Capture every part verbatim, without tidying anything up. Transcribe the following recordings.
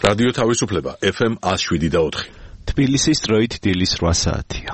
რადიო თავისუფლება ეფ ემ one oh seven და four. თბილისის დროით დილის რვა საათია.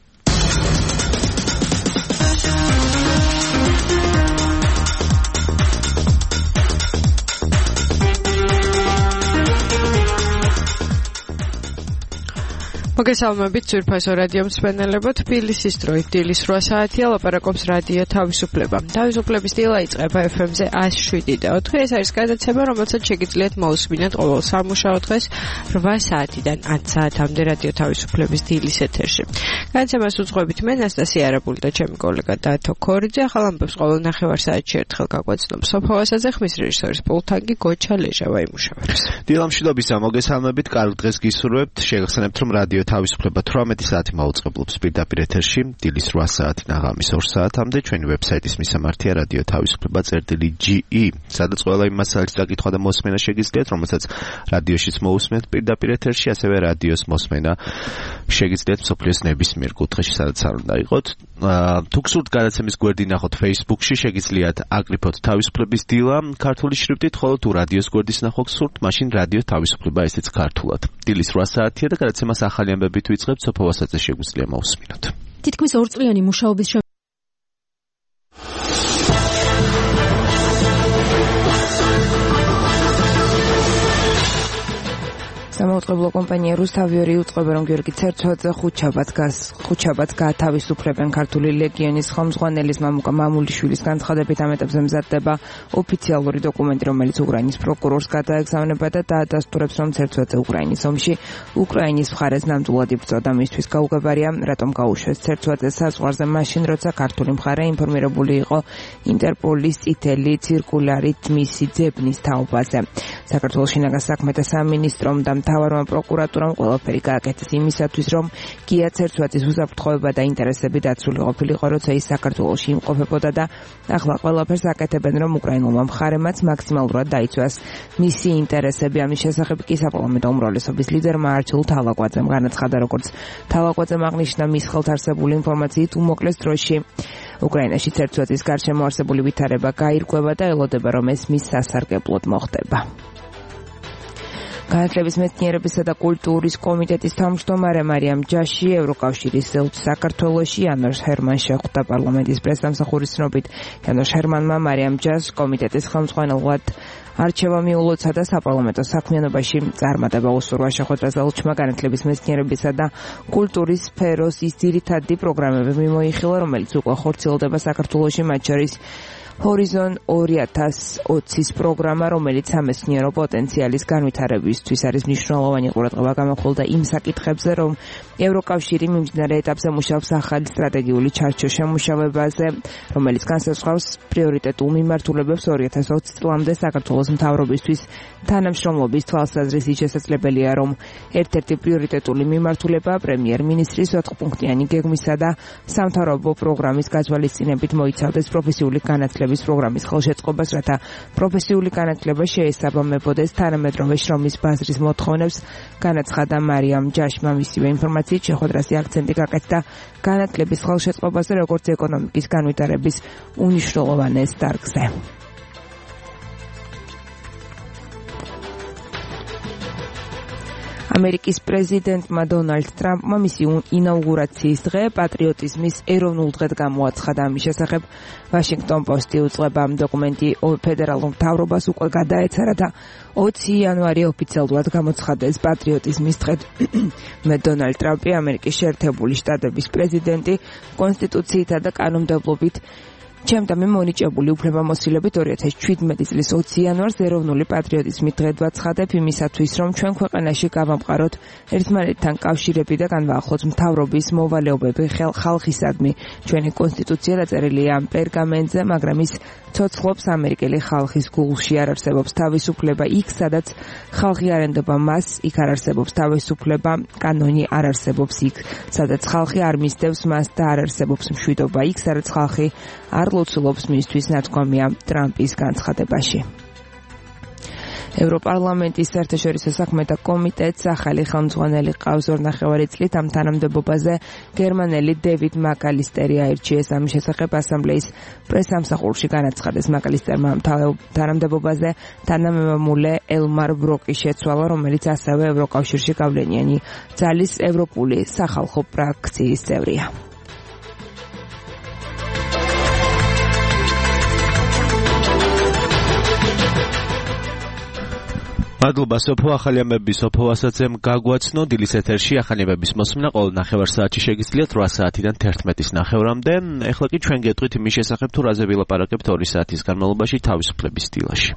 მოგესალმებით ძვირფასო რადიო მსმენელებო, თბილისის დროით დილის რვა საათია, ლაპარაკობს რადიო თავისუფლება. თავისუფლების დილა იწყება ეფ ემ-ზე one oh seven და four. ეს არის გადაცემა, რომელსაც შეგიძლიათ მოусმინოთ ყოველ სამუშაო დღეს რვა საათიდან ათი საათამდე რადიო თავისუფლების დილის ეთერში. გადაცემას უძღვებით მე ნასტასია არაბული და ჩემი კოლეგა დათო ქორიძე. ახალ ამბებს ყოველ ნახევარ საათში ერთხელ გაგვაცნობ სოფავასაძე, ხმის რეჟისორის პულტანგი გოჩა ლეჟავა იმუშავებს. დილამშვიდობისა მოგესალმებით, კარგ დღეს გისურვებთ. შეგახსენებთ, რომ რადიო თავისუფლება თვრამეტი საათი მაუწყებლობს პირდაპირ ეთერში, დილის რვა საათიდან ღამის ორ საათამდე. ჩვენი ვებსაიტის მისამართია რადიო თავისუფლება წერტილი ჯი ი, სადაც ყველა იმ მასალის დაკითხვა და მოსმენა შეგიძლიათ, რომელსაც რადიოშიც მოусმენთ პირდაპირ ეთერში, ასევე რადიოს მოსმენა შეგიძლიათ მსოფლიოს ნებისმიერ კუთხეში, სადაც არ უნდა იყოთ. თუ გსურთ გადაცემის გვერდი ნახოთ Facebook-ში, შეგიძლიათ აკრიფოთ თავისუფლების დილა ქართული შრიფტით, ხოლო თუ რადიოს გვერდის ნახვა გსურთ, მაშინ რადიო თავისუფლება ესეც ქართულად. დილის რვა საათია და გადაცემას ახალი ამბებით ვიწყებთ, სოფავასაძე შეგვიძლია მოусმინოთ. თითქმის ორწლიანი მუშაობის სამაუწყებლო კომპანია რუსთავიორი უწყება, რომ გიორგი ცერცვაძე ხუთშაბათს ხუთშაბათს გაათავისუფლებენ ქართული ლეგიონის ხელმძღვანელის მამულიშვილის განცხადებით. ამ ეტაპზე მზადდება ოფიციალური დოკუმენტი, რომელიც უკრაინის პროკურორს გადაეგზავნება და დაადასტურებს, რომ ცერცვაძე უკრაინის ომში უკრაინის მხარეს ნამდვილად იბრძოდა. მისთვის გაუგებარია, რატომ გაუშვეს ცერცვაძე საზღვარზე მაშინ, როცა ქართული მხარე ინფორმირებული იყო ინტერპოლის წითელი ცირკულარით მისი ძებნის თაობაზე. საქართველოს შინაგან საქმეთა სამინისტრომ და მთავარმა პროკურატურამ ყველაფერი გააკეთეს იმისათვის, რომ გია ცერცვაძის უსაფრთხოება და ინტერესები დაცული ყოფილიყო, როცა ის საქართველოში იმყოფებოდა და ახლა ყველაფერს აკეთებენ, რომ უკრაინულმა მხარემაც მაქსიმალურად დაიცვას მისი ინტერესები. ამის შესახებ კი საპარლამენტო უმრავლესობის ლიდერმა არჩილ თალაკვაძემ განაცხადა, როგორც თალაკვაძემ აღნიშნა მის ხელთ არსებული ინფორმაციით უმოკლეს დროში უკრაინაში ცერცვაძის გარშემო არსებული ვითარება გაირკვევა და ელოდება, რომ ეს მის სასარგებლოდ მოხდება. განათლების მეცნიერებისა და კულტურის კომიტეტის თავმჯდომარე მარიამ ჯაში ევროკავშირის ელჩ საქართველოში იანოშ ჰერმანს შეხვდა. პარლამენტის პრესდამსახურის ცნობით, იანოშ ჰერმანმა მარიამ ჯაშს კომიტეტის ხელმძღვანელად არჩევა მიულოცა და საპარლამენტო საქმიანობაში წარმატება უსურვა. შეხვედრაზე ელჩმა განათლების მეცნიერებისა და კულტურის სფეროს ის ძირითადი პროგრამები მიმოიხილა, რომელიც უკვე ხორციელდება საქართველოში, მათ შორის ჰორიზონ ორი ათას ოცის პროგრამა, რომელიც სამეცნიერო პოტენციალის განვითარებისთვის არის მნიშვნელოვანი. ყურადღება გამახვილდა იმ საკითხებზე, რომ ევროკავშირი მიმდინარე ეტაპზე მუშაობს ახალი სტრატეგიული ჩარჩოს შემუშავებაზე, რომელიც განსაზღვრავს პრიორიტეტულ მიმართულებებს ორი ათას ოცი წლამდე. საქართველოს მთავრობისთვის თანამშრომლობის თვალსაზრისით შესაძლებელია, რომ ერთ-ერთი პრიორიტეტული მიმართულება პრემიერ-მინისტრის ოთხპუნქტიანი გეგმისა და სამთავრობო პროგრამის გათვალისწინებით მოიცავდეს პროფესიული განათლების პროგრამის ხელშეწყობას, რათა პროფესიული განათლება შეესაბამებოდეს თანამედროვე შრომის ბაზრის მოთხოვნებს. განაცხადა მარიამ ჯაშმა. მისივე ინფორმაციით შეხვედრაზე აქცენტი გაკეთდა განათლების ხელშეწყობაზე, როგორც ეკონომიკის განვითარების უნიშნულოვანეს დარგზე. ამერიკის პრეზიდენტმა დონალდ ტრამპმა მისი ინაუგურაციის დღე პატრიოტიზმის ეროვნულ დღედ გამოაცხადა. ამის შესახებ ვაშინგტონ პოსტი უწყება. დოკუმენტი ფედერალურ მთავრობას უკვე გადაეცა და ოცი იანვარი ოფიციალურად გამოცხადეს პატრიოტიზმის დღედ. მე დონალდ ტრამპი, ამერიკის შეერთებული შტატების პრეზიდენტი, კონსტიტუციითა და კანონმდებლობით ჩემ და მე მონიჭებული უფლებამოსილებით ორი ათას შვიდმეტი წლის ოცი იანვარს ეროვნული პატრიოტიზმის დღედ ვაცხადებ იმისათვის, რომ ჩვენ ქვეყანაში გავამყაროთ ერთმანეთთან კავშირები და განვაახლოთ მთავრობის მოვალეობები ხალხისადმი. ჩვენი კონსტიტუცია დაწერილია ამ პერგამენტზე, მაგრამ ის ცოცხლობს ამერიკელი ხალხის გულში. არ არსებობს თავისუფლება იქ, სადაც ხალხი არ ენდობა მას, იქ არ არსებობს თავისუფლება, კანონი არ არსებობს იქ, სადაც ხალხი არ მისდევს მას და არ არსებობს მშვიდობა იქ, სადაც ხალხი არ ლოცულობს მისთვის, ნათქვამია ტრამპის განცხადებაში. ევროპარლამენტის საერთაშორისო საქმეთა კომიტეტს ახალი ხელმძღვანელი ყავს ორ ნახევარი წლით ამ თანამდებობაზე გერმანელი დევიდ მაკალისტერი აირჩიეს. ამის შესახებ ასამბლეის პრესსამსახურში განაცხადეს მაკალისტერმა თანამდებობაზე თანამემამულე ელმარ ბროკი შეცვალა, რომელიც ასევე ევროკავშირში გავლენიანი ძალის ევროპული სახალხო ფრაქციის წევრია. მადლობა სოფო, ახალი ამბები სოფო ასაცემ გაგვაცნო. დილის ეთერში ახალი ამბების მოსმენა ყოველ ნახევარ საათში შეგიძლიათ რვა საათიდან თერთმეტის ნახევრამდე. ეხლა კი ჩვენ გეტყვით იმის შესახებ, თუ რაზე ვილაპარაკებთ ორი საათის განმავლობაში თავისუფლების სტილაში.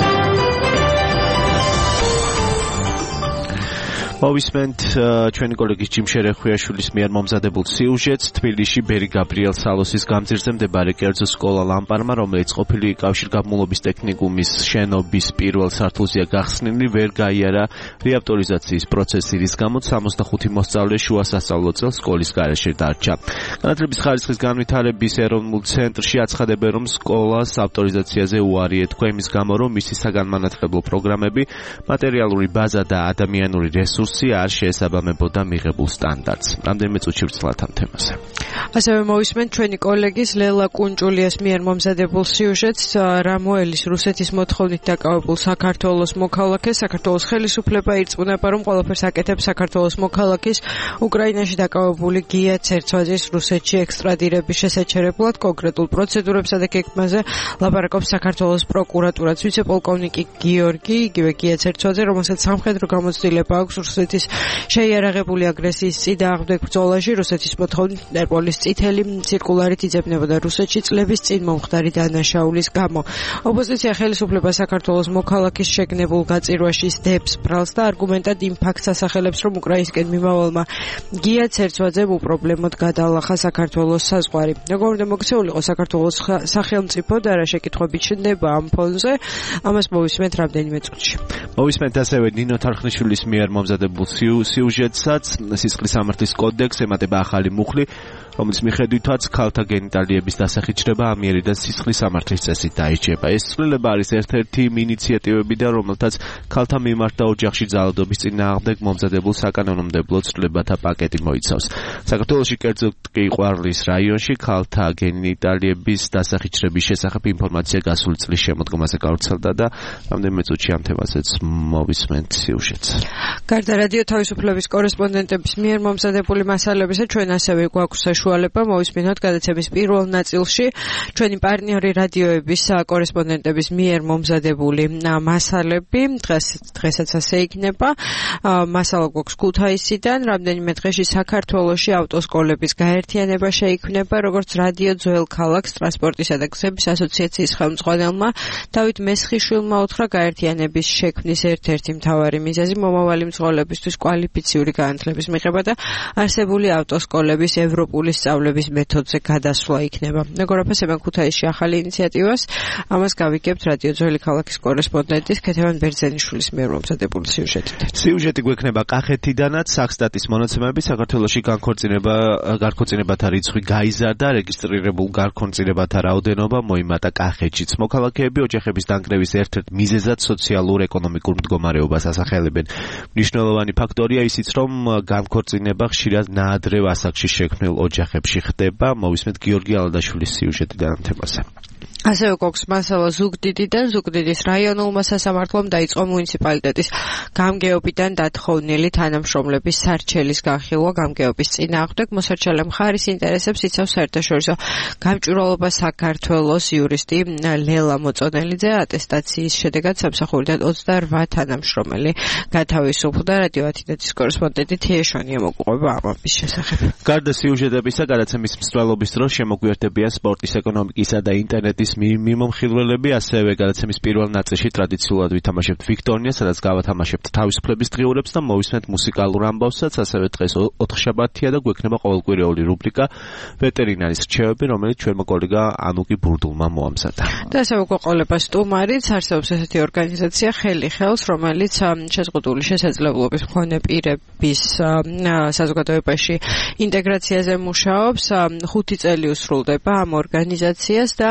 მოვისმენთ ჩვენი კოლეგის ჯიმ შერეხვიაშვილის მიერ მომზადებულ სიუჟეტს თბილისში ბერი გაბრიელ სალოსის გამზირზე მდებარე კერძო სკოლა ლამპარმა, რომელიც ყოფილი კავშირგაბმულობის ტექნიკუმის შენობის პირველ სართულზეა გახსნილი, ვერ გაიარა რეავტორიზაციის პროცესი, რის გამოც სამოცდახუთი მოსწავლე შუა სასწავლო წელს სკოლის გარეშე დარჩა. განათლების ხარისხის განვითარების ეროვნულ ცენტრში აცხადებენ, რომ სკოლას ავტორიზაციაზე უარი ეთქვა იმის გამო, რომ მისი საგანმანათლებლო პროგრამები, მატერიალური ბაზა და ადამიანური რესურსი არ შეესაბამებოდა მიღებულ სტანდარტს. რამდენიმე წუთში ვცლათ ამ თემაზე. ასევე მოვისმენთ ჩვენი კოლეგის ლელა კუნჭულიას მიერ მომზადებულ სიუჟეტს რამოელის რუსეთის მოთხოვნით დაკავებულ საქართველოს მოქალაქეს საქართველოს ხელისუფლება ირწმუნება, რომ ყველაფერს აკეთებს საქართველოს მოქალაქის უკრაინაში დაკავებული გია ცერცვაძის რუსეთში ექსტრადირების შესაჩერებლად. კონკრეტულ პროცედურებსა და გეგმაზე ლაპარაკობს საქართველოს პროკურატურაც. ვიცე-პოლკოვნიკი გიორგი, იგივე გია ცერცვაძე, რომელსაც სამხედრო გამოცდილება აქვს რუსეთის შეიარაღებული აგრესიის წინააღმდეგ ბრძოლაში, რუსეთის მოთხოვნით ინტერპოლის წითელი ცირკულარით იძებნებოდა რუსეთში წლების წინ მომხდარი დანაშაულის გამო. ოპოზიცია ხელისუფლება საქართველოს მოქალაქის შეგნებულ გაწირვაში სდებს ბრალს და არგუმენტად იმ ფაქტს ასახელებს, რომ უკრაინისკენ მიმავალმა გია ცერცვაძემ უპრობლემოდ გადაალახა საქართველოს საზღვარი. როგორ უნდა მოქცეულიყო საქართველოს სახელმწიფო და რა შეკითხვები ჩნდება ამ ფონზე, ამას მოვისმენთ რამდენიმე წუთში. მოვისმენთ ასევე ნინო თარხნიშვილის მიერ მომზადებულ სიუჟეტსაც. სისხლის სამართლის კოდექსს ემატება ახალი მუხლი, რომელიც მიხედვითაც ქალთა გენიტალიების დასახიჩრება ამიერიდან სისხლის სამართლის წესით დაიჭება. ეს ცვლილება არის ერთ-ერთი ინიციატივებიდან, რომელთაც ქალთა მიმართ და ოჯახში ძალადობის წინააღმდეგ მომზადებულ საკანონმდებლო ცვლილებათა პაკეტი მოიცავს. საქართველოში, კერძოდ კი ყვარლის რაიონში, ქალთა გენიტალიების დასახიჩრების შესახებ ინფორმაცია გასული წლის შემოდგომაზე გავრცელდა და რამდენიმე წუთში ამ თემაზეც მოვისმენთ სიუჟეტს. გარდა რადიო თავისუფლების კორესპონდენტების მიერ მომზადებული მასალებისა, ჩვენ ასევე გვაქვს საშუალება მოვისმინოთ გადაცემის პირველ ნაწილში ჩვენი პარტნიორი რადიოების კორესპონდენტების მიერ მომზადებული მასალები. დღეს დღესაც ასე იქნება. მასალა გვაქვს ქუთაისიდან, რამდენიმე დღეში საქართველოში ავტოსკოლების გაერთიანება შეიქმნება, როგორც რადიო ძველ ქალაქს ტრანსპორტისა და გზების ასოციაციის ხელმძღვანელმა დავით მესხიშვილმა უთხრა, გაერთიანების შექმნის ერთ-ერთი მთავარი მიზეზი მომავალი მძღოლებისთვის კვალიფიციური განათლების მიღება და არსებული ავტოსკოლების ევროპული სწავლების მეთოდზე გადასვლა იქნება. როგორ აფასებენ ქუთაისში ახალი ინიციატივას, ამას გავიგებთ რადიო ძველი ქალაქის კორესპონდენტის ქეთევან ბერძენიშვილის მიერ მომზადებული სიუჟეტით. სიუჟეტი გვექნება კახეთიდანაც. სახსტატის მონაცემებით საქართველოში განქორწინება განქორწინებათა რიცხვი გაიზარდა, რეგისტრირებულ განქორწინებათა რაოდენობა მოიმატა კახეთშიც. მოქალაქეები ოჯახების დანგრევის ერთ-ერთ მიზეზად სოციალურ-ეკონომიკურ მდგომარეობას ასახელებენ. მნიშვნელოვანი ფაქტორია ისიც, რომ განქორწინება ხშირად ნაადრევ ასაკში შექმნილ ოჯახებში ხდება. მოვისმენთ გიორგი ალადაშვილის სიუჟეტიდან ამ თემაზე. ასევე გვაქვს მასალა ზუგდიდიდან. ზუგდიდის რაიონულმა სასამართლომ დაიწყო მუნიციპალიტეტის გამგეობიდან დათხოვნილი თანამშრომლების სარჩელის განხილვა გამგეობის წინააღმდეგ. მოსარჩელე მხარის ინტერესებს იცავს საერთაშორისო გამჭვირვალობა საქართველოს იურისტი ლელა მოწონელიძე. ატესტაციის შედეგად სამსახურიდან ოცდარვა თანამშრომელი გათავისუფლდა. რადიო ათინეთის კორესპონდენტი თიეშვანია მოგყვება ამის შესახებ. გარდა სიუჟეტებისა, გადაცემის მსვლელობის დროს შემოგვიერთებია სპორტის, ეკონომიკისა და ინტერნეტის მიმომხილველები. ასევე გადაცემის პირველ ნაწილში ტრადიციულად ვითამაშებთ ვიქტორინას, სადაც გავათამაშებთ თავისუფლების დღიურებს და მოვისმენთ მუსიკალურ ამბავსაც. ასევე დღეს ოთხშაბათია და გვექნება ყოველკვირეული რუბრიკა ვეტერინარის რჩევები, რომელიც ჩვენმა კოლეგა ანუკი ბურდულმა მოამზადა. და ასევე გვეყოლება სტუმარიც. არსებობს ესეთი ორგანიზაცია ხელი ხელს, რომელიც შეზღუდული შესაძლებლობის მქონე პირების საზოგადოებაში ინტეგრაციაზე მუშაობს. ხუთი წელი უსრულდება ამ ორგანიზაციას და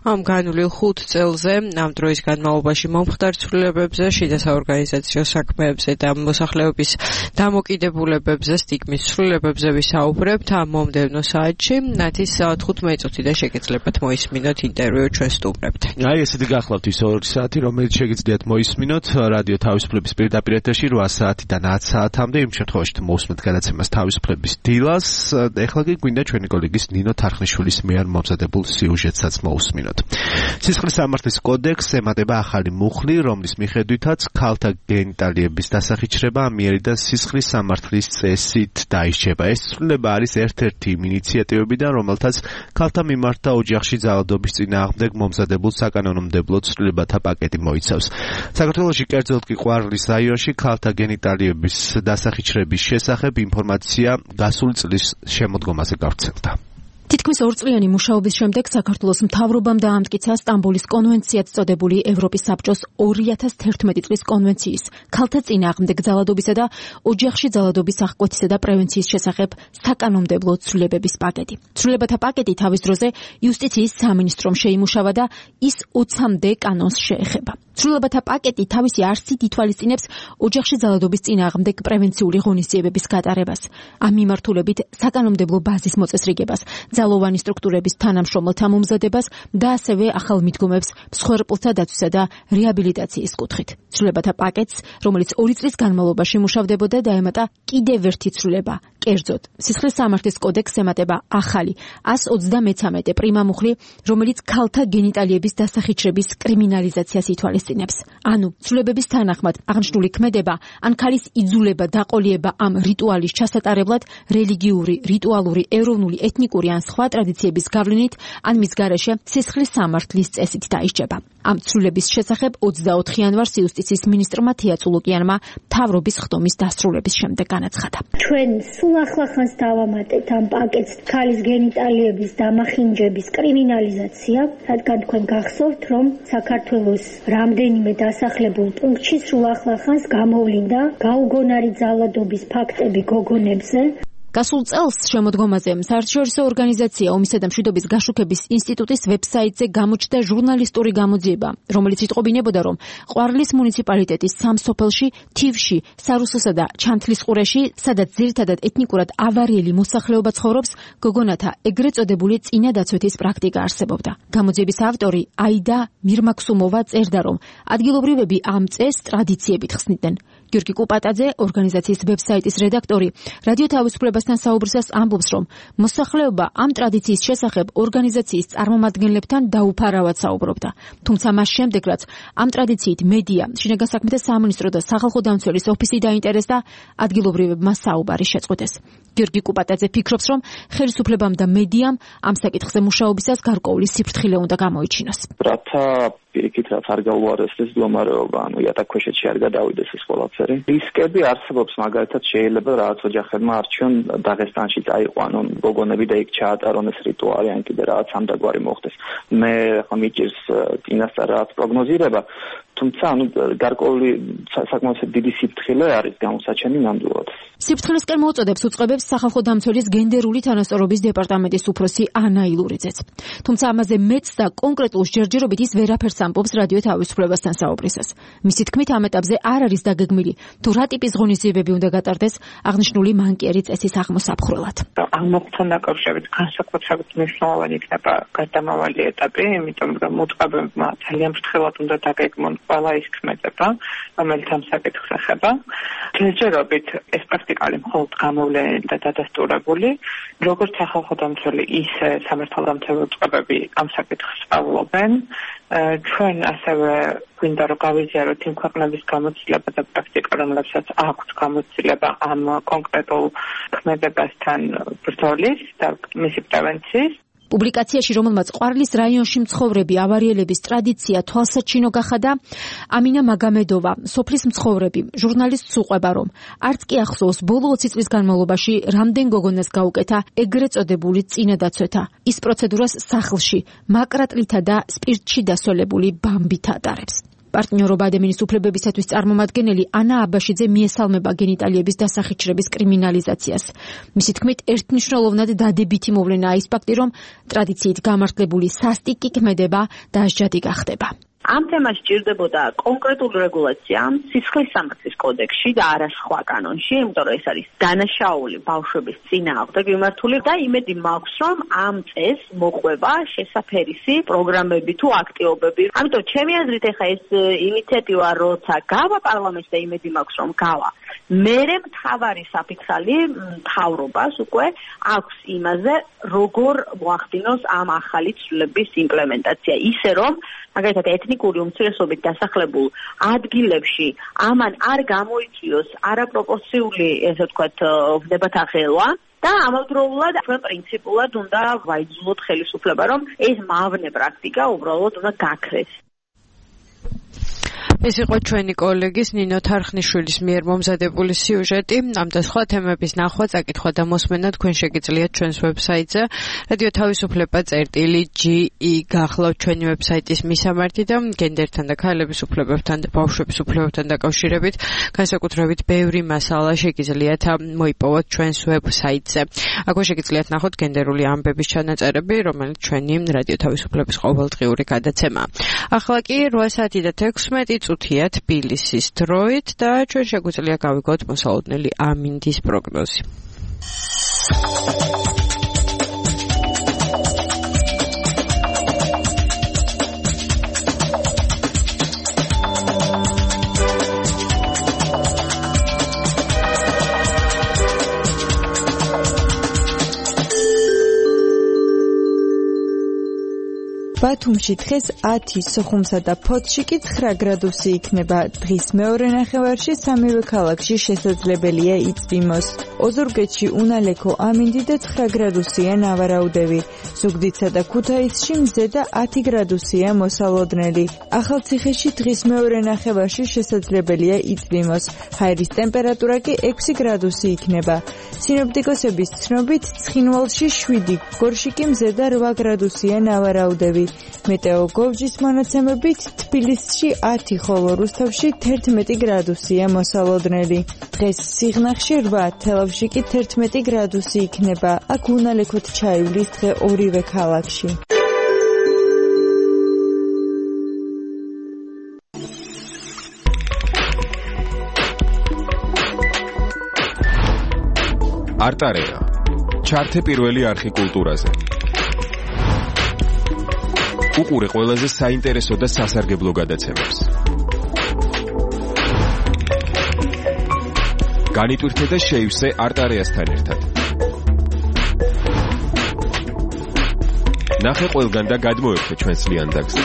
ამ განვლილ ხუთ წელზე ამ დროის განმავლობაში მომხდარ ცვლილებებზე, შიდა საორგანიზაციო საქმეებზე და მოსახლეობის დამოკიდებულებებზე, სტიგმის ცვლილებებზე ვისაუბრებთ ამ მომდევნო საათში. ნათის თხუთმეტი წუთი და შეგეძლებათ მოისმინოთ ინტერვიუ ჩვენ სტუმრებთ. აი ესეთი გახლავთ ის ორი საათი, რომელიც შეგიძლიათ მოისმინოთ რადიო თავისუფლების პირდაპირ ეთერში რვა საათიდან ათ საათამდე. იმ შემთხვევაში თუ მოусმენთ გადაცემას თავისუფლების დილას, ეხლა კი გვინდა ჩვენი კოლეგის ნინო თარხნიშვილის მიერ მომზადებულ სიუჟეტსაც მოусმინოთ. სისხლის სამართლის კოდექსს ემატება ახალი მუხლი, რომლის მიხედვითაც ქალთა გენიტალიების დასახიჩრება ამიერი და სისხლის სამართლის წესით დაიშჩება. ეს ცვლილება არის ერთ-ერთი იმ ინიციატივებიდან, რომელთაც ქალთა მიმართ და ოჯახში ძალადობის წინააღმდეგ მომზადებულ საკანონმდებლო ცვლილებათა პაკეტი მოიცავს. საქართველოში კერძოდ კი ყვარლის რაიონში ქალთა გენიტალიების დასახიჩრების შესახებ ინფორმაცია გასული წლის შემოდგომაზე გავრცელდა. თითქმის ორწლიანი მუშაობის შემდეგ საქართველოს მთავრობამ დაამტკიცა სტამბოლის კონვენციად წოდებული ევროპის საბჭოს ორი ათას თერთმეტი წლის კონვენციის ქალთა წინააღმდეგ ძალადობისა და ოჯახში ძალადობის აღკვეთისა და პრევენციის შესახებ საკანონმდებლო ცვლილებების პაკეტი. ცვლილებათა პაკეტი თავის დროზე იუსტიციის სამინისტრომ შეიმუშავა და ის ოცამდე კანონს შეეხება. ცვლილებათა პაკეტი თავისი არსით ითვალისწინებს ოჯახში ძალადობის წინააღმდეგ პრევენციული ღონისძიებების გატარებას, ამ მიმართულებით საკანონმდებლო ბაზის მოწესრიგებას, ძალოვანი სტრუქტურების თანამშრომელთა მომზადებას და ასევე ახალ მიდგომებს მსხვერპლთა დაცვისა და რეაბილიტაციის კუთხით. ცვლილებათა პაკეტს, რომელიც ორი წლის განმავლობაში მუშავდებოდა, დაემატა კიდევ ერთი ცვლილება. კერძოდ, სისხლის სამართლის კოდექსს ემატება ახალი ას ოცდამეცამეტე პრიმა მუხლი, რომელიც ქალთა გენიტალიების დასახიჩრების კრიმინალიზაციას ითვალისწინებს. ანუ, ცვლილებების თანახმად აღნიშნული ქმედება ან ქალის იძულება, დაყოლიება ამ რიტუალის ჩასატარებლად რელიგიური, რიტუალური, ეროვნული, ეთნიკური ან სხვა ტრადიციების გავლენით ან მის გარეშე სისხლის სამართლის წესით დაიშჩება. ამ ცვლილების შესახებ ოცდაოთხ იანვარს იუსტიციის მინისტრმა თია წულუკიანმა მთავრობის ხდომის დასრულების შემდეგ განაცხადა. ჩვენ სულ ახლახანს დავამატეთ ამ პაკეტს ქალის გენიტალიების დამახინჯების კრიმინალიზაცია, რადგან თქვენ გახსოვთ, რომ საქართველოს რამდენიმე დასახლებულ პუნქტში სულ ახლახანს გამოვლინდა გაუგონარი ძალადობის ფაქტები გოგონებზე. გასულ წელს შემოდგომაზე საერთაშორისო ორგანიზაცია ომისა და მშვიდობის გაშუქების ინსტიტუტის ვებსაიტზე გამოჩნდა ჟურნალისტური გამოძიება, რომელიც იტყობინებოდა, რომ ყვარლის მუნიციპალიტეტის სამ სოფელში, თივში, სარუსოსა და ჩანთლისყურეში, სადაც ძირითადად ეთნიკურად ავარიელი მოსახლეობა ცხოვრობს, გოგონათა ეგრეთ წოდებული წინადაცვეთის პრაქტიკა არსებობდა. გამოძიების ავტორი აიდა მირმაქსუმოვა წერდა, რომ ადგილობრივები ამ წესს ტრადიციებით ხსნიდნენ. გიორგი კუპატაძე, ორგანიზაციის ვებსაიტის რედაქტორი, რადიო თავისუფლებასთან საუბრისას ამბობს, რომ მოსახლეობა ამ ტრადიციის შესახებ ორგანიზაციის წარმომადგენლებთან დაუფარავად საუბრობდა. თუმცა მას შემდეგ, რაც ამ ტრადიციით მედია, შინაგან საქმეთა სამინისტრო და სახალხო დამცველის ოფისი დაინტერესდა, ადგილობრივებმა საუბარი შეწყვეტეს. გიორგი კუპატაძე ფიქრობს, რომ ხელისუფლებამ და მედიამ ამ საკითხზე მუშაობისას გარკვეული სიფრთხილე უნდა გამოიჩინოს. რათა პირიქით რაც არ გაუარესდეს მდგომარეობა, ანუ იატაკქვეშეთში არ გადავიდეს ეს ყველაფერი. რისკები არსებობს, მაგალითად შეიძლება რაღაც ოჯახებმა არჩიონ დაღესტანში წაიყვანონ გოგონები და იქ ჩაატარონ ეს რიტუალი, ან კიდე რაღაც ამდაგვარი მოხდეს. მე ხომ მიჭირს წინასწარ რაღაც პროგნოზირება, თუმცა ანუ გარკვეული საკმაოდ დიდი სიფრთხილე არის გამოსაჩენი ნამდვილად. სიფრთხილესკენ მოუწოდებს უწყებებს სახალხო დამცველის გენდერული თანასწორობის დეპარტამენტის უფროსი ანა ილურიძეც. თუმცა ამაზე მეც და კონკრეტულ ჯერჯერობით ის ვერაფერს ამბობს რადიო თავისუფლებასთან საუბრისას. მისი თქმით, ამ ეტაპზე არ არის დაგეგმილი, თუ რა ტიპის ღონისძიებები უნდა გატარდეს აღნიშნული მანკიერი წესის აღმოსაფხვრელად. ამ მოხდთან დაკავშირებით განსაკუთრებით მნიშვნელოვანი იქნება გარდამავალი ეტაპი, იმიტომ რომ მოწყობებმა ძალიან ფრთხილად უნდა დაგეგმონ ყველა ის ქმედება, რომელიც ამ საკითხს ეხება. ჯერჯერობით ეს პრაქტიკალი მხოლოდ გამოვლენილი და დადასტურებული, როგორც სახალხო დამცველი, ისე სამართალდამცავი უწყებები ამ საკითხს სწავლობენ. ჩვენ ასევე გვინდა რომ გავიზიაროთ იმ ქვეყნების გამოცდილება და პრაქტიკა, რომლებსაც აქვს გამოცდილება ამ კონკრეტულ ქმედებასთან ბრძოლის და მისი პრევენციის. პუბლიკაციაში, რომელმაც ყვარლის რაიონში მცხოვრები ავარიელების ტრადიცია თვალსაჩინო გახადა, ამინა მაგამედოვა, სოფლის მცხოვრები, ჟურნალისტს უყვება, რომ არც კი ახსოვს ბოლო ოცი წლის განმავლობაში რამდენ გოგონას გაუკეთა ეგრეთ წოდებული წინადაცვეთა. ის პროცედურას სახლში, მაკრატლითა და სპირტში დასოლებული ბამბით ატარებს. პარტნიორობა ადამიანის უფლებებისათვის წარმომადგენელი ანა აბაშიძე მიესალმება გენიტალიების დასახიჩრების კრიმინალიზაციას. მისი თქმით, ერთნიშნულოვნად დადებითი მოვლენაა ის ფაქტი, რომ ტრადიციით გამართლებული სასტიკი ქმედება დასჯადი გახდება. ამ თემას სჭირდებოდა კონკრეტული რეგულაცია სისხლის სამართლის კოდექსში და არა სხვა კანონში, იმიტომ რომ ეს არის დანაშაული ბავშვების წინააღმდეგ მიმართული და იმედი მაქვს, რომ ამ წესს მოყვება შესაფერისი პროგრამები თუ აქტივობები. ამიტომ ჩემი აზრით ახლა ეს ინიციატივა როცა გავა პარლამენტს და იმედი მაქვს, რომ გავა, მერე მთავარი საფიქრალი მთავრობას უკვე აქვს იმაზე, როგორ მოახდინოს ამ ახალი ცვლილების იმპლემენტაცია, ისე რომ მაგალითად ეთნიკური უმცირესობით დასახლებულ ადგილებში ამან არ გამოიწვიოს არაპროპორციული, ესე ვთქვათ, ვნებათა ღელვა და ამავდროულად ჩვენ პრინციპულად უნდა ვაიძულოთ ხელისუფლება, რომ ეს მავნე პრაქტიკა უბრალოდ უნდა გაქრეს. ეს იყო ჩვენი კოლეგის ნინო თარხნიშვილის მიერ მომზადებული სიუჟეტი. ამ და სხვა თემების ნახვა, წაკითხვა და მოსმენა თქვენ შეგიძლიათ ჩვენს ვებსაიტზე რადიო თავისუფლება წერტილი ჯი ი გახლავთ ჩვენი ვებსაიტის მისამართი და გენდერთან და ქალების უფლებებთან და ბავშვების უფლებებთან დაკავშირებით განსაკუთრებით ბევრი მასალა შეგიძლიათ მოიპოვოთ ჩვენს ვებსაიტზე. აქვე შეგიძლიათ ნახოთ გენდერული ამბების ჩანაწერები, რომელიც ჩვენი რადიო თავისუფლების ყოველდღიური გადაცემაა. ახლა კი რვა საათი და თექვსმეტი წუთია თბილისის დროით და ჩვენ შეგვიძლია გავიგოთ მოსალოდნელი ამინდის პროგნოზი. ბათუმში დღეს ათი, სოხუმსა და ფოთში კი ცხრა გრადუსი იქნება. დღის მეორე ნახევარში სამივე ქალაქში შესაძლებელია იწვიმოს. ოზურგეთში უნალექო ამინდი და ცხრა გრადუსია ნავარაუდევი. ზუგდიდსა და ქუთაისში მზე და ათი გრადუსია მოსალოდნელი. ახალციხეში დღის მეორე ნახევარში შესაძლებელია იწვიმოს. ჰაერის ტემპერატურა კი ექვსი გრადუსი იქნება. სინოპტიკოსების ცნობით ცხინვალში შვიდი, გორში კი მზე და რვა გრადუსია ნავარაუდევი. მეტეოგოლჯის მონაცემებით თბილისში ათი, ხოლო რუსთავში თერთმეტი გრადუსია მოსალოდნელი. დღეს სიღნაღში რვა, თელავში კი თერთმეტი გრადუსი იქნება. აქ უნალექოთ ჩაივლის დღე ორივე ქალაქში. არტარეა. ჩართე პირველი არხი კულტურაზე. უყურე ყველაზე საინტერესო და სასარგებლო გადაცემებს. განიტვირთე და შეივსე არტარეასთან ერთად. ნახე ყველგან და გადმოერთე ჩვენს ლიანდაგზე.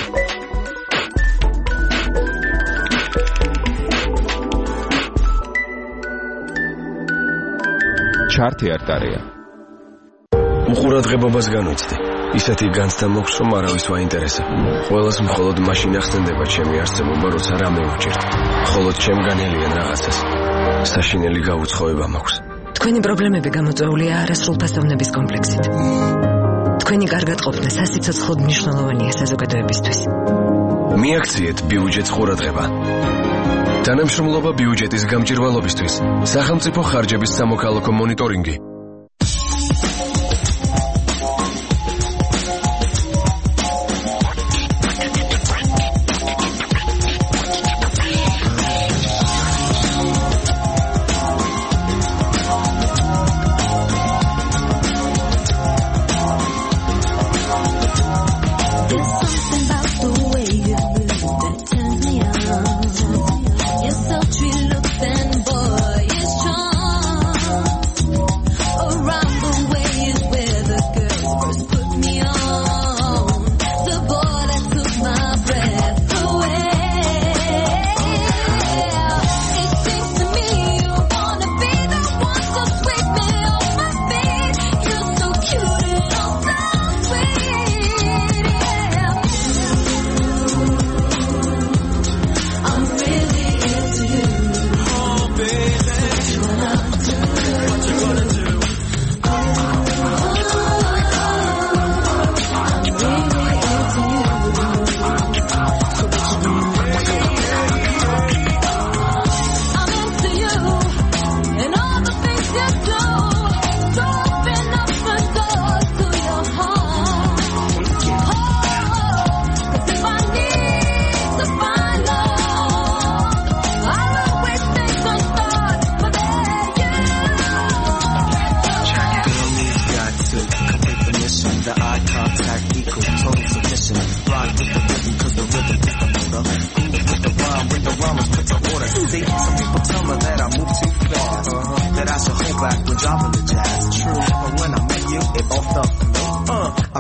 ჩართე არტარეა. უყურადღებობას განვიცდი. ისეთი განცდა მოქვს, რომ არავის ვაინტერესებ. ყველას მხოლოდ მაშინ ახსენდება ჩემი არსებობა, როცა რამე უჭირთ. მხოლოდ ჩემგანელიან რაღაცას. საშინელი გაუცხოება მაქვს. თქვენი პრობლემები გამოწვეულია არასრულფასოვნების კომპლექსით. თქვენი კარგად ყოფნა სასიცოცხლოდ მნიშვნელოვანია საზოგადოებისთვის. მიაქციეთ ბიუჯეტს ყურადღება. თანამშრომლობა ბიუჯეტის გამჭირვალობისთვის. სახელმწიფო ხარჯების სამოქალაქო მონიტორინგი.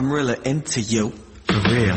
I'm really into you, for real.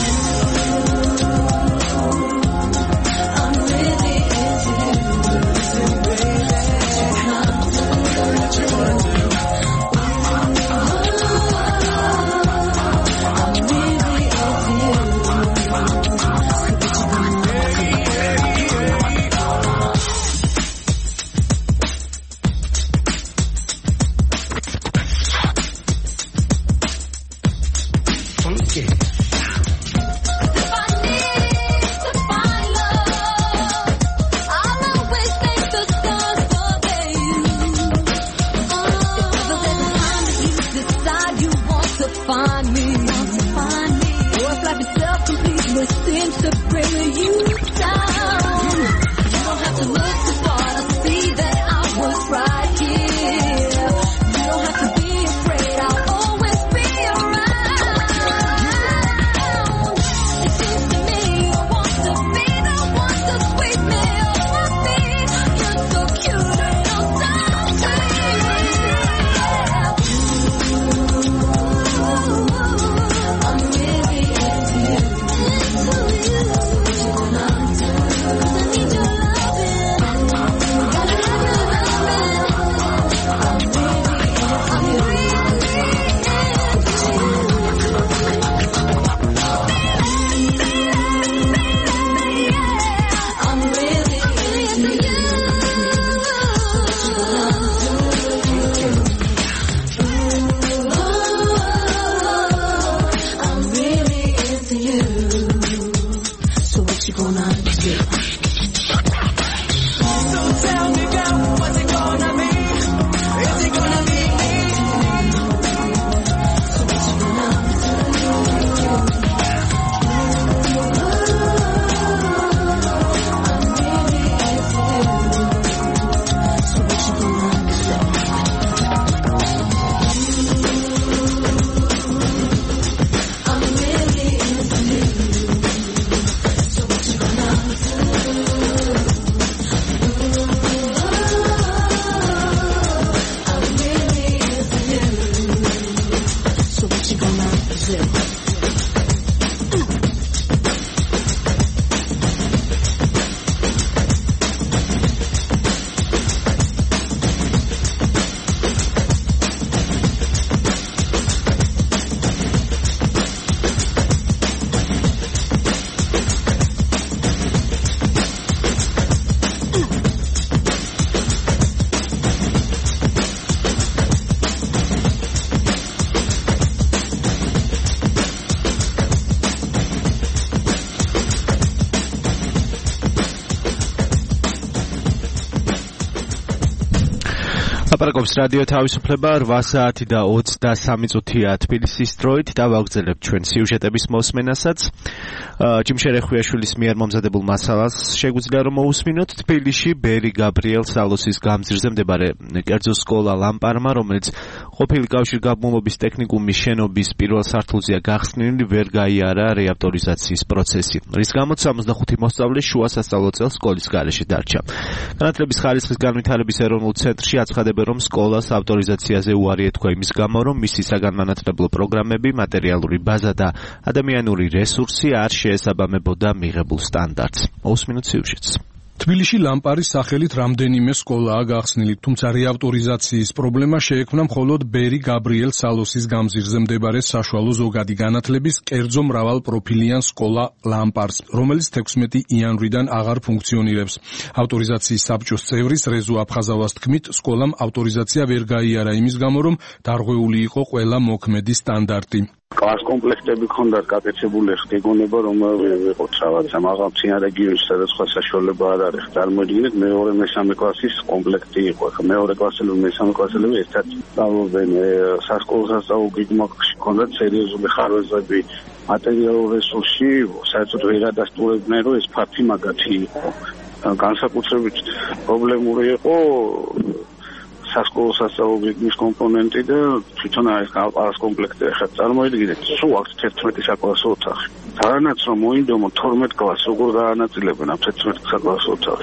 ლაპარაკობს რადიო თავისუფლება რვა საათი და ოცდასამი წუთია თბილისის დროით და ვაგრძელებთ ჩვენ სიუჟეტების მოსმენასაც. ჯიმ შერეხვიაშვილის მიერ მომზადებულ მასალას შეგვიძლია რომ მოусმინოთ. თბილისში ბერი გაბრიელ სალოსის გამზირზე მდებარე კერძო სკოლა ლამპარმა, რომელიც ყოფილი კავშირგაბმულობის ტექნიკუმის შენობის პირველ სართულზეა გახსნილი, ვერ გაიარა რეავტორიზაციის პროცესი, რის გამოც სამოცდახუთი მოსწავლე შუა სასწავლო წელს სკოლის გარეშე დარჩა. განათლების ხარისხის განვითარების ეროვნულ ცენტრში აცხადებენ, რომ სკოლას ავტორიზაციაზე უარი ეთქვა იმის გამო, რომ მისი საგანმანათლებლო პროგრამები, მატერიალური ბაზა და ადამიანური რესურსი არ შეესაბამებოდა მიღებულ სტანდარტს. ოსმინოთ სიუჟეტს. თბილისში ლამპარის სახელით რამდენიმე სკოლაა გახსნილი, თუმცა რეავტორიზაციის პრობლემა შეექმნა მხოლოდ ბერი გაბრიელ სალოსის გამზირზე მდებარე საშუალო ზოგადი განათლების კერძო მრავალპროფილიან სკოლა ლამპარს, რომელიც თექვსმეტი იანვრიდან აღარ ფუნქციონირებს. ავტორიზაციის საბჭოს წევრის რეზო აფხაზავას თქმით, სკოლამ ავტორიზაცია ვერ გაიარა იმის გამო, რომ დარღვეული იყო ყველა მოქმედი სტანდარტი. კლას კომპლექტები ქონდათ გაკეთებული, გეგონება რომ ვიყოთ რაღაცა მაღალმთიან რეგიონში, სადაც სხვა საშუალება არ არის. წარმოიდგინეთ, მეორე მესამე კლასის კომპლექტი იყო. მეორე კლასელები, მესამე კლასელები ერთად სწავლობდნენ სასკოლო სასწავლო გეგმაში, ქონდათ სერიოზული ხარვეზები, მატერიალურ რესურსში, საერთოდ ვერ ადასტურებდნენ, რომ ეს ფაქტი მაგათი იყო. განსაკუთრებით პრობლემური იყო სასკოლო სასწავლო გეგმის კომპონენტი და თვითონ არის კლას კომპლექტი. ახლა წარმოიდგინეთ, სულ აქვს თერთმეტი საკლასო ოთახი. თანაც რომ მოინდომო თორმეტ კლასს, როგორ გაანაწილებენ ამ თერთმეტ საკლასო ოთახში.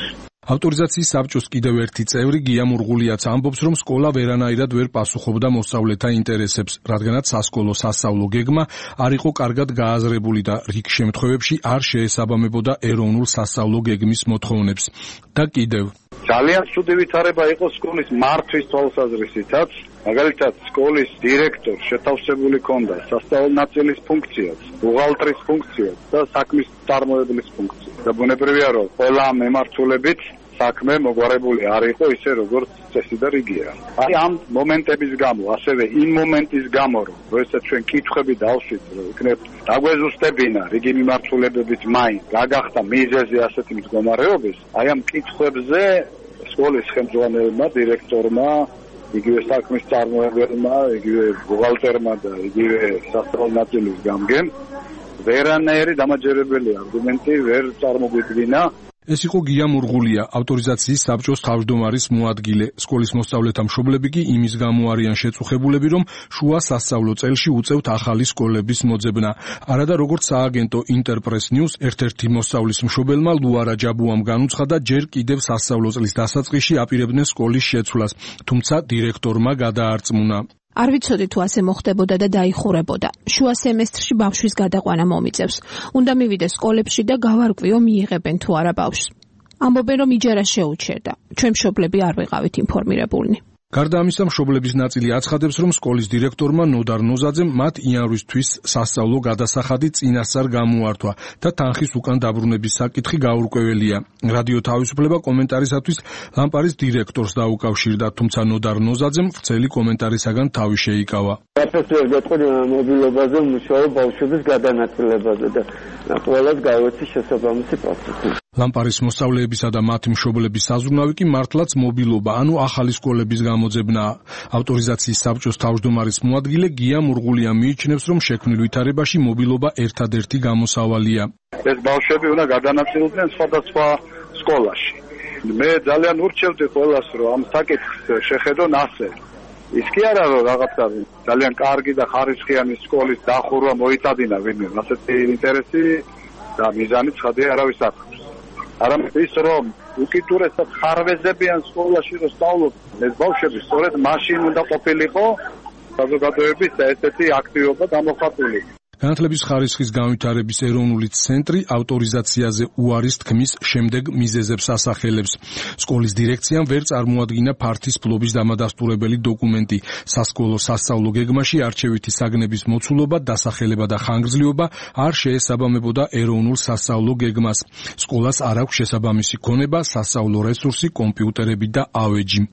ავტორიზაციის საბჭოს კიდევ ერთი წევრი გია მურღულიაც ამბობს, რომ სკოლა ვერანაირად ვერ პასუხობდა მოსწავლეთა ინტერესებს, რადგანაც სასკოლო სასწავლო გეგმა არ იყო კარგად გააზრებული და რიგ შემთხვევებში არ შეესაბამებოდა ეროვნულ სასწავლო გეგმის მოთხოვნებს. და კიდევ ძალიან ცუდი ვითარება იყო სკოლის მართვის თვალსაზრისითაც, მაგალითად სკოლის დირექტორს შეთავსებული ჰქონდა სასწავლო ნაწილის ფუნქციაც, ბუღალტრის ფუნქციაც და საქმის წარმოებლის ფუნქციაც. და ბუნებრივია, რომ ყველა მემართულებით საქმე მოგვარებული არ იყო ისე როგორც წესი და რიგია. აი ამ მომენტების გამო, ასევე იმ მომენტის გამო, რომ როდესაც ჩვენ კითხვები დავშვით, რომ იქნებ დაგვეზუსტებინა რიგი მიმართულებებით მაინც რა გახდა მიზეზი ასეთი მდგომარეობის, აი ამ კითხვებზე სკოლის ხელმძღვანელმა, დირექტორმა, იგივე საქმის წარმოებელმა, იგივე ბუღალტერმა და იგივე სასწავლო ნაწილის გამგემ ვერანაირი დამაჯერებელი არგუმენტი ვერ წარმოგვიდგინა. ეს იყო გია მურღულია, ავტორიზაციის საბჭოს თავმჯდომარის მოადგილე. სკოლის მოსწავლეთა მშობლები კი იმის გამო არიან შეწუხებულები, რომ შუა სასწავლო წელში უწევთ ახალი სკოლების მოძებნა. არადა როგორც სააგენტო ინტერპრეს ნიუს ერთ-ერთი მოსწავლის მშობელმა ლუარა ჯაბუამ განუცხადა, ჯერ კიდევ სასწავლო წლის დასაწყისში აპირებდნენ სკოლის შეცვლას, თუმცა დირექტორმა გადაარწმუნა. არ ვიცოდი თუ ასე მოხდებოდა და დაიხურებოდა. შუა სემესტრში ბავშვის გადაყვანა მომიწევს. უნდა მივიდეს სკოლებში და გავარკვიო მიიღებენ თუ არა ბავშვს. ამბობენ რომ იჯარა შეუჩერდა. ჩვენ მშობლები არ ვიყავით ინფორმირებულნი. გარდა ამისა, მშობლების ნაწილი აცხადებს, რომ სკოლის დირექტორმა ნოდარ ნოზაძემ მათ იანვრისთვის სასწავლო გადასახადი წინასწარ გამოართვა და თანხის უკან დაბრუნების საკითხი გაურკვეველია. რადიო თავისუფლება კომენტარისათვის ლამპარის დირექტორს დაუკავშირდა, თუმცა ნოდარ ნოზაძემ ვრცელი კომენტარისაგან თავი შეიკავა. პროფესორ გეტყვი მობილობაზე მუშაობ ბავშვების გადანაწილებაზე და ყველას გავეცი შესაბამისი პროცესი. ლამპარის მოსწავლეებისა და მათი მშობლების საზრუნავი კი მართლაც მობილობა, ანუ ახალი სკოლების გამოძებნაა. ავტორიზაციის საბჭოს თავმჯდომარის მოადგილე გია მურღულია მიიჩნევს, რომ შექმნილ ვითარებაში მობილობა ერთადერთი გამოსავალია. ეს ბავშვები უნდა გადანაწილდნენ სხვადასხვა სკოლაში. მე ძალიან ურჩევდი ყველას, რომ ამ საკითხს შეხედონ ასე. ის კი არა, რომ რაღაცა ძალიან კარგი და ხარისხიანი სკოლის დახურვა მოიტადინა ვინმე, ასეთი ინტერესი და მიზანი ცხადია არავის არ აქვს. არამედ ის, რომ უკიდურესად ხარვეზებიან სკოლაში რომ სწავლობ, ეს ბავშვები სწორედ მაშინ უნდა ყოფილიყო საზოგადოების ესეთი აქტივობა გამოხატული. განათლების ხარისხის განვითარების ეროვნული ცენტრი ავტორიზაციაზე უარის თქმის შემდეგ მიზეზებს ასახელებს. სკოლის დირექციამ ვერ წარმოადგინა ფართის ფლობის დამადასტურებელი დოკუმენტი. სასკოლო სასწავლო გეგმაში არჩევითი საგნების მოცულობა, დასახელება და ხანგრძლივობა არ შეესაბამებოდა ეროვნულ სასწავლო გეგმას. სკოლას არ აქვს შესაბამისი ქონება, სასწავლო რესურსი, კომპიუტერები და ავეჯი.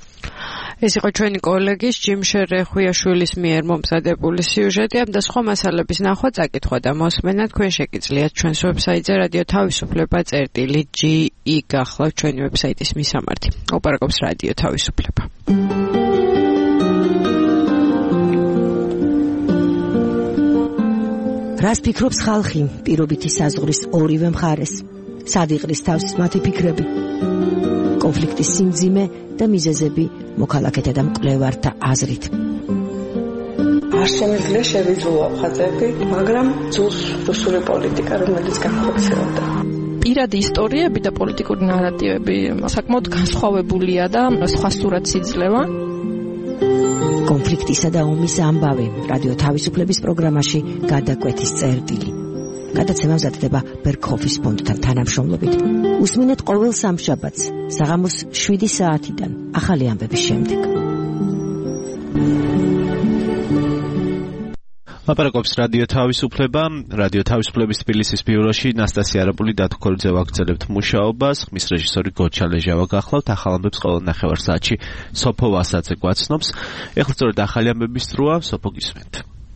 ეს იყო ჩვენი კოლეგის ჯიმშერ რეხვიაშვილის მიერ მომზადებული სიუჟეტი. ამ და სხვა მასალების ნახვა, წაკითხვა და მოსმენა თქვენ შეგიძლიათ ჩვენს ვებსაიტზე რადიო თავისუფლება წერტილი ჯი ი გახლავთ ჩვენი ვებსაიტის მისამართი. ოპერაკობს რადიო თავისუფლება. რას ფიქრობს ხალხი პირობითი საზღვრის ორივე მხარეს? სად იყრის თავს მათი ფიქრები? კონფლიქტის სიმძიმე და მიზეზები მოქალაქეთა და მკვლევართა აზრით. არ შემიძლია შევიძულო ხაზები, მაგრამ ძულს რუსული პოლიტიკა, რომელიც განხორციელდა. პირადი ისტორიები და პოლიტიკური ნარატივები საკმაოდ განსხვავებულია და სხვა სურათს იძლევა. კონფლიქტისა და ომის ამბავი რადიო თავისუფლების პროგრამაში გადაკვეთის წერტილი. გადაცემა მზადდება ბერგჰოფის ფონდთან თანამშრომლობით. უსმინეთ ყოველ სამშაბათს საღამოს შვიდი საათიდან ახალი ამბების შემდეგ. ლაპარაკობს რადიო თავისუფლება. რადიო თავისუფლების თბილისის ბიუროში ნასტასია არაპული და თქორიძე ვაგრძელებთ მუშაობას. ხმის რეჟისორი გოჩა ლეჟავა გახლავთ. ახალ ამბებს ყოველ ნახევარსაათში სოფო ვასაძე გვაცნობს. ეხლა სწორედ ახალი ამბების დროა. სოფო, გისმენთ.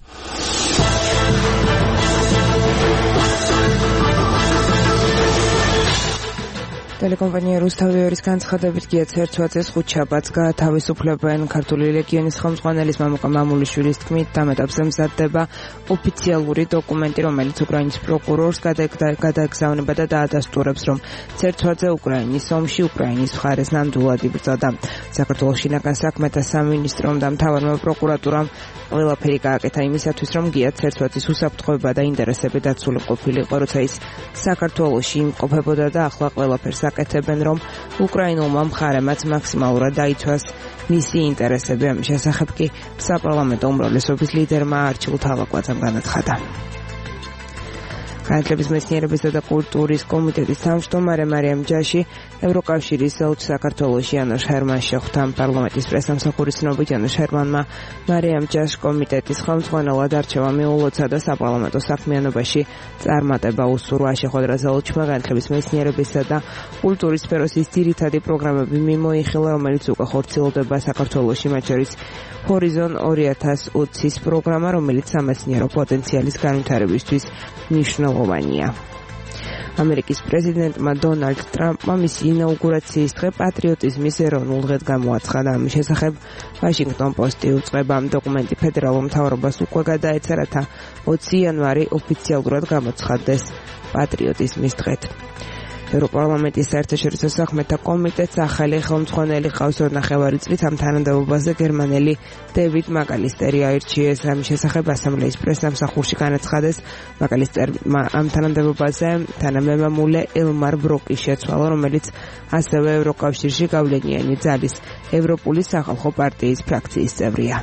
ტელეკომპანია რუსთავიორის განცხადებით გია ცერცვაძეს ხუთშაბათს გაათავისუფლებენ. ქართული ლეგიონის ხელმძღვანელის მამუკა მამულიშვილის თქმით, დამატებზე მზადდება ოფიციალური დოკუმენტი, რომელიც უკრაინის პროკურორს გადაეგზავნება და დაადასტურებს, რომ ცერცვაძე უკრაინის ომში უკრაინის მხარეს ნამდვილად იბრძოდა. საქართველოს შინაგან საქმეთა სამინისტრომ და მთავარმა პროკურატურამ ყველაფერი გააკეთა იმისათვის, რომ გია ცერცვაძის უსაფრთხოება და ინტერესები დაცული ყოფილიყო, როცა ის საქართველოში იმყოფებოდა და ახლა ყველაფერს აკეთებენ, რომ უკრაინულმა მხარემაც მაქსიმალურად დაიცვას მისი ინტერესები. ამის შესახებ კი საპარლამენტო უმრავლესობის ლიდერმა არჩილ თავაკვაძემ განაცხადა. განათლების მეცნიერებისა და კულტურის კომიტეტის თავმჯდომარე მარიამ ჯაში ევროკავშირის ელჩ საქართველოში იანოშ ჰერმანს შეხვდა. პარლამენტის პრესსამსახურის ცნობით იანოშ ჰერმანმა მარიამ ჯაშ კომიტეტის ხელმძღვანელად არჩევა მიულოცა და საპარლამენტო საქმიანობაში წარმატება უსურვა. შეხვედრაზე ელჩმა განათლების მეცნიერებისა და კულტურის სფეროს ძირითადი პროგრამები მიმოიხილა, რომელიც უკვე ხორციელდება საქართველოში, მათ შორის ჰორიზონ ორი ათას ოცის პროგრამა, რომელიც სამეცნიერო პოტენციალის განვითარებისთვის მნიშვნელოვანია. ამერიკის პრეზიდენტმა დონალდ ტრამპმა მისი ინაუგურაციის დღე პატრიოტიზმის ეროვნულ დღედ გამოაცხადა. ამის შესახებ ვაშინგტონ პოსტი უწყება. დოკუმენტი ფედერალურ მთავრობას უკვე გადაეცა, რათა ოცი იანვარი ოფიციალურად გამოცხადდეს პატრიოტიზმის დღედ. ევროპარლამენტის საერთაშორისო საქმეთა კომიტეტს ახალი ხელმძღვანელი ყავს. ორ ნახევარი წლით ამ თანამდებობაზე გერმანელი დევიდ მაკალისტერი აირჩიეს. ამის შესახებ ასამბლეის პრესსამსახურში განაცხადეს, მაკალისტერმა ამ თანამდებობაზე თანამემამულე ელმარ ბროკი შეცვალა, რომელიც ასევე ევროკავშირში გავლენიანი ძალის ევროპული სახალხო პარტიის ფრაქციის წევრია.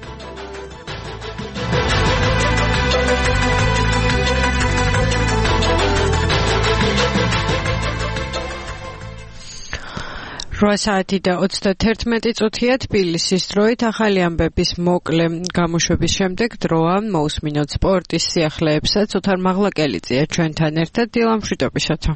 რვა საათი და ოცდათერთმეტი წუთია თბილისის დროით. ახალი ამბების მოკლე გამოშვების შემდეგ დროა მოусმინოთ სპორტის სიახლეებსაც. ოთარ მაღლაკელიძეა ჩვენთან ერთად. დილამ მშვიდობისათა.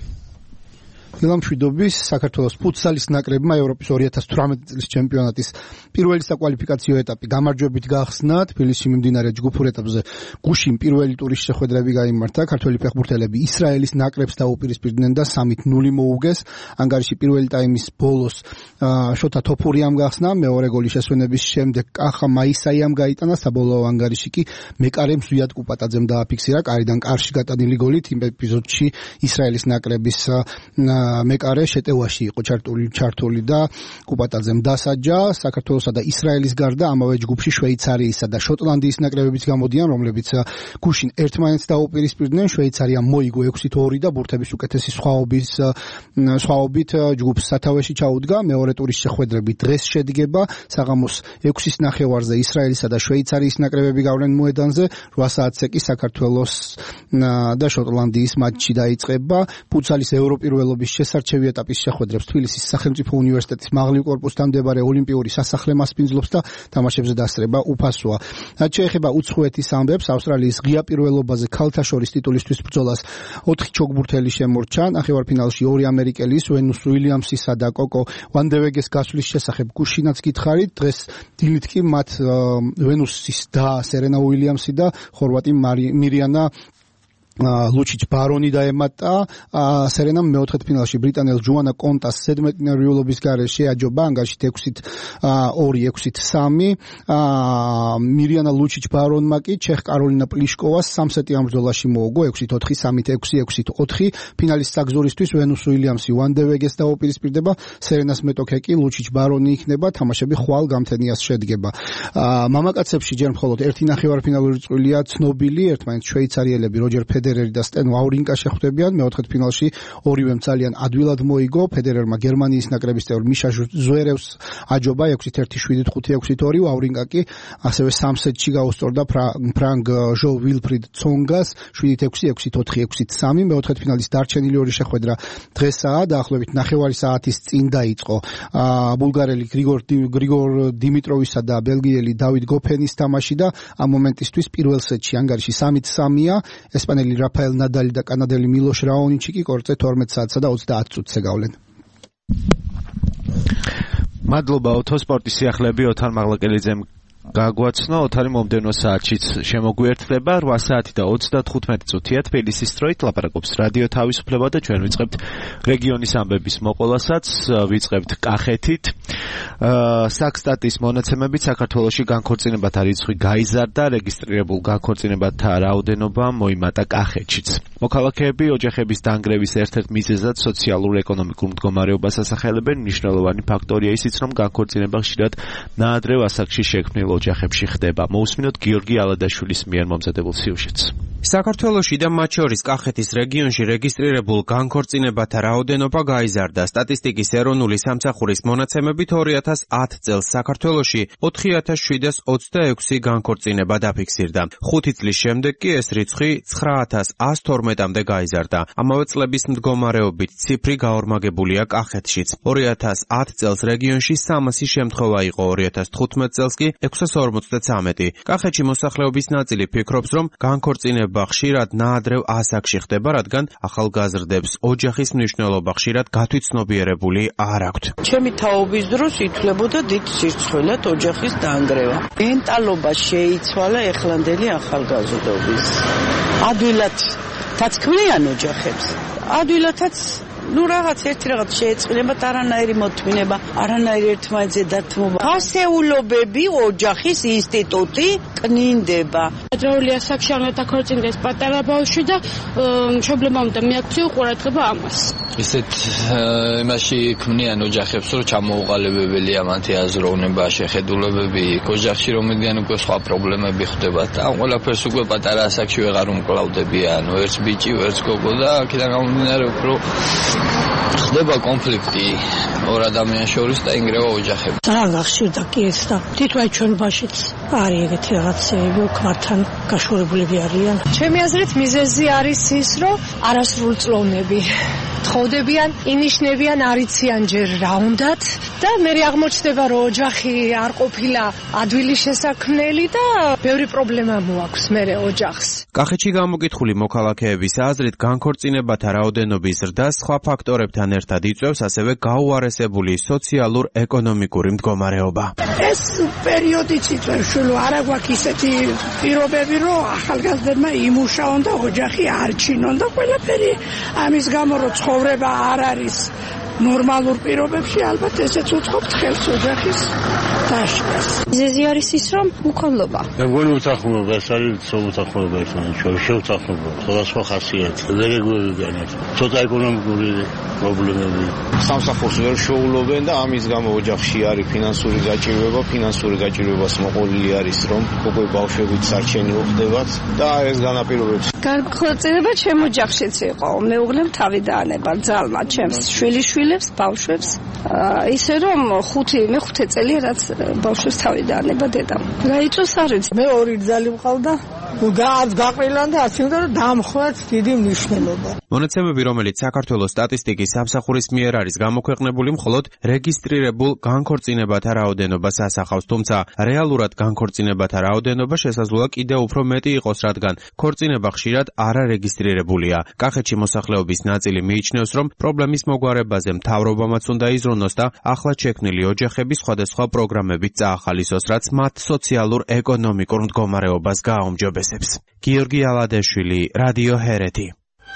დილამ მშვიდობის. საქართველოს ფუტსალის ნაკრებმა ევროპის ორი ათას თვრამეტი წლის ჩემპიონატის პირველი საკვალიფიკაციო ეტაპი გამარჯვებით გახსნა. თბილისში მიმდინარე ჯგუფურ ეტაპზე გუშინ პირველი ტურის შეხვედრები გაიმართა. ქართველი ფეხბურთელები ისრაელის ნაკრებს დაუპირისპირდნენ და სამით ნული მოუგეს. ანგარიში პირველი ტაიმის ბოლოს შოთა თოფურიამ გახსნა. მეორე გოლის შესვენების შემდეგ კახა მაისაიამ გაიტანა. საბოლოო ანგარიში კი მეკარემ ზვიად კუპატაძემ დააფიქსირა. კარიდან კარში გატანილი გოლით იმ ეპიზოდში ისრაელის ნაკრების მეკარე შეტევაში იყო ჩართული ჩართული და კუპატაძემ დასაჯა. საქართველოსა და ისრაელის გარდა ამავე ჯგუფში შვეიცარიისა და შოტლანდიის ნაკრებებიც გამოდიან, რომლებიც გუშინ ერთმანეთს დაუპირისპირდნენ. შვეიცარიამ მოიგო ექვსით ორი და ბურთების უკეთესი სხვაობის სხვაობით ჯგუფს სათავეში ჩაუდგა. მეორე ტურის შეხვედრები დღეს შედგება. საღამოს ექვსის ნახევარზე ისრაელისა და შვეიცარიის ნაკრებები გავლენ მოედანზე. რვა საათზე კი საქართველოს და შოტლანდიის მატჩი დაიწყება. ფუტსალის ევროპირველობის შესარჩევი ეტაპის შეხვედრებს თბილისის სახელმწიფო უნივერსიტეტის მაღლივ კორპუსთან მდებარე ოლიმპიური სასახლე მასპინძლობს და თამაშებზე დასწრება უფასოა. რაც შეეხება უცხოეთის ამბებს, ავსტრალიის ღია პირველობაზე ქალთა შორის ტიტულისთვის ბრძოლას ოთხი ჩოგბურთელი შემორჩა. ნახევარფინალში ორი ამერიკელის, ვენუს უილიამსისა და კოკო ვანდევეგეს გასვლის შესახებ გუშინაც გითხარით. დღეს დილით კი მათ ვენუსის და სერენა უილიამსი და ხორვატი მირიანა ლუჩიჩ ბარონი დაემატა. სერენამ მეოთხედფინალში ბრიტანელ ჯოანა კონტას ზედმეტნერულობის გარეშე შეაჯობა ანგარიშით ექვსით ორი ექვსით სამი. მირიანა ლუჩიჩ ბარონმა კი ჩეხ კაროლინა პლიშკოვას სამსეტი ამ ბრძოლაში მოუგო ექვსით ოთხი, სამით ექვსი, ექვსით ოთხი. ფინალის საგზურისთვის ვენუს უილიამსი ვანდევეგეს დაუპირისპირდება. სერენას მეტოქე კი ლუჩიჩ ბარონი იქნება. თამაშები ხვალ გამთენიას შედგება. მამაკაცებში ჯერ მხოლოდ ერთი ნახევარფინალური წვლილია ცნობილი ერთმანეთს შვეიცარიელები როჯერ ფედერერი და სტენ ვავრინკა შეხვდებიან. მეოთხედფინალში ორივემ ძალიან ადვილად მოიგო. ფედერერმა გერმანიის ნაკრების წევრ მიშა ზვერევს აჯობა ექვსით ერთი, შვიდით ხუთი, ექვსით ორი. ვავრინკა კი ასევე სამ სეტში გაუსწორდა ფრანგ ჟო ვილფრიდ ცონგას შვიდით ექვსი, ექვსით ოთხი, ექვსით სამი. მეოთხედფინალის დარჩენილი ორი შეხვედრა დღესაა. დაახლოებით ნახევარი საათის წინ დაიწყო. ბულგარელი გრიგორ გრიგორ დიმიტროვისა და ბელგიელი დავიდ გოფენის თამაში და ამ მომენტისთვის პირველ სეტში ანგარიში სამით სამია. ესპანელი რაფაელ ნადალი და კანადელი მილოშ რაონიჩი კი კორტზე თორმეტ საათსა და ოცდაათ წუთზე გავლენ. მადლობა ოთო. სპორტის სიახლეები ოთარ მაღლაკელიძემ გაგვაცნო. ოთარი მომდევნო საათშიც შემოგვიერთდება. რვა საათი და ოცდათხუთმეტი წუთია თბილისის დროით. ლაპარაკობს რადიო თავისუფლება და ჩვენ ვიწყებთ რეგიონის ამბების მოყოლასაც. ვიწყებთ კახეთით. საქსტატის მონაცემებით საქართველოში განქორწინებათა რიცხვი გაიზარდა. რეგისტრირებულ განქორწინებათა რაოდენობა მოიმატა კახეთშიც. მოქალაქეები ოჯახების დანგრევის ერთ-ერთ მიზეზად სოციალურ-ეკონომიკურ მდგომარეობას ასახელებენ. მნიშვნელოვანი ფაქტორია ისიც, რომ განქორწინება ხშირად ნაადრევ ასაკში შექმნილ ოჯახებში ხდება. მოусმინოთ გიორგი ალადაშვილის მიერ მომზადებულ სიუჟეტს. საქართველოში და მათ შორის კახეთის რეგიონში რეგისტრირებულ განქორწინებათა რაოდენობა გაიზარდა. სტატისტიკის ეროვნული სამსახურის მონაცემებით ორი ათას ათ წელს საქართველოში ოთხი ათას შვიდას ოცდაექვსი განქორწინება დაფიქსირდა. ხუთი წლის შემდეგ კი ეს რიცხვი ცხრა ათას ას თორმეტამდე გაიზარდა. ამავე წლების მდგომარეობით ციფრი გაორმაგებულია კახეთშიც. ორი ათას ათ წელს რეგიონში სამასი შემთხვევა იყო, ორი ათას თხუთმეტ წელს კი ექვსას ორმოცდაცამეტი. კახეთში მოსახლეობის ნაწილი ფიქრობს, რომ განქორწინება ხშირად ნაადრევ ასაკში ხდება, რადგან ახალგაზრდებს ოჯახის მნიშვნელობა ხშირად გათვითცნობიერებული არ აქვთ. ჩემი თაობის დროს ითვლებოდა დიდ სირცხვილად ოჯახის დაანგრევა. მენტალობა შეიცვალა ეხლანდელი ახალგაზრდობის. ადვილად თაცქმლიან ოჯახებს. ადვილადაც ну რაღაც ერთი რაღაც შეეწყინება არანაირი მოთმინება, არანაირი ერთმანეთზე დათმობა. ფასეულობები ოჯახის ინსტიტუტი კნინდება. ადრეული ასაკში არ დაქორწინდეს პატარა ბავშვი და მშობლებმა უნდა მიაქციო ყურადღება ამას. ისეთ იმაში ქმნიან ოჯახებს, რომ ჩამოუყალიბებელია მათი აზროვნება, შეხედულებები, ოჯახში რომელიდან უკვე სხვა პრობლემები ხდება და ამ ყველაფერს უკვე პატარა ასაკში ვეღარ უმკლავდებიან, ვერც ბიჭი, ვერც გოგო და აქედან გამომდინარე უფრო ხდება კონფლიქტი ორ ადამიანს შორის და ინგრევა ოჯახები. ძალიან გახშირდა კი ეს და თითოეულ ჩვენებაშიც არის ეგეთი რაღაცები, ოქმართან გაშორებულები არიან. ჩემი აზრით მიზეზი არის ის, რომ არასრულწლოვნები თხოვდებიან, ინიშნებიან, არიციან ჯერ რა უნდათ და მე აღმოჩნდება, რომ ოჯახი არ ყოფილა ადვილი შესაქმნელი და ბევრი პრობლემა მოაქვს მე ოჯახს. კახეთში გამოკითხული მოქალაქეების აზრით განქორწინებათა რაოდენობის ზრდა სხვა ფაქტორებთან ერთად იწვევს ასევე გაუარესებული სოციალურ-ეკონომიკური მდგომარეობა. ეს პერიოდიც იწვევს, რომ არა გვაქვს ისეთი პირობები, რომ ახალგაზრდებმა იმუშაონ და ოჯახი არჩინონ და ყველაფერი ამის გამო რომ ცხოვრება არ არის ნორმალურ პირობებში, ალბათ ესეც უწყობთ ხელს ოჯახის დაშლას. მიზეზი არის ის, რომ უქონლობა. მეგონი უთანხმოება, ეს არის უთანხმოება ერთმანეთს შორის, შეუთანხმოება, სხვადასხვა ხასიათი, რეგულირებიდან არის. ცოტა ეკონომიკური პრობლემები. სამსახურს ვერ შეულობენ და ამის გამო ოჯახში არის ფინანსური გაჭირვება, ფინანსური გაჭირვებას მოყოლილი არის, რომ უკვე ბავშვებით სარჩენი უხდებათ და ეს განაპირობებს. განქორწინება ჩემ ოჯახშიც იყო. მეუღლემ თავი დაანება ძალმა ჩემს შვილიშვილებს, ბავშვებს. ისე რომ ხუთი მე ხუთი წელი რაც ბავშვებს თავი დაანება დედამ. გაიწოს არ ვიცი. მე ორი ძალი მყავდა. გააც გაყრილან და ასე უნდა რომ დამხვაც დიდი მნიშვნელობა. მონაცემები, რომელიც საქართველოს სტატისტიკის სამსახურის მიერ არის გამოქვეყნებული, მხოლოდ რეგისტრირებულ განქორწინებათა რაოდენობას ასახავს, თუმცა რეალურად განქორწინებათა რაოდენობა შესაძლოა კიდევ უფრო მეტი იყოს, რადგან ქორწინება ხშირად არარეგისტრირებულია. კახეთში მოსახლეობის ნაწილი მიიჩნევს, რომ პრობლემის მოგვარებაზე მთავრობამაც უნდა იზრუნოს და ახლად შექმნილი ოჯახები სხვადასხვა პროგრამებით წაახალისოს, რაც მათ სოციალურ-ეკონომიკურ მდგომარეობას გააუმჯობესებს. გიორგი ალადეშვილი, რადიო ჰერეთი.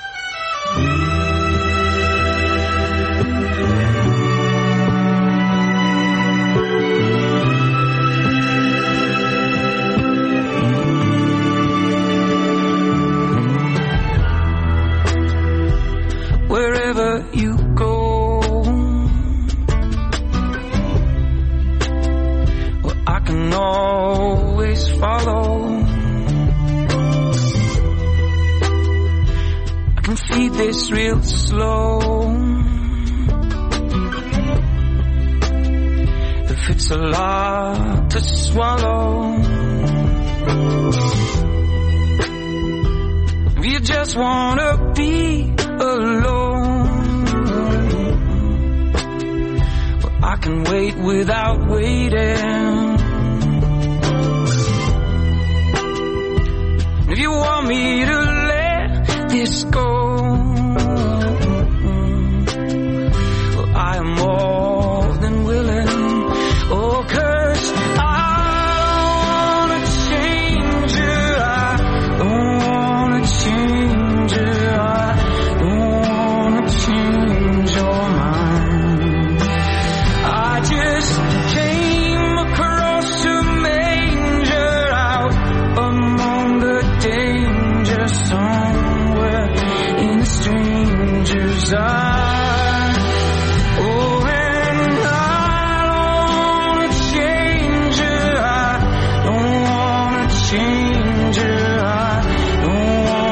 Wherever you go, well, I can always follow. I can feed this real slow. If it's a lot to swallow, if you just wanna be alone, well, I can wait without waiting. If you want me to let this go, well, I am more than willing. Oh, 'cause I don't wanna change you, I don't wanna change you, I change your mind. I just came across a manger out among the danger somewhere in a stranger's eye. Oh, and I don't wanna change you, I don't wanna change you, I don't wanna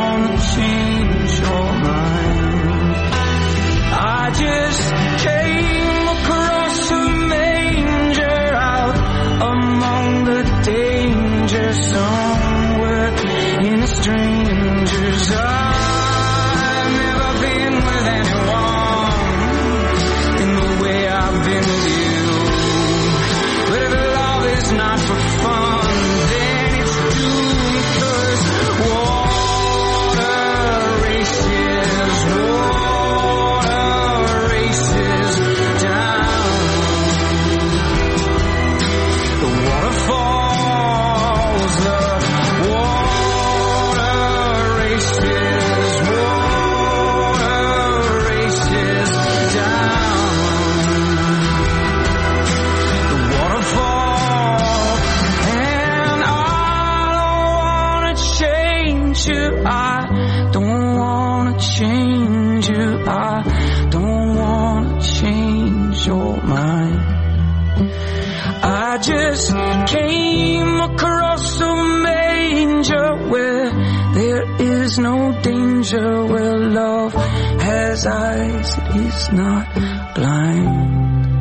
There's no danger where love has eyes, it is not blind.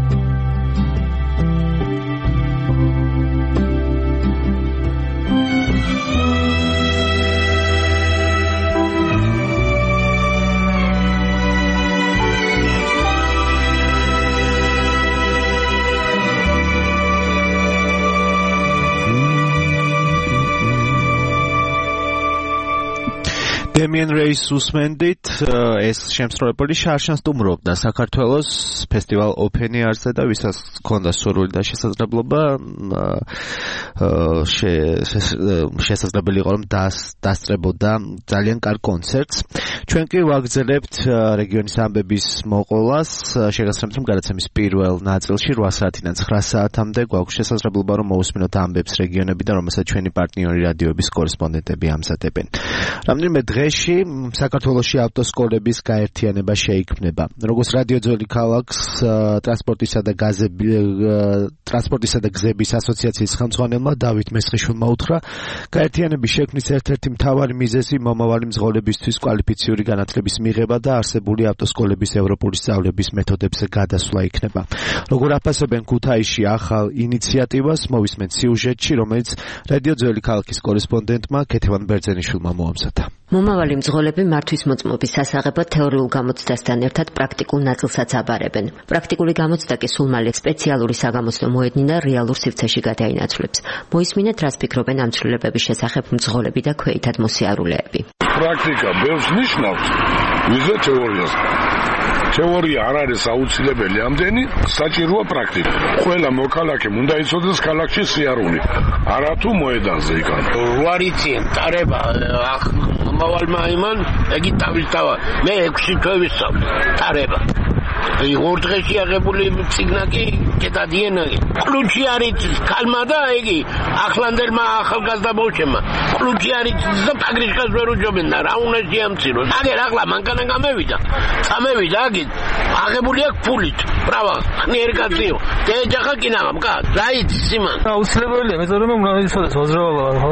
Damien Reis უსმენდით, ეს შემსრულებელი შარშან სტუმრობდა საქართველოს ფესტივალ Open Air-ზე და ვისაც ჰქონდა სურვილი და შესაძლებლობა შესაძლებელი იყო რომ დასწრებოდა ძალიან კარგ კონცერტს. ჩვენ კი ვაგრძელებთ რეგიონის ამბების მოყოლას, შეგახსენებთ რომ გადაცემის პირველ ნაწილში რვა საათიდან ცხრა საათამდე გვაქვს შესაძლებლობა რომ მოусმინოთ ამბებს რეგიონებიდან, რომელსაც ჩვენი პარტნიორი რადიოების კორესპონდენტები ამზადებენ. რამდენიმე დღეში საქართველოში ავტოსკოლების გაერთიანება შეიქმნება. როგორც რადიო ძველი ქალაქს ტრანსპორტისა და გაზები ტრანსპორტისა და გზების ასოციაციის ხელმძღვანელმა დავით მესხიშვილმა უთხრა, გაერთიანების შექმნის ერთ-ერთი მთავარი მიზეზი მომავალი მძღოლებისთვის კვალიფიციური განათლების მიღება და არსებული ავტოსკოლების ევროპული სწავლების მეთოდებზე გადასვლა იქნება. როგორ აფასებენ ქუთაისში ახალ ინიციატივას, მოვისმენთ სიუჟეტში, რომელიც რადიო ძველი ქალაქის კორესპონდენტმა ქეთევან ბერძენიშვილმა მოამზადა. მომავალი მძღოლები მართვის მოწმობის სასაღებად თეორიულ გამოცდასთან ერთად პრაქტიკულ ნაწილსაც აბარებენ. პრაქტიკული გამოცდა კი სულ მალე სპეციალური საგამოცდო მოედნი და რეალურ სივრცეში გადაინაცვლებს. მოისმინეთ, რას ფიქრობენ ამ ცვლილებების შესახებ მძღოლები და ქვეითად მოსიარულეები. პრაქტიკა ბევრს ნიშნავს, ვიდრე თეორიას. თეორია არ არის აუცილებელი ამდენი, საჭიროა პრაქტიკა. ყველა მოქალაქე უნდა იცოდეს ქალაქში სიარული, არათუ მოედანზე იქან. ვარიციან ტარება მომავალმა იმან, ეგი თავისთავად. მე ექვსი თვე ვისწავლე ტარება. ორ დღეში აღებული ციგნაკი კედადიანაკი. კლუჩი არის ქალმა და ეგი ახლანდელმა ახალგაზრდა ბავშვებმა. კლუჩი არის ზოგადად ვერ უჯობენ და რა უნდა შეამციროს. აგერ ახლა მანქანა გამევიდა. წამევიდა აგი აღებული აქვს ფულით. ბრავო, ნერგაციო. ეჯახა კინაღა მკა. რაიც სიმან. აუცილებელია, მე თვითონ უნდა იცოდეს მოძრაობა, ხო?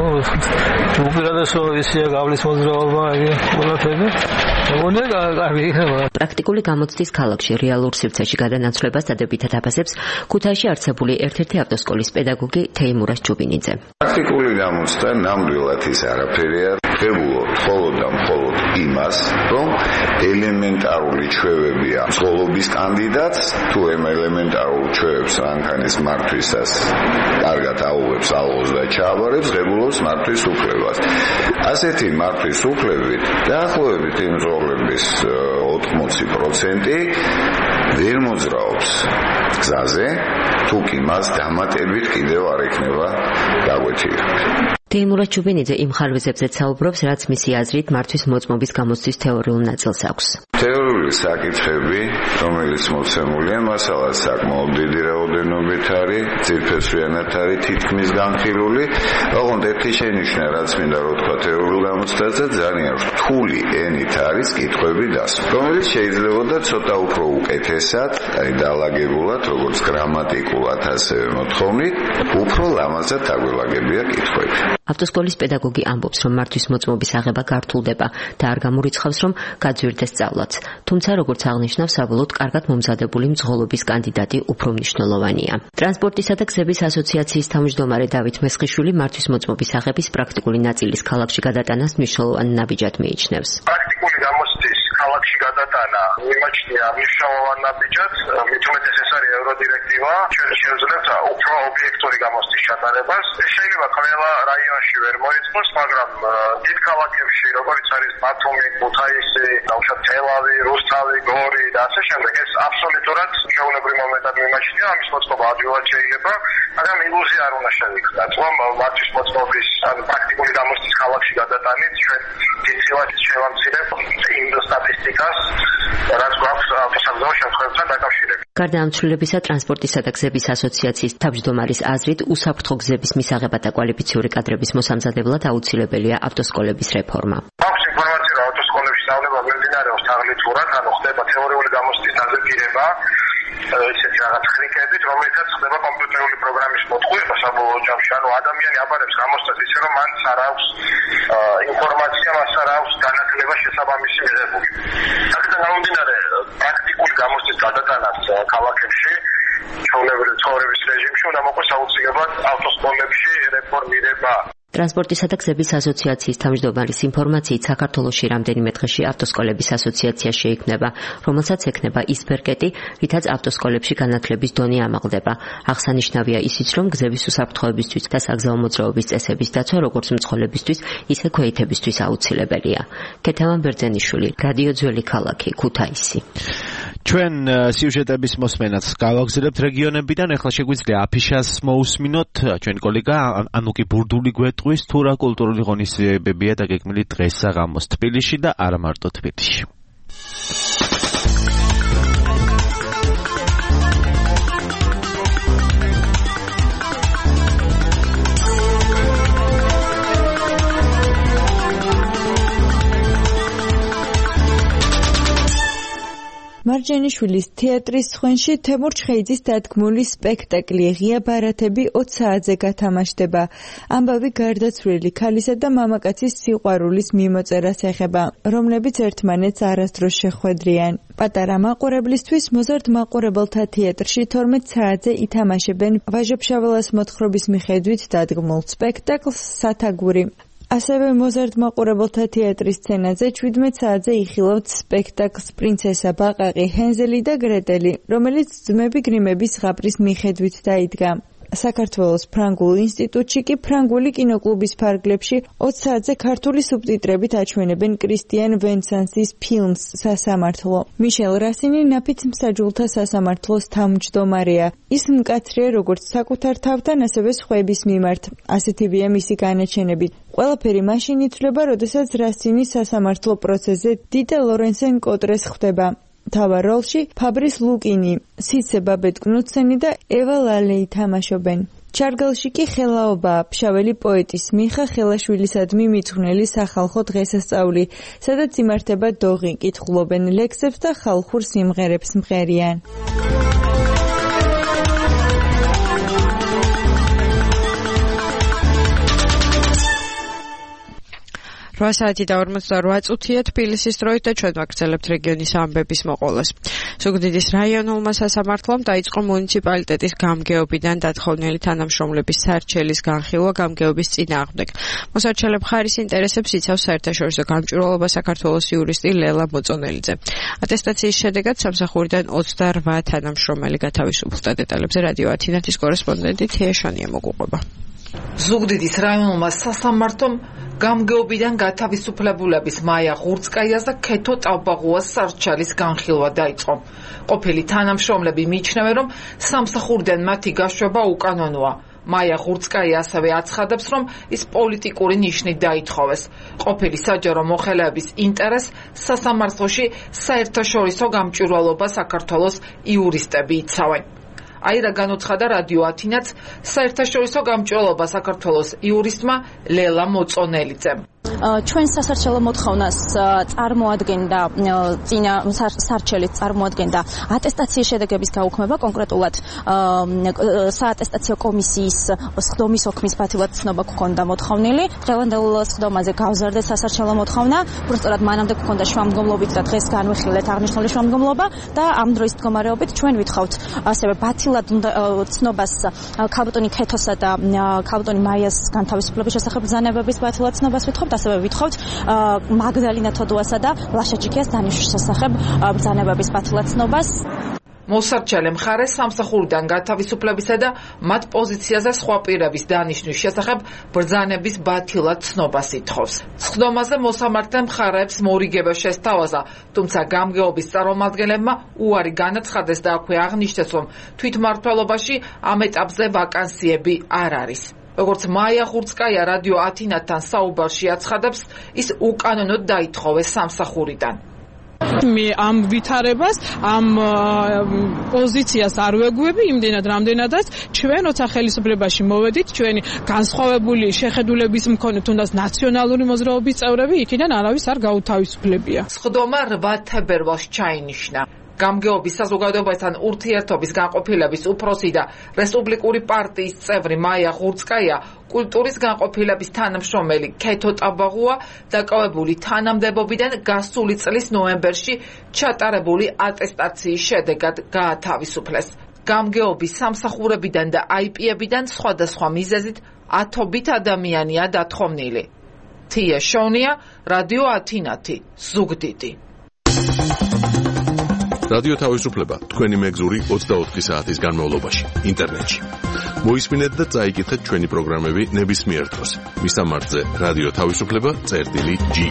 უპირატესობა ისია გავლის მოძრაობა, აი, ყველაფერი. მოგონია კარგი იქნება. პრაქტიკული გამოცდის ქალაქში რეალურ სივრცეში გადანაცვლებას დადებითად აფასებს ქუთაისში არსებული ერთ-ერთი ავტოსკოლის პედაგოგი თეიმურას ჩუბინიძე. პრაქტიკული გამოცდა ნამდვილად ის არაფერია, ღებულობ მხოლოდ და მხოლოდ იმას, რომ ელემენტარული ჩვევებია მძღოლობის კანდიდატს, თუ ამ ელემენტარულ ჩვევებს მანქანის მართვისას კარგად აუღებს ალღოს და ჩააბარებს, ღებულობს მართვის უფლებას. ასეთი მართვის უფლებით დაახლოებით იმ მძღოლების ოთხმოცი პროცენტი ვერ მოძრაობს გზაზე, თუ კი მას დამატებით კიდევ არ ექნება გაგვეთილება. თეიმურა ჩუბინიძე იმ ხარვეზებზეც საუბრობს, რაც მისი აზრით მართვის მოწმობის გამოცდის თეორიულ ნაწილს აქვს. თეორიული საკითხები, რომელიც მოცემულია, მასალა საკმაოდ დიდი რაოდენობით არის, ძირფესვიანად არის თითქმის განხილული. ოღონდ ერთი შენიშვნა, რაც მინდა რომ თქვა თეორიულ გამოცდაზე, ძალიან რთული ენით არის კითხვები დასვა, რომელიც შეიძლებოდა ცოტა უფრო უკეთესად, აი დაალაგებულად, როგორც გრამატიკულად, ასევე მოთხოვნით, უფრო ლამაზად დაგველაგებია კითხვები. ავტოსკოლის პედაგოგი ამბობს, რომ მართვის მოწმობის აღება გართულდება და არ გამორიცხავს, რომ გაძვირდეს სწავლაც. თუმცა, როგორც აღნიშნავს, საბოლოოდ კარგად მომზადებული მძღოლობის კანდიდატი უფრო მნიშვნელოვანია. ტრანსპორტისა და გზების ასოციაციის თავმჯდომარე დავით მესხიშვილი მართვის მოწმობის აღების პრაქტიკული ნაწილის ქალაქში გადატანას მნიშვნელოვან ნაბიჯად მიიჩნევს. პრაქტიკული გამოცდის ქალაქში გადატანა მიმაჩნია მნიშვნელოვან ნაბიჯად, მით უმეტეს ეს არის ევროდირექტივა, ჩვენ შევძლებთ უფრო ობიექტური გამოცდის ჩატარებას. შეიძლება ყველა რაიონში ვერ მოიწმოს, მაგრამ დიდ ქალაქებში, როგორც არის ბათუმი, ქუთაისი, დაუშვათ თელავი, რუსთავი, გორი და ასე შემდეგ, ეს აბსოლუტურად ჩვეულებრივ მომენტად მიმაჩნია, ამის მოწყობა ადვილად შეიძლება, მაგრამ ილუზია არ უნდა შევიქმნათ, რომ მართვის მოწყობის ან პრაქტიკული გამოცდის ქალაქში გადატანით ჩვენ დიდწილად შევამცირებ იმ სტატისტიკას, რაც გვაქვს ავტოსაგზაო შემთხვევებთან დაკავშირებით. გარდა ამ ცვლილებისა, ტრანსპორტისა და გზების ასოციაციის თავმჯდომარის აზრით, უსაფრთხო გზების მისაღებად და კვალიფიციური კადრების მოსამზადებლად აუცილებელია ავტოსკოლების რეფორმა. აქვს ინფორმაცია, რომ ავტოსკოლებში სწავლება მიმდინარეობს თაღლითურად, ანუ ხდება თეორიული გამოცდის დაზეგირება. ესეთი რაღაც ხრიკებით, რომელთაც ხდება კომპიუტერული პროგრამის მოთხოვება საბოლოო ჯამში. ანუ ადამიანი აბარებს გამოსცეს ისე, რომ მან არ აქვს ინფორმაცია, მას არ აქვს განათლება შესაბამისი მიღებული. აქედან გამომდინარე, პრაქტიკული გამოცდის გადატანას ქალაქებში ჩვეულებრივ ცხოვრების რეჟიმში უნდა მოყოს აუცილებლად ავტოსკოლებში რეფორმირება. ტრანსპორტისა და გზების ასოციაციის თავმჯდომარის ინფორმაციით, საქართველოში რამდენიმე დღეში ავტოსკოლების ასოციაცია შეიქმნება, რომელსაც ექნება ის ბერკეტი, რითაც ავტოსკოლებში განათლების დონე ამაღლდება. აღსანიშნავია ისიც, რომ გზების უსაფრთხოებისთვის და საგზაო მოძრაობის წესების დაცვა როგორც მძღოლებისთვის, ისე ქვეითებისთვის აუცილებელია. ქეთევან ბერძენიშვილი, რადიო ძველი ქალაქი, ქუთაისი. ჩვენ სიუჟეტების მოსმენაც გავაგზავნებთ რეგიონებიდან, ახლა შეგვიძლია აფიშას მოусმინოთ, ჩვენ კოლეგა ანუკი ბურდული გვეტყვის თუ რა კულტურული ღონისძიებებია დაგეგმილი დღეს საღამოს თბილისში და არა მარტო თბილისში. მარჯანიშვილის თეატრის ხვენში თემურ ჩხეიძის დადგმული სპექტაკლი ღია ბარათები ოც საათზე გათამაშდება. ამბავი გარდაცვლილი ქალისა და მამაკაცის სიყვარულის მიმოწერას ეხება, რომლებიც ერთმანეთს არასდროს შეხვედრიან. პატარა მაყურებლისთვის მოზარდ მაყურებელთა თეატრში თორმეტ საათზე ითამაშებენ ვაჟა-ფშაველას მოთხრობის მიხედვით დადგმულ სპექტაკლს სათაგური. ასევე მოზარდ მაყურებელთა თეატრის სცენაზე ჩვიდმეტ საათზე იხილავთ სპექტაკლს პრინცესა ბაყაყი, ჰენზელი და გრეტელი, რომელიც ძმები გრიმების ზღაპრის მიხედვით დაიდგა. საქართველოს ფრანგულ ინსტიტუტში კი ფრანგული კინოკლუბის ფარგლებში ოც საათზე ქართული სუბტიტრებით აჩვენებენ კრისტიან ვენსანსის ფილმს სასამართლო. მიშელ რასინი ნაფიც მსაჯულთა სასამართლოს თავმჯდომარეა. ის მკაცრია როგორც საკუთარ თავთან, ასევე სხვების მიმართ. ასეთივეა მისი განაჩენები. ყველაფერი მაშინ იცვლება, როდესაც რასინი სასამართლო პროცესზე დიდა ლორენსენ კოტრეს ხვდება. თავარ როლში ფაბრის ლუკინი, სიცე ბაბეთ გნუცენი და ევა ლალეი თამაშობენ. ჩარგალში კი ხელაობაა ფშაველი პოეტის მიხა ხელაშვილისადმი მიძღვნილი სახალხო დღესასწაული, სადაც იმართება დოღი, კითხულობენ ლექსებს და ხალხურ სიმღერებს მღერიან. რვა საათი და ორმოცდარვა წუთია თბილისის დროით და ჩვენ ვაგრძელებთ რეგიონის ამბების მოყოლას. ზუგდიდის რაიონულმა სასამართლომ დაიწყო მუნიციპალიტეტის გამგეობიდან დათხოვნილი თანამშრომლების სარჩელის განხილვა გამგეობის წინააღმდეგ. მოსარჩელე მხარის ინტერესებს იცავს საერთაშორისო გამჭვირვალობა საქართველოს იურისტი ლელა მოწონელიძე. ატესტაციის შედეგად სამსახურიდან ოცდარვა თანამშრომელი გათავისუფლდა. დეტალებზე რადიო ათინათის კორესპონდენტი თეა შანია მოგუყვება. ზუგდიდის რაიონულმა სასამართლომ გამგეობიდან გათავისუფლებულების მაია ღურცკაიას და ქეთო ტავბაღუას სარჩელის განხილვა დაიწყო. ყოფილი თანამშრომლები მიიჩნევენ, რომ სამსახურიდან მათი გაშვება უკანონოა. მაია ღურცკაია ასევე აცხადებს, რომ ის პოლიტიკური ნიშნით დაითხოვეს. ყოფილი საჯარო მოხელეების ინტერესს სასამართლოში საერთაშორისო გამჭვირვალობა საქართველოს იურისტები იცავენ. აირა განუცხადა რადიო ათინაც საერთაშორისო გამჭვირვალობა საქართველოს იურისტმა ლელა მოწონელიძემ. ჩვენ სასარჩელო მოთხოვნას წარმოადგენდა წინა სარჩელის წარმოადგენდა ატესტაციის შედეგების გაუქმება, კონკრეტულად საატესტაციო კომისიის სხდომის ოქმის პატივად ცნობა გქონდა მოთხოვნილი. დღევანდელ სხდომაზე გავზარდეთ სასარჩელო მოთხოვნა, უბრალოდ მანამდე გქონდა შუამდგომლობით და დღეს განვიხილეთ აღნიშნული შუამდგომლობა და ამ დროის მდგომარეობით ჩვენ ვითხოვთ ასევე ბათილად ცნობას ქალბატონი ქეთოსა და ქალბატონი მაიას განთავისუფლების შესახებ ბრძანებების ბათილად ცნობას ვითხოვთ. ასევე ვითხოვთ მაგდალინა თოდუასა და ლაშა ჯიქიას დანიშვნის შესახებ ბრძანებების ბათილად ცნობას. მოსარჩელე მხარე სამსახურიდან გათავისუფლებისა და მათ პოზიციაზე სხვა პირების დანიშვნის შესახებ ბრძანების ბათილად ცნობას ითხოვს. სხდომაზე მოსამართლე მხარეებს მორიგება შესთავაზა, თუმცა გამგეობის წარმომადგენლებმა უარი განაცხადეს და აქვე აღნიშნეს, რომ თვითმმართველობაში ამ ეტაპზე ვაკანსიები არ არის. როგორც მაია ღურცკაია რადიო ათინათთან საუბარში აცხადებს, ის უკანონოდ დაითხოვეს სამსახურიდან. მე ამ ვითარებას, ამ პოზიციას არ ვეგუები, იმდენად რამდენადაც ჩვენ როცა ხელისუფლებაში მოვედით, ჩვენი განსხვავებული შეხედულების მქონე თუნდაც ნაციონალური მოძრაობის წევრები იქიდან არავის არ გაუთავისუფლებია. სხდომა რვა თებერვალს ჩაინიშნა. გამგეობის საზოგადოებასთან ურთიერთობის განყოფილების უფროსი და რესპუბლიკური პარტიის წევრი მაია ღურცკაია, კულტურის განყოფილების თანამშრომელი ქეთო ტაბაღუა დაკავებული თანამდებობიდან გასული წლის ნოემბერში ჩატარებული ატესტაციის შედეგად გაათავისუფლეს. გამგეობის სამსახურებიდან და აი პი-ებიდან სხვადასხვა მიზეზით ათობით ადამიანია დათხოვნილი. თია შონია, რადიო ათინათი, ზუგდიდი. რადიო თავისუფლება თქვენი მეგზური ოცდაოთხი საათის განმავლობაში ინტერნეტში. მოისმინეთ და წაიკითხეთ ჩვენი პროგრამები ნებისმიერ დროს. მისამართზე რადიო თავისუფლება წერტილი ჯი.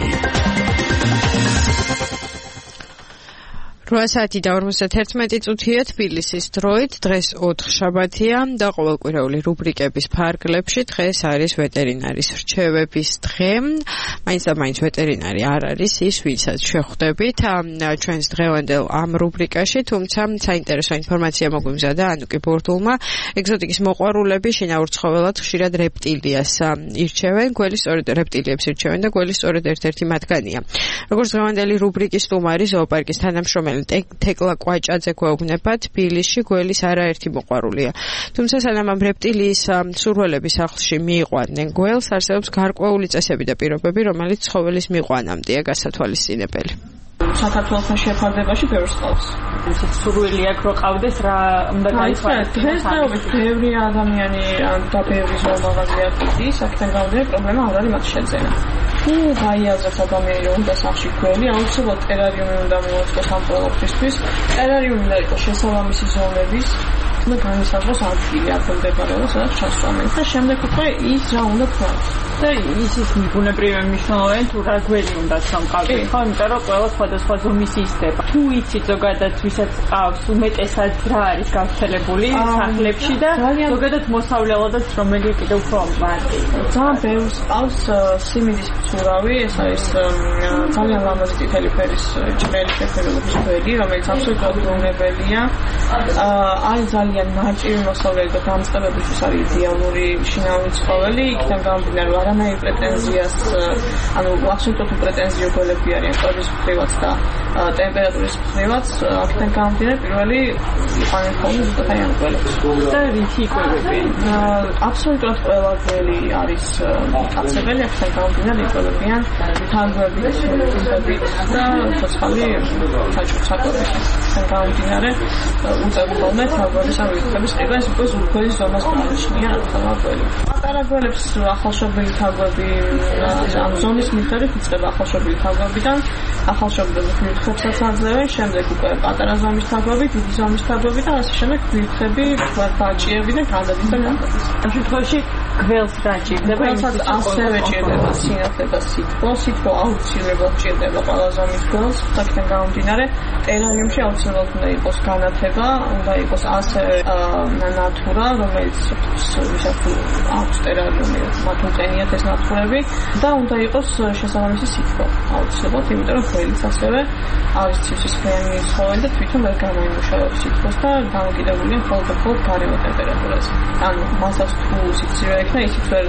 რვა საათი და ორმოცდაერთმეტი წუთია თბილისის დროით, დღეს ოთხშაბათია და ყოველკვირეული რუბრიკების ფარგლებში დღეს არის ვეტერინარის რჩევების დღე. მაინც და მაინც ვეტერინარი არ არის ის, ვისაც შეხვდებით ჩვენს დღევანდელ ამ რუბრიკაში, თუმცა საინტერესო ინფორმაცია მოგვიმზადა ანუკი ბორდულმა. ეგზოტიკის მოყვარულები შინაურ ცხოველად ხშირად რეპტილიას ირჩევენ, გველი სწორედ რეპტილიებს ირჩევენ და გველი სწორედ ერთ-ერთი მათგანია. როგორც დღევანდელი რუბრიკის სტუმარი ზოოპარკის თანამშრომელი თეკლა კვაჭაძე გვეუბნება, თბილისში გველის არაერთი მოყვარულია. თუმცა სანამ ამ რეპტილიის მსურველების სახლში მიიყვანენ გველს, არსებობს გარკვეული წესები და პირობები, რომელიც ცხოველის მიყვანამდეა გასათვალისწინებელი. საქართველოსთან შეფარდებაში ბევრს ყავს. ისეთ სურვილი აქვს რომ ყავდეს რა უნდა გაიცვალოს. დღესდღეობით ბევრი ადამიანი და ბევრი ზოომაღაზია ყიდის, აქედან გამომდინარე პრობლემა არ არის მათ შეძენა. თუ გაიაზრებს ადამიანი რომ უნდა სახლში გველი, აუცილებლად ტერარიუმი უნდა მოაწყოს ამ პროდუქტისთვის. ტერარიუმი უნდა იყოს შესაბამისი ზონების და განისაზღვროს ადგილი, აქ მდებარეობა, სადაც ჩასვამენ. და შემდეგ უკვე ის რა უნდა თქვას. და ის ის ბუნებრივი მნიშვნელოვანი თუ რა გველი უნდა სამყავდეს, ხო, იმიტომ რომ ყველა სხვადასხვა ზომის იზრდება. თუ იცით ზოგადად ვისაც ყავს, უმეტესად რა არის გავრცელებული სახლებში და ზოგადად მოსავლელადაც რომელი კიდევ უფრო მარტი. ძალიან ბევრს ყავს სიმინდის მცურავი, ეს არის ძალიან ლამაზი წითელი ფერის ჭრელი შეფერილობის გველი, რომელიც აბსოლუტურად გონებელია. არის ძალიან ნაჭირი მოსავლელი და დამწყებებისთვის არის იდეალური შინაური ცხოველი, იქიდან გამომდინარე რომ არანაირ პრეტენზიას, ანუ აბსოლუტურად პრეტენზიო გველები არიან კვების მხრივაც და ტემპერატურის მხრივაც, აქედან გამომდინარე პირველი იყვანენ ხოლმე ზუსტად აი ამ გველებს. და რითი იკვებებიან? აბსოლუტურად ყველა გველი არის მტაცებელი, აქედან გამომდინარე იკვებებიან თაგვებით, თუნდებით და ცოცხალი საჭურსაკვებით. აქედან გამომდინარე უწევთ ხოლმე თაგვების ან ვიწყების ყიდვა, ეს უკვე ზურგველის ზომას გააჩნია ახლა გველი. პატარა გველებს ახალშობილი თაგვები ამ ზონის მიხედვით იწყება ახალშობილი თაგვებიდან, ახალშობილი გვირთხებსაც აძლევენ, შემდეგ უკვე პატარა ზომის თაგვები, დიდი ზომის თაგვები და ასე შემდეგ გვირთხები, ბაჭიები და განდადის და განდადის. ამ შემთხვევაში გველს რა ჭირდება? იმასაც ასევე ჭირდება სინათლე და სითბო, სითბო აუცილებლად ჭირდება ყველა ზომის გველს, აქედან გამომდინარე ტერარიუმში აუცილებლად უნდა იყოს განათება, უნდა იყოს ასევე ნათურა, რომელიც ვისაც აქვს ტერარიუმი, მათ უყენიათ ეს ნათურები და უნდა იყოს შესაბამისი სითბო აუცილებლად, იმიტომ რომ გველიც ასევე არის ცივსისხლიანი ცხოველი და თვითონ ვერ გამოიმუშავებს სითბოს და დამოკიდებულია მხოლოდ და მხოლოდ გარემო ტემპერატურაზე. ანუ მასაც თუ სიცივე ექნა, ისიც ვერ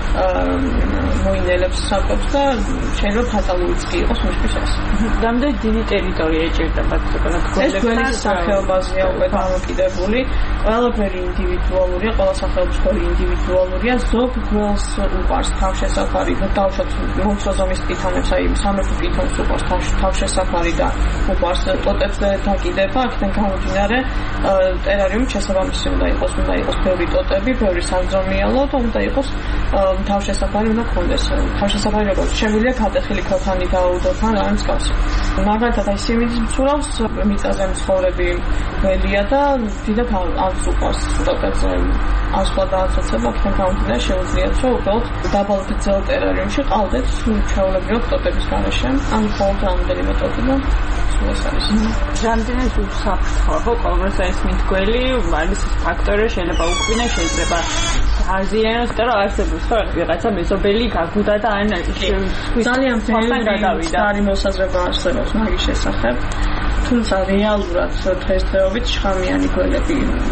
მოინელებს საკვებს და შეიძლება ფატალური წყი იყოს მისთვის. რამდენი დიდი ტერიტორია ეჭირდება ზოგადად გველებს? ეს გველის სახეობაზეა უკვე დამოკიდებული. ყველაფერი ინდივიდუალურია, ყველა სახეობის გველი ინდივიდუალურია. ზოგ გველს უყვარს თავშესაფარი და დავშოთ მომცრო ზომის პითონებს, აი სამეფო პითონს უყვარს თავშესაფარი და უყვარს ტოტებს დაკიდება. აქედან გამომდინარე ტერარიუმი შესაბამისი უნდა იყოს, უნდა იყოს ბევრი ტოტები, ბევრი სამზომიალო და უნდა იყოს თავშესაფარი უნდა ქონდეს. თავშესაფარი როგორც შემიძლია გატეხილი ქოთანი დაუდოთ ან რა მსგავსი. მაგალითად აი სიმინდის მცურავს მიწაზე მცხოვრები გველია და დიდად არც უყვარს ტოტებს. ამ სხვა დაასოცება, აქედან გამომდინარე შეუძლიათ რომ უბრალოდ დაბალ გრძელ ტერარიუმში ყავდეთ ჩვეულებრივად ტოტების გარეშე, ან მხოლოდ რამდენიმე ტოტი და სულ ეს არის. რამდენი უსაფრთხოა, ხო, ყოველთვის ეს მითგველი, არის ფაქტორი, შეიძლება უკბინა, შეიძლება აზიანოს, იმიტომ რომ არსებობს ხო ვიღაცა მეზობელი გაგუდა და ან ძალიან ბევრი ძალი მოსაზრება არსებობს მაგის შესახებ. თუმცა რეალურად დღესდღეობით შხამიანი გველები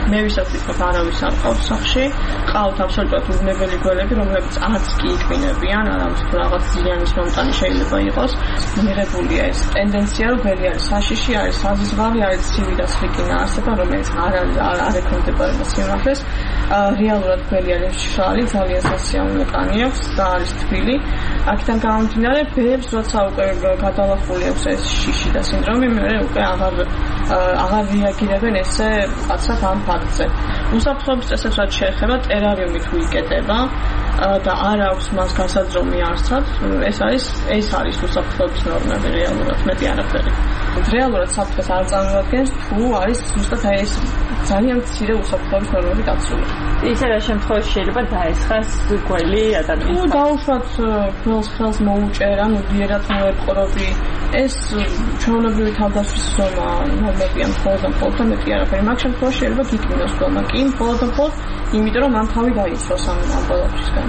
მე ვისაც ვთქვი, არავის არ ყავს სახში, ყავთ აბსოლუტურად უვნებელი გველები, რომლებიც არც კი იქნებიან, არავის თუ რაღაც ზიანის მომტანი შეიძლება იყოს. მიღებულია ეს ტენდენცია, რომ გველი არის საშიში, არის საზღვარი, არის ცივი და სრიკინა არსება, რომელიც არ არ ექვემდებარება სიმართლეს. რეალურად გველი არის მშრალი, ძალიან სასიამოვნო კანი აქვს და არის თბილი. აქედან გამომდინარე, ბევრს როცა უკვე გადალახული აქვს ეს შიში და სინდრომი, მე უკვე აღარ აღარ რეაგირებენ ესე კაცად ამ ფაქტზე. უსაფრთხოების წესებს რაც შეეხება, ტერარიუმი თუ იკეტება და არ აქვს მას გასაძრომი არსად, ეს არის ეს არის უსაფრთხოების ნორმები რეალურად, მეტი არაფერი. რეალურად საფრთხეს არ წარმოადგენს, თუ არის ზუსტად აი ეს ძალიან მცირე უსაფრთხოების ნორმები დაცული. ისე რა შემთხვევაში შეიძლება დაესხას გველი ადამიანს? თუ დაუშვათ გველს ხელს მოუჭერა, მუდიერად მოეპყრობი, ეს ჩვეულებრივი თავდაცვის ზონა ნორმებია მხოლოდ და მხოლოდ და მეტი არაფერი. მაგ შემთხვევაში შეიძლება გიკმინოს გველმა კი მხოლოდ და მხოლოდ იმიტომ რომ ამ თავი გაიცვას ამ ყველაფრისგან.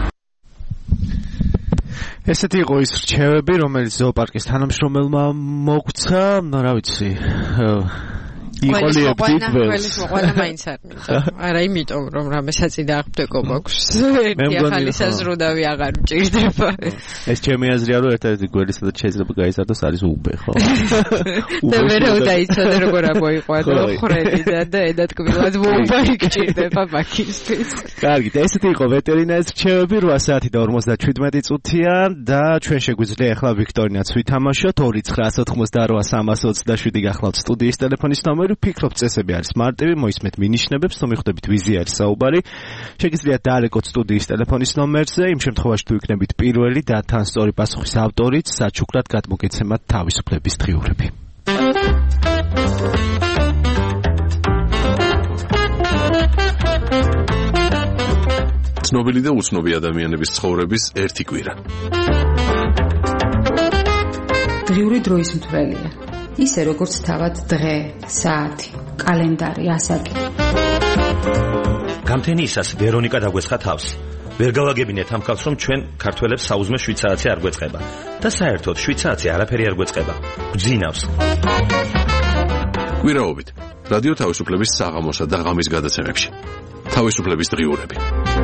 ესეთი იყო ის რჩევები, რომელიც ზოოპარკის თანამშრომელმა მოგვცა, რა ვიცი, იყოლიებდით ველს მოყვანა მაინც არ მინდა. არა იმიტომ რომ რამე საწინააღმდეგო მაქვს. ერთი ახალი საზრუდავი აღარ მჭირდება. ეს ჩემი აზრია რომ ერთ-ერთი გველი სადაც შეიძლება გაიზარდოს არის უბე, ხო? და მე რა დაიცოდე როგორ ამოიყვანო ხრედი და ენადგმილად უბარი გჭირდება მაგისთვის. კარგით, ესეთი იყო ვეტერინარის რჩევები რვა საათი და ორმოცდაჩვიდმეტი წუთია და ჩვენ შეგვიძლია ახლა ვიქტორინაც ვითამაშოთ ორი ცხრა ოცდაოთხ სამას ოცდაშვიდი გახლავთ სტუდიის ტელეფონის ნომერი. ფიქრობთ წესები არის მარტივი, მოისმენთ მინიშნებებს, თუ მიხვდებით ვიზი არის საუბარი. შეგიძლიათ დაალეკოთ სტუდიის ტელეფონის ნომერზე, იმ შემთხვევაში თუ იქნებით პირველი და თან სწორი პასუხის ავტორიც, საჩუქრად გადმოგეცემათ თავისუფლების დღიურები. ცნობილი და უცნობი ადამიანების ცხოვრების ერთი კვირა. დღიური დროის მთვრელია. ისე როგორც თავად დღე, საათი, კალენდარი, ასაკი. გამთენიისას ვერონიკა დაგვეცხა თავს. ვერ გავაგებინეთ ამ ხალხს, რომ ჩვენ ქართველებს საუზმე შვიდ საათი არ გვეწყება. და საერთოდ შვიდ საათი არაფერი არ გვეწყება. გვძინავს. კვირაობით რადიო თავისუფლების საღამოსა და ღამის გადაცემებში. თავისუფლების დღიურები.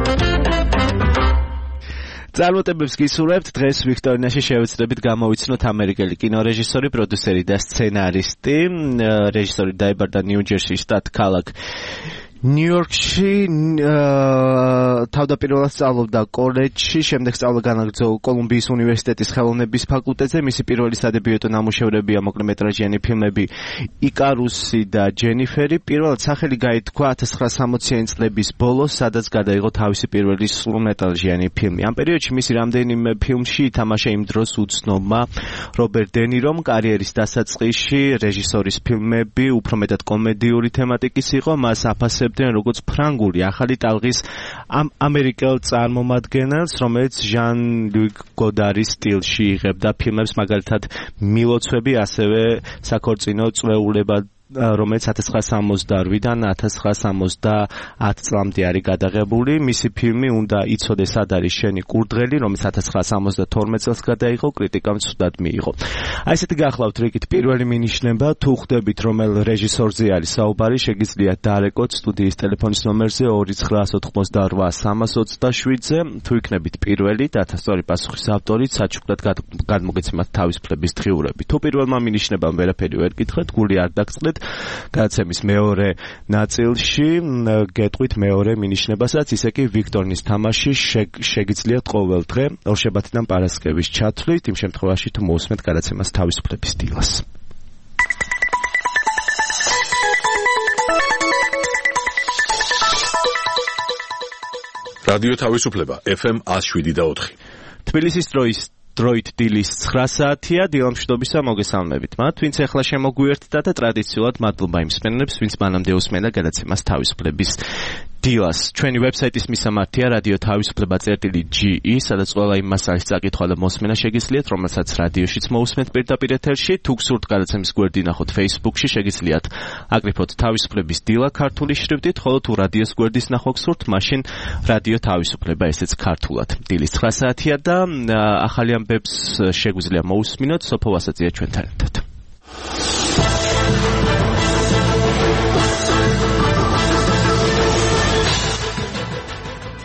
წარმატებებს გისურვებთ. დღეს ვიქტორინაში შევეცდებით გამოვიცნოთ ამერიკელი კინორეჟისორი, პროდიუსერი და სცენარისტი. რეჟისორი დაიბადა ნიუ-ჯერსის შტატ ქალაქ ნიუ-იორკში, თავდაპირველად სწავლობდა კოლეჯში, შემდეგ სწავლა განაგრძო კოლუმბიის უნივერსიტეტის ხელოვნების ფაკულტეტზე. მისი პირველი სადებიუტო ნამუშევრებია მოკლემეტრაჟიანი ფილმები იკარუსი და ჯენიფერი. პირველად სახელი გაითქვა ათას ცხრაასამოციანი წლების ბოლოს, სადაც გადაიღო თავისი პირველი სრულმეტრაჟიანი ფილმი. ამ პერიოდში მისი რამდენიმე ფილმში ითამაშა იმ დროს უცნობმა რობერტ დე ნირომ. კარიერის დასაწყისში რეჟისორის ფილმები უფრო მეტად კომედიური თემატიკის იყო, მას აფასებდნენ როგორც ფრანგული ახალი ტალღის ამ ამერიკელ წარმომადგენელს, რომელიც ჟან ლუი გოდარის სტილში იღებდა ფილმებს, მაგალითად მილოცვები, ასევე საქორწინო წვეულება, რომელიც ათას ცხრაასამოცდაოთხიდან ათას ცხრაასამოცდაათი წლამდე არის გადაღებული. მისი ფილმი უნდა იცოდეს სად არის შენი კურდღელი, რომელიც ათას ცხრაასამოცდათორმეტ წელს გადაიღო, კრიტიკამ ცუდად მიიღო. აი ესეთი გახლავთ რიგით პირველი მინიშნება, თუ ხვდებით რომელ რეჟისორზე არის საუბარი, შეგიძლიათ დაალეკოთ სტუდიის ტელეფონის ნომერზე ორი ცხრა ოცდაორ სამას ოცდაშვიდზე, თუ იქნებით პირველი და თან სწორი პასუხის ავტორიც, საჩუქრად გადმოგეცემათ თავისუფლების დღიურები. თუ პირველმა მინიშნებამ ვერაფერი ვერ გითხრათ, გული არ დაგწყდეთ. გადაცემის მეორე ნაწილში გეტყვით მეორე მინიშნებასაც, ისე კი ვიქტორინის თამაში შეგიძლიათ ყოველ დღე ორშაბათიდან პარასკევის ჩათვლით, იმ შემთხვევაში თუ მოусმენთ გადაცემას თავისუფლების დილას. რადიო თავისუფლება ეფ ემ ათას შვიდი და ოთხი. თბილისის დროის დროით დილის ცხრა საათია. დილამშვიდობისა მოგესალმებით მათ, ვინც ახლა შემოგვიერთდა და ტრადიციულად მადლობა იმ მსმენელებს, ვინც მანამდე უსმენდა გადაცემას თავისუფლების დილას. ჩვენი ვებსაიტის მისამართია რადიო თავისუფლება წერტილი ჯი ი, სადაც ყველა იმ მასალის წაკითხვა და მოსმენა შეგიძლიათ, რომელსაც რადიოშიც მოусმენთ პირდაპირ ეთერში. თუ გსურთ გადაცემის გვერდი ნახოთ Facebook-ში, შეგიძლიათ აკრიფოთ თავისუფლების დილა ქართული შრიფტით, ხოლო თუ რადიოს გვერდის ნახვა გსურთ, მაშინ რადიო თავისუფლება, ესეც ქართულად. დილის ცხრა საათია და ახალი ამბებს შეგვიძლია მოусმინოთ. სოფო ვასაძია ჩვენთან ერთად.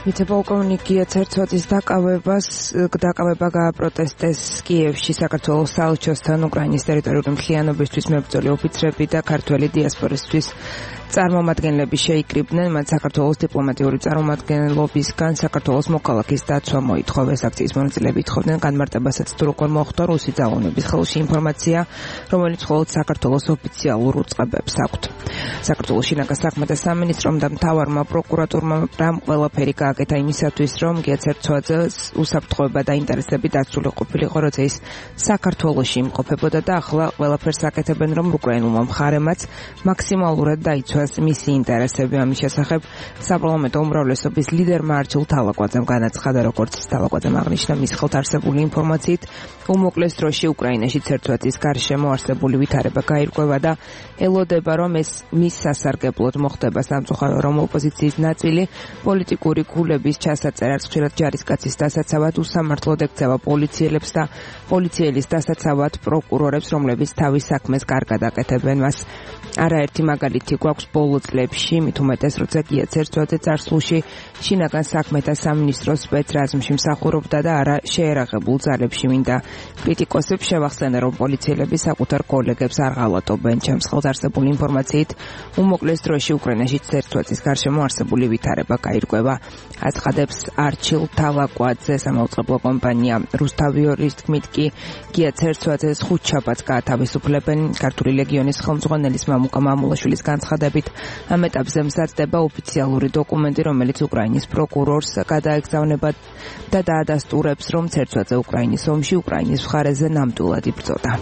ვიცე-პოლკოვნიკ გია ცერცოძის დაკავებას დაკავება გააპროტესტეს კიევში საქართველოს საელჩოსთან უკრაინის ტერიტორიული მთლიანობისთვის მებრძოლი ოფიცრები და ქართველი დიასპორისთვის წარმომადგენლები შეიკრიბნენ, მათ საქართველოს დიპლომატიური წარმომადგენლობისგან საქართველოს მოქალაქის დაცვა მოითხოვეს. აქციის მონაწილეები ითხოვდნენ განმარტებასაც თუ როგორ მოხდა რუსი ძალოვნების ხელში ინფორმაცია, რომელიც მხოლოდ საქართველოს ოფიციალურ უწყებებს აქვთ. საქართველოს შინაგან საქმეთა სამინისტრომ და მთავარმა პროკურატურამ ყველაფერი გააკეთა იმისათვის, რომ გია ცერცოძეს უსაფრთხოება და ინტერესები დაცული ყოფილიყო, როცა ის საქართველოში იმყოფებოდა და ახლა ყველაფერს აკეთებენ, რომ უკრაინულმა მხარემაც მაქსიმალურად დაიცვას მისი ინტერესები. ამის შესახებ საპარლამენტო უმრავლესობის ლიდერმა არჩილ თალაკვაძემ განაცხადა, როგორც თალაკვაძემ აღნიშნა, მის ხელთ არსებული ინფორმაციით უმოკლეს დროში უკრაინაში ცერცოძის გარშემო არსებული ვითარება გაირკვევა და ელოდება, რომ ეს მის სასარგებლოდ მოხდება. სამწუხარო, რომ ოპოზიციის ნაწილი პოლიტიკური გულების ჩასაწერად ხშირად ჯარისკაცის დასაცავად უსამართლოდ ექცევა პოლიციელებს და პოლიციელის დასაცავად პროკურორებს, რომლებიც თავის საქმეს კარგად აკეთებენ. მას არაერთი მაგალითი გვაქვს ბოლო წლებში, მით უმეტეს, როცა გია ცერცოძე წარსულში შინაგან საქმეთა სამინისტროს სპეცრაზმში მსახურობდა და არა შეერაღებულ ძალებში მინდა. კრიტიკოსებს შევახსენა, რომ პოლიციელები საკუთარ კოლეგებს არ ღალატობენ. ჩემს ხელთ არსებული ინფორმაციით უმოკლეს დროში უკრაინაში ცერცოძის გარშემო არსებული ვითარება გაირკვევა. აცხადებს არჩილ თალაკვაძე. სამაუწყებლო კომპანია რუსთავიორის თქმით კი გია ცერცოძეს ხუთშაბათს გაათავისუფლებენ. ქართული ლეგიონის ხელმძღვანელის მამუკა მამულაშვილის განცხადებით, ამ ეტაპზე მზადდება ოფიციალური დოკუმენტი, რომელიც უკრაინის პროკურორს გადაეგზავნება და დაადასტურებს, რომ ცერცოძე უკრაინის ომში უკრაინის მხარეზე ნამდვილად იბრძოდა.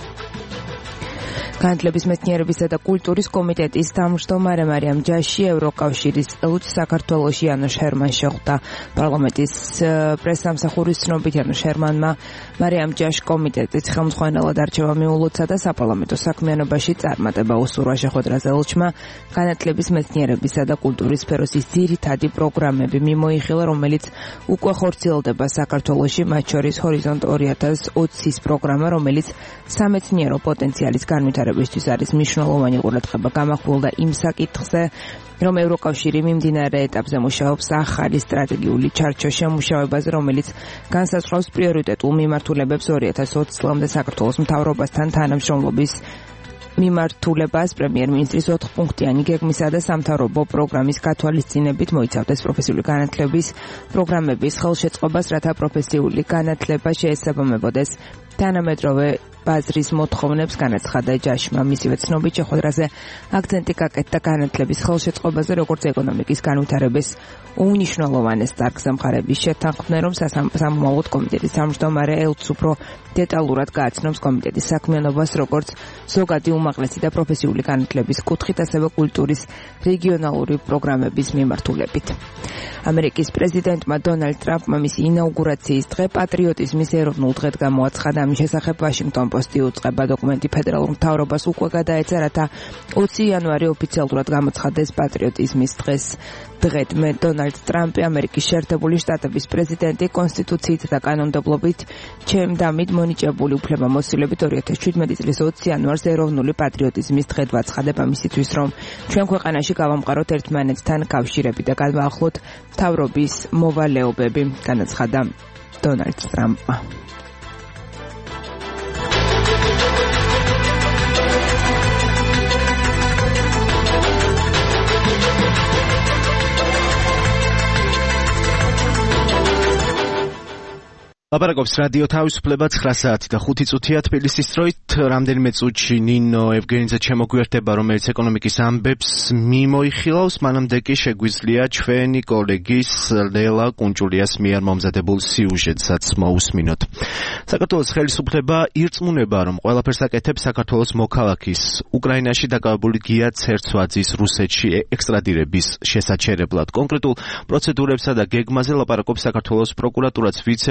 განათლების მეცნიერებისა და კულტურის კომიტეტის თავმჯდომარე მარიამ ჯაში ევროკავშირის ელჩს საქართველოში იანოშ ჰერმანს შეხვდა. პარლამენტის პრესსამსახურის ცნობით იანოშ ჰერმანმა მარიამ ჯაშ კომიტეტის ხელმძღვანელად არჩევა მიულოცა და საპარლამენტო საქმიანობაში წარმატება უსურვა. შეხვედრაზე ელჩმა განათლების მეცნიერებისა და კულტურის სფეროს ძირითადი პროგრამები მიმოიხილა, რომელიც უკვე ხორციელდება საქართველოში, მათ შორის ჰორიზონტ ორი ათას ოცის პროგრამა, რომელიც სამეცნიერო პოტენციალის განვითარებას არის მნიშვნელოვანი ყურადღება გამახვილდა იმ საკითხზე, რომ ევროკავშირი მიმდინარე ეტაპზე მუშაობს ახალი სტრატეგიული ჩარჩოს შემუშავებაზე, რომელიც განსაზღვრავს პრიორიტეტულ მიმართულებებს ორი ათას ოცი წლამდე საქართველოს მთავრობასთან თანამშრომლობის მიმართულებას. პრემიერ-მინისტრის ოთხპუნქტიანი გეგმისა და სამთავრობო პროგრამის გათვალისწინებით მოიცავდეს პროფესიული განათლების პროგრამების ხელშეწყობას, რათა პროფესიული განათლება შეესაბამებოდეს თანამედროვე ბაზრის მოთხოვნებს. განაცხადა ჯაშმა. მისივე ცნობით შეხვედრაზე აქცენტი გაკეთდა განათლების ხელშეწყობაზე, როგორც ეკონომიკის განვითარების უნიშნელოვანეს დარგზე. მხარეების შეთანხმდნენ, რომ სამომავლოდ კომიტეტის თავმჯდომარე ელჩს უფრო დეტალურად გააცნობს კომიტეტის საქმიანობას, როგორც ზოგადი უმაღლესი და პროფესიული განათლების კუთხით, ასევე კულტურის რეგიონალური პროგრამების მიმართულებით. ამერიკის პრეზიდენტმა დონალდ ტრამპმა მისი ინაუგურაციის დღე პატრიოტიზმის ეროვნულ დღედ გამოაცხადა. ამის შესახებ ვაშინგტონ პოსტი უწყება. დოკუმენტი ფედერალურ მთავრობას უკვე გადაეცა, რათა ოცი იანვარი ოფიციალურად გამოცხადდეს პატრიოტიზმის დღეს. დღედ მე დონალდ ტრამპი, ამერიკის შეერთებული შტატების პრეზიდენტი, კონსტიტუციით და კანონმდებლობით ჩემდამით მონიჭებული უფლებამოსილებით ორი ათას შვიდმეტი წლის ოცი იანვარს ეროვნული პატრიოტიზმის დღედ ვაცხადებ, ამისათვის, რომ ჩვენ ქვეყანაში გავამყაროთ ერთმანეთთან კავშირები და გადავაახლოთ მთავრობის მოვალეობები, განაცხადა დონალდ ტრამპმა. ლაპარაკობს რადიო თავისუფლება ცხრა საათი და ხუთი წუთია თბილისის დროით. რამდენიმე წუთში ნინო ევგენიძე შემოგვიერთება, რომელიც ეკონომიკის ამბებს მიმოიხილავს. მანამდე კი შეგვიძლია ჩვენი კოლეგის ლელა კუნჭულიას მიერ მომზადებულ სიუჟეტსაც მოусმინოთ. საქართველოს ხელისუფლება ირწმუნება, რომ ყველაფერს აკეთებს საქართველოს მოქალაქის უკრაინაში დაკავებული გია ცერცვაძის რუსეთში ექსტრადირების შესაჩერებლად. კონკრეტულ პროცედურებსა და გეგმაზე ლაპარაკობს საქართველოს პროკურატურაც ვიცე-პოლკოვნიკ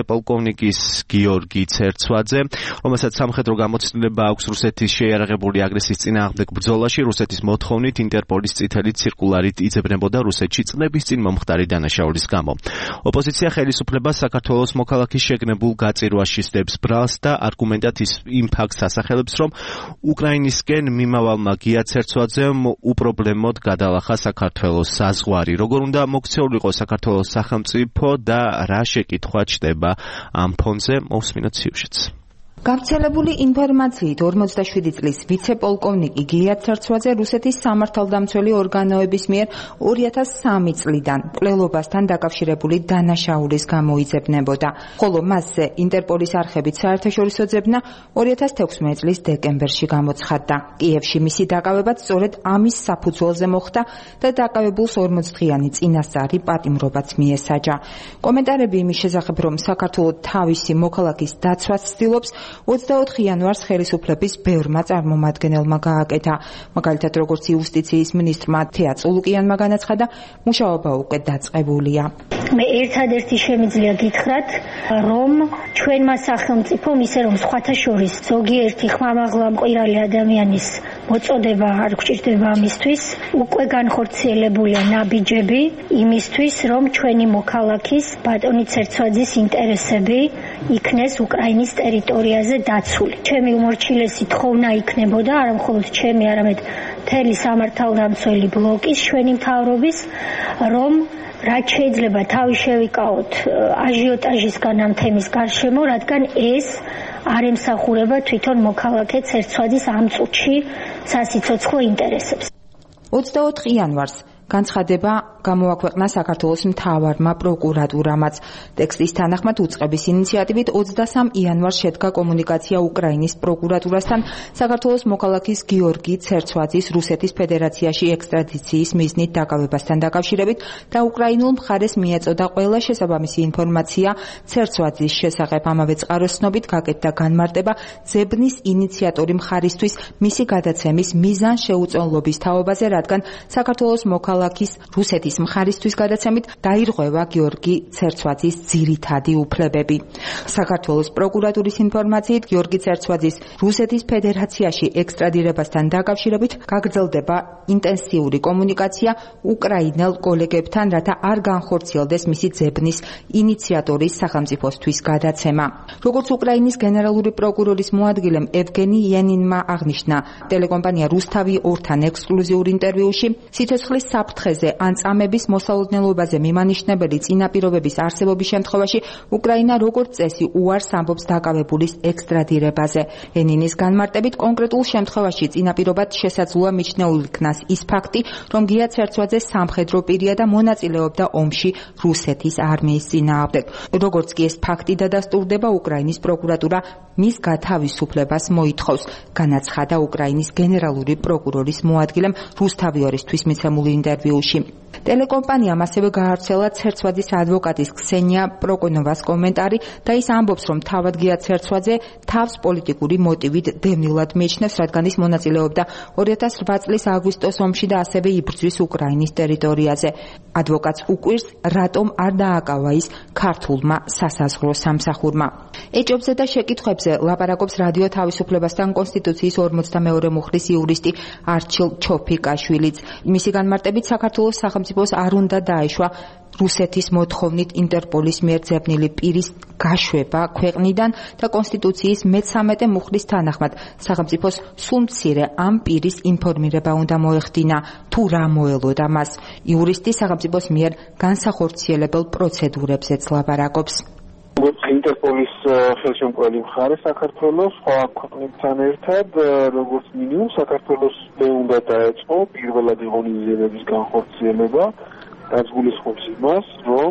პოლკოვნიკის გიორგი ცერცვაძე, რომელსაც სამხედრო გამოცდილება აქვს რუსეთის შეიარაღებული აგრესიის წინააღმდეგ ბრძოლაში, რუსეთის მოთხოვნით ინტერპოლის წითელი ციρკულარით იძებნებოდა რუსეთში წლების წინ მომხდარი დანაშაულის გამო. ოპოზიცია ხელისუფლებას საქართველოს მოქალაქის შეგნებულ გაწირვას სდებს ბრალს და არგუმენტად იმ ფაქტს ასახელებს, რომ უკრაინისკენ მიმავალმა გია ცერცვაძემ უპრობლემოდ გადალახა საქართველოს საზღვარი. როგორ უნდა მოქცეულიყო საქართველოს სახელმწიფო და რა შეკითხვა ჩდება ამ ფონზე, მოვსმინოთ სიუჟეტს. გავრცელებული ინფორმაციით ორმოცდაშვიდი წლის ვიცე-პოლკოვნიკი გია ცერცვაძე რუსეთის სამართალდამცველი ორგანოების მიერ ორი ათას სამი წლიდან მკვლელობასთან დაკავშირებული დანაშაულის გამო იძებნებოდა, ხოლო მასზე ინტერპოლის არხებით საერთაშორისო ძებნა ორი ათას თექვსმეტი წლის დეკემბერში გამოცხადდა. კიევში მისი დაკავებაც სწორედ ამის საფუძველზე მოხდა და დაკავებულს ორმოცდღიანი წინასწარი პატიმრობაც მიესაჯა. კომენტარები იმის შესახებ, რომ საქართველოს თავისი მოქალაქის დაცვას ცდილობს, ოცდაოთხი იანვარს ხელისუფლების ბევრმა წარმომადგენელმა გააკეთა. მაგალითად, როგორც იუსტიციის მინისტრმა თეა წულუკიანმა განაცხადა, მუშაობა უკვე დაწყებულია. მე ერთადერთი შემიძლია გითხრათ, რომ ჩვენმა სახელმწიფომ ისე რომ სხვათა შორის ზოგიერთი ხმამაღლა მყირალი ადამიანის მოწოდება არ გვჭირდება ამისთვის, უკვე განხორციელებულია ნაბიჯები იმისთვის, რომ ჩვენი მოქალაქის ბატონი ცერცვაძის ინტერესები იქნეს უკრაინის ტერიტორიაზე დაცული. ჩემი უმორჩილესი თხოვნა იქნებოდა არა მხოლოდ ჩემი, არამედ მთელი სამართალდამცველი ბლოკის ჩვენი მთავრობის, რომ რაც შეიძლება თავი შევიკავოთ აჟიოტაჟისგან ამ თემის გარშემო, რადგან ეს არ ემსახურება თვითონ მოქალაქე ცერცვაძის ამ წუთში სასიცოცხლო ინტერესებს. ოცდაოთხი იანვარს განცხადება გამოაქვეყნა საქართველოს მთავარმა პროკურატურამაც. ტექსტის თანახმად უწყების ინიციატივით ოცდასამ იანვარს შედგა კომუნიკაცია უკრაინის პროკურატურასთან საქართველოს მოქალაქის გიორგი ცერცვაძის რუსეთის ფედერაციაში ექსტრადიციის მიზნით დაკავებასთან დაკავშირებით და უკრაინულ მხარეს მიეწოდა ყველა შესაბამისი ინფორმაცია ცერცვაძის შესახებ. ამავე წყაროს ცნობით გაკეთდა განმარტება ძებნის ინიციატორი მხარისთვის მისი გადაცემის მიზანშეუწონლობის თაობაზე, რადგან საქართველოს მოქალაქის რუსეთის მხარისთვის გადაცემით დაირღვევა გიორგი ცერცვაძის ძირითადი უფლებები. საქართველოს პროკურატურის ინფორმაციით გიორგი ცერცვაძის რუსეთის ფედერაციაში ექსტრადირებასთან დაკავშირებით გაგრძელდება ინტენსიური კომუნიკაცია უკრაინელ კოლეგებთან, რათა არ განხორციელდეს მისი ძებნის ინიციატორის სახელმწიფოსთვის გადაცემა. როგორც უკრაინის გენერალური პროკურორის მოადგილემ ევგენი იანინმა აღნიშნა ტელეკომპანია რუსთავი ორთან ექსკლუზიურ ინტერვიუში, სიცოცხლის საფრთხეზე ან წამების მოსალოდნელობაზე მიმანიშნებელი წინაპირობების არსებობის შემთხვევაში უკრაინა როგორც წესი უარს ამბობს დაკავებულის ექსტრადირებაზე. ენინის განმარტებით კონკრეტულ შემთხვევაში წინაპირობად შესაძლოა მიჩნეულ იქნას ის ფაქტი, რომ გია ცერცვაძე სამხედრო პირია და მონაწილეობდა ომში რუსეთის არმიის წინააღმდეგ. როგორც კი ეს ფაქტი დადასტურდება, უკრაინის პროკურატურა მის გათავისუფლებას მოითხოვს, განაცხადა უკრაინის გენერალური პროკურორის მოადგილემ რუსთავი ორისთვის მიცემულ ინტერვიუში. ტელეკომპანიამ ასევე გაავრცელა ცერცვაძის ადვოკატის ქსენია პროკონოვას კომენტარი და ის ამბობს, რომ თავად გია ცერცვაძე თავს პოლიტიკური მოტივით დევნილად მიიჩნევს, რადგან ის მონაწილეობდა ორი ათას რვა წლის აგვისტოს ომში და ასევე იბრძვის უკრაინის ტერიტორიაზე. ადვოკატს უკვირს, რატომ არ დააკავა ის ქართულმა სასაზღვრო სამსახურმა. ეჭვებზე და შეკითხვებზე ლაპარაკობს რადიო თავისუფლებასთან კონსტიტუციის ორმოცდამეორე მუხლის იურისტი არჩილ ჩოფიკაშვილიც. მისი განმარტებით საქართველოს სახელმწიფოს არ უნდა დაეშვა რუსეთის მოთხოვნით ინტერპოლის მიერ ძებნილი პირის გაშვება ქვეყნიდან და კონსტიტუციის მეცამეტე მუხლის თანახმად სახელმწიფოს სულ მცირე ამ პირის ინფორმირება უნდა მოეხდინა, თუ რა მოელოდა მას. იურისტი სახელმწიფოს მიერ განსახორციელებელ პროცედურებზეც ლაპარაკობს. როგორც ინტერპოლის ხელშემწყობელი მხარე საქართველოს სხვა ქვეყნებთან ერთად, როგორც მინიმუმ საქართველოს უნდა დაეწყო პირველადი ღონისძიებების განხორციელება, რაც გულისხმობს იმას, რომ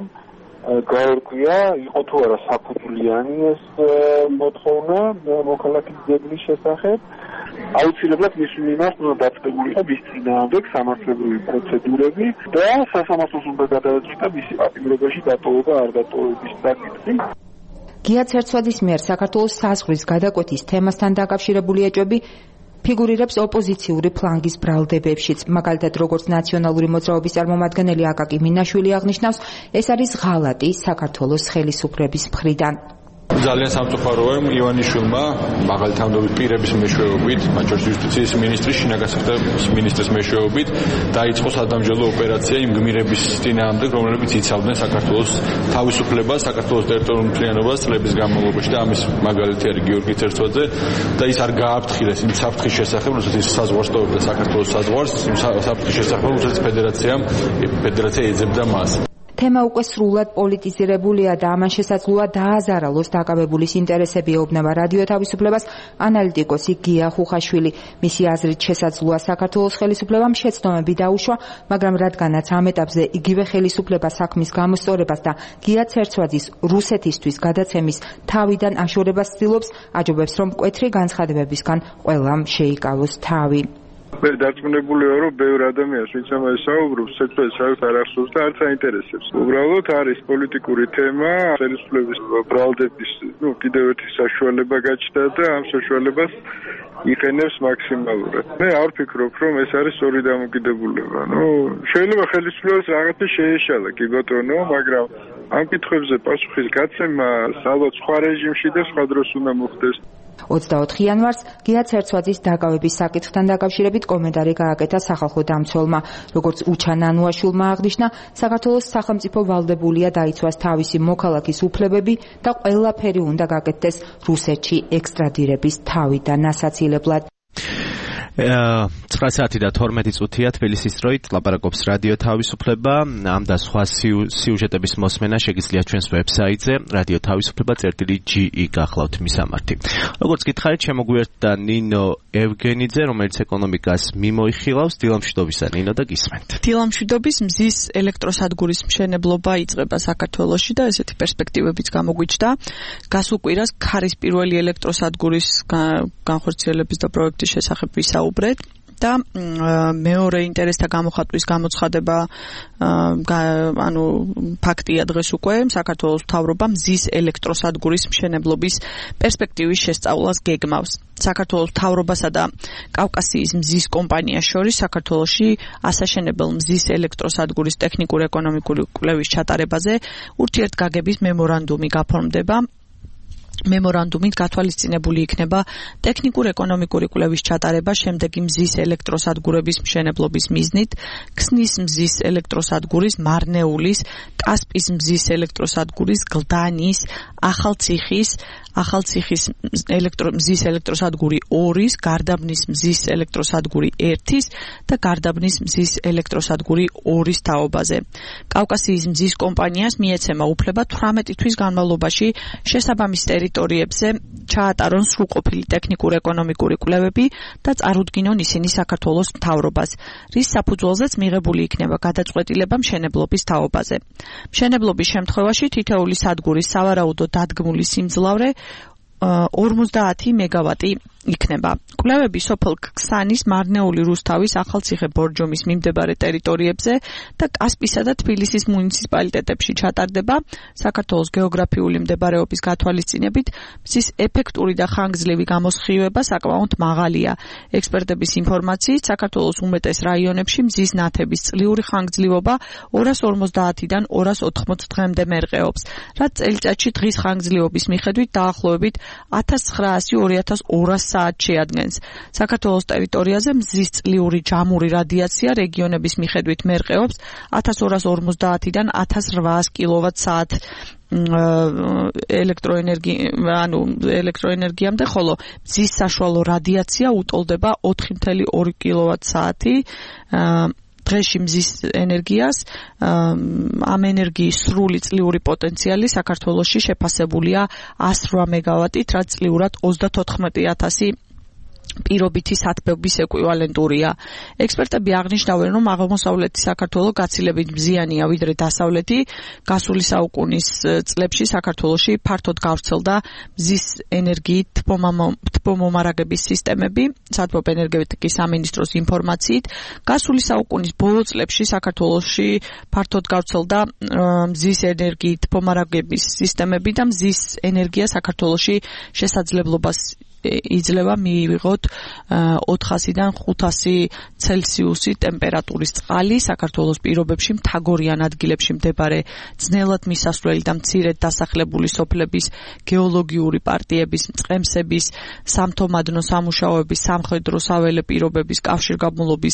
გაერკვია, იყო თუ არა საფუძვლიანი ეს მოთხოვნა მოქალაქის ძებნის შესახებ. აუცილებლად მის მიმართ უნდა დაწყებულიყო მის წინააღმდეგ სამართლებრივი პროცედურები და სასამართლოს უნდა გადაეჭრა მისი პატიმრობაში დატოვება არ დატოვების საკითხი. გია ცერცვაძის მიერ საქართველოს საზღვრის გადაკვეთის თემასთან დაკავშირებული ეჭვები ფიგურირებს ოპოზიციური ფლანგის ბრალდებებშიც. მაგალითად, როგორც ნაციონალური მოძრაობის წარმომადგენელი აკაკი მინაშვილი აღნიშნავს, ეს არის ღალატი საქართველოს ხელისუფლების მხრიდან. ძალიან სამწუხაროა ივანიშვილმა მაღალი თანამდებობრივი პირების მეშვეობით, მათ შორის იუსტიციის მინისტრის, შინაგანსაკუთრების მინისტრის მეშვეობით დაიწყო სადამსჯელო ოპერაცია იმ გმირების წინააღმდეგ, რომლებიც იცავდნენ საქართველოს თავისუფლებას, საქართველოს ტერიტორიულ მთლიანობას წლების განმავლობაში და ამის მაგალითი არის გიორგი ცერცვაძე და ის არ გააფრთხილეს იმ საფრთხის შესახებ, როდესაც ის საზღვარს ტოვებდა საქართველოს საზღვარს, იმ საფრთხის შესახებ, როდესაც ფედერაციამ ფედერაცია ეძებდა მას. თემა უკვე სრულად პოლიტიზირებულია და ამან შესაძლოა დააზარალოს დაკავებულის ინტერესები, ეუბნება რადიო თავისუფლებას ანალიტიკოსი გია ხუხაშვილი. მისი აზრით შესაძლოა საქართველოს ხელისუფლებამ შეცდომები დაუშვა, მაგრამ რადგანაც ამ ეტაპზე იგივე ხელისუფლება საქმის გამოსწორებას და გია ცერცვაძის რუსეთისთვის გადაცემის თავიდან აშორებას ცდილობს, აჯობებს, რომ მკვეთრი განცხადებებისგან ყველამ შეიკავოს თავი. მე დარწმუნებული ვარ, რომ ბევრ ადამიანს, ვინც ამაზე საუბრობს, საერთოდ საერთოდ არ ახსოვს და არც აინტერესებს. უბრალოდ არის პოლიტიკური თემა, ხელისუფლების ბრალდების, ну, კიდევ ერთი საშუალება გაჩნდა და ამ საშუალებას იყენებს მაქსიმალურად. მე არ ვფიქრობ, რომ ეს არის სწორი დამოკიდებულება. ну, შეიძლება ხელისუფლებას რაღაცა შეეშალა, კი ბატონო, მაგრამ ამ კითხვებზე პასუხის გაცემა ალბათ სხვა რეჟიმში და სხვა დროს უნდა მოხდეს. ოცდაოთხი იანვარს გია ცერცვაძის დაკავების საკითხთან დაკავშირებით კომენტარი გააკეთა სახალხო დამცველმა. როგორც უჩან ანუაშვილმა აღნიშნა, საქართველოს სახელმწიფო ვალდებულია დაიცვას თავისი მოქალაქის უფლებები და ყველაფერი უნდა გაკეთდეს რუსეთში ექსტრადირების თავიდან ასაცილებლად. ცხრა საათი და თორმეტი წუთია თბილისის დროით ლაპარაკობს რადიო თავისუფლება. ამ და სხვა სიუჟეტების მოსმენა შეგიძლიათ ჩვენს ვებსაიტზე რადიო თავისუფლება წერტილი ჯი ი გახლავთ მისამართი. როგორც გითხარით, შემოგვიერთდა ნინო ევგენიძე, რომელიც ეკონომიკას მიმოიხილავს. დილამშვიდობისა ნინო და გისმენთ. დილამშვიდობის. მზის ელექტროსადგურის მშენებლობა იწყება საქართველოში და ესეთი პერსპექტივებიც გამოგვიჩნდა. გასულ კვირას ქარის პირველი ელექტროსადგურის განხორციელების და პროექტის შესახებ ვისაუბრეთ. უბრეთ და მეორე ინტერესთა გამოხატვის გამოცხადება ანუ ფაქტია დღეს უკვე საქართველოს მთავრობა მზის ელექტროსადგურის მშენებლობის პერსპექტივის შესწავლას გეგმავს. საქართველოს მთავრობასა და კავკასიის მზის კომპანიას შორის საქართველოში ასაშენებელ მზის ელექტროსადგურის ტექნიკურ-ეკონომიკური კვლევის ჩატარებაზე ურთიერთგაგების მემორანდუმი გაფორმდება. მემორანდუმით გათვალისწინებული იქნება ტექნიკურ-ეკონომიკური კვლევის ჩატარება შემდეგი მზის ელექტროსადგურების მშენებლობის მიზნით: ქსნის მზის ელექტროსადგურის, მარნეულის, კასპის მზის ელექტროსადგურის, გლდანის, ახალციხის, ახალციხის ელექტრომზის ელექტროსადგური ორი, გარდაბნის მზის ელექტროსადგური ერთის და გარდაბნის მზის ელექტროსადგური ორის თაობაზე. კავკასიის მზის კომპანიას მიეცემა უფლება თვრამეტი თვის განმავლობაში შესაბამის ტერიტორიებზე ჩაატარონ სრულყოფილი ტექნიკურ-ეკონომიკური კვლევები და წარუდგინონ ისინი საქართველოს მთავრობას, რის საფუძველზეც მიღებული იქნება გადაწყვეტილება მშენებლობის თაობაზე. მშენებლობის შემთხვევაში თითოეული სადგურის სავარაუდო დადგმული სიმძლავრე ორმოცდაათი მეგავატი იქნება. კვლევები სოფელ ქსანის, მარნეული, რუსთავის, ახალციხე, ბორჯომის მიმდებარე ტერიტორიებზე და კასპისა და თბილისის მუნიციპალიტეტებში ჩატარდება. საქართველოს გეოგრაფიული მდებარეობის გათვალისწინებით მზის ეფექტური და ხანგრძლივი გამოსხივება საკმაოდ მაღალია. ექსპერტების ინფორმაციით, საქართველოს უმეტეს რაიონებში მზის ნათების წლიური ხანგრძლივობა ორას ორმოცდაათიდან ორას ოთხმოცდ დღემდე მერყეობს, რაც წელიწადში დღის ხანგრძლივობის მიხედვით დაახლოებით ათას ცხრაასი ორი ათას ორასი საათ შეადგენს. საქართველოს ტერიტორიაზე მზის წლიური ჯამური რადიაცია რეგიონების მიხედვით მერყეობს ათას ორას ორმოცდაათიდან ათას რვაას კილოვატ-საათ ელექტროენერგია, ანუ ელექტროენერგიამდე, ხოლო მზის საშუალო რადიაცია უტოლდება ოთხი ათას ორი კილოვატ-საათი. დღეში მზის ენერგიას ამ ენერგიის სრული წლიური პოტენციალი საქართველოში შეფასებულია ას რვა მეგავატით, რაც წლიურად ოცდათოთხმეტი ათასი პირობითი სათბობის ეკვივალენტურია. ექსპერტები აღნიშნავენ, რომ აღმოსავლეთი საქართველო გაცილებით მზიანია ვიდრე დასავლეთი. გასული საუკუნის წლებში საქართველოში ფართოდ გავრცელდა მზის ენერგიით თბომომარაგების სისტემები. სათბობ ენერგეტიკის სამინისტროს ინფორმაციით, გასული საუკუნის ბოლო წლებში საქართველოში ფართოდ გავრცელდა მზის ენერგიით თბომარაგების სისტემები და მზის ენერგია საქართველოში შესაძლებლობას იძლევა მიიღოთ ოთხასიდან ხუთასი ცელსიუსი ტემპერატურის წყალი საქართველოს პირობებში მთაგორიან ადგილებში მდებარე ძნელად მისასვლელი და მცირედ დასახლებული სოფლების გეოლოგიური პარტიების, მწყემსების, სამთო-მადნო სამუშაოების, სამხედრო საველე პირობების, კავშირგაბმულობის,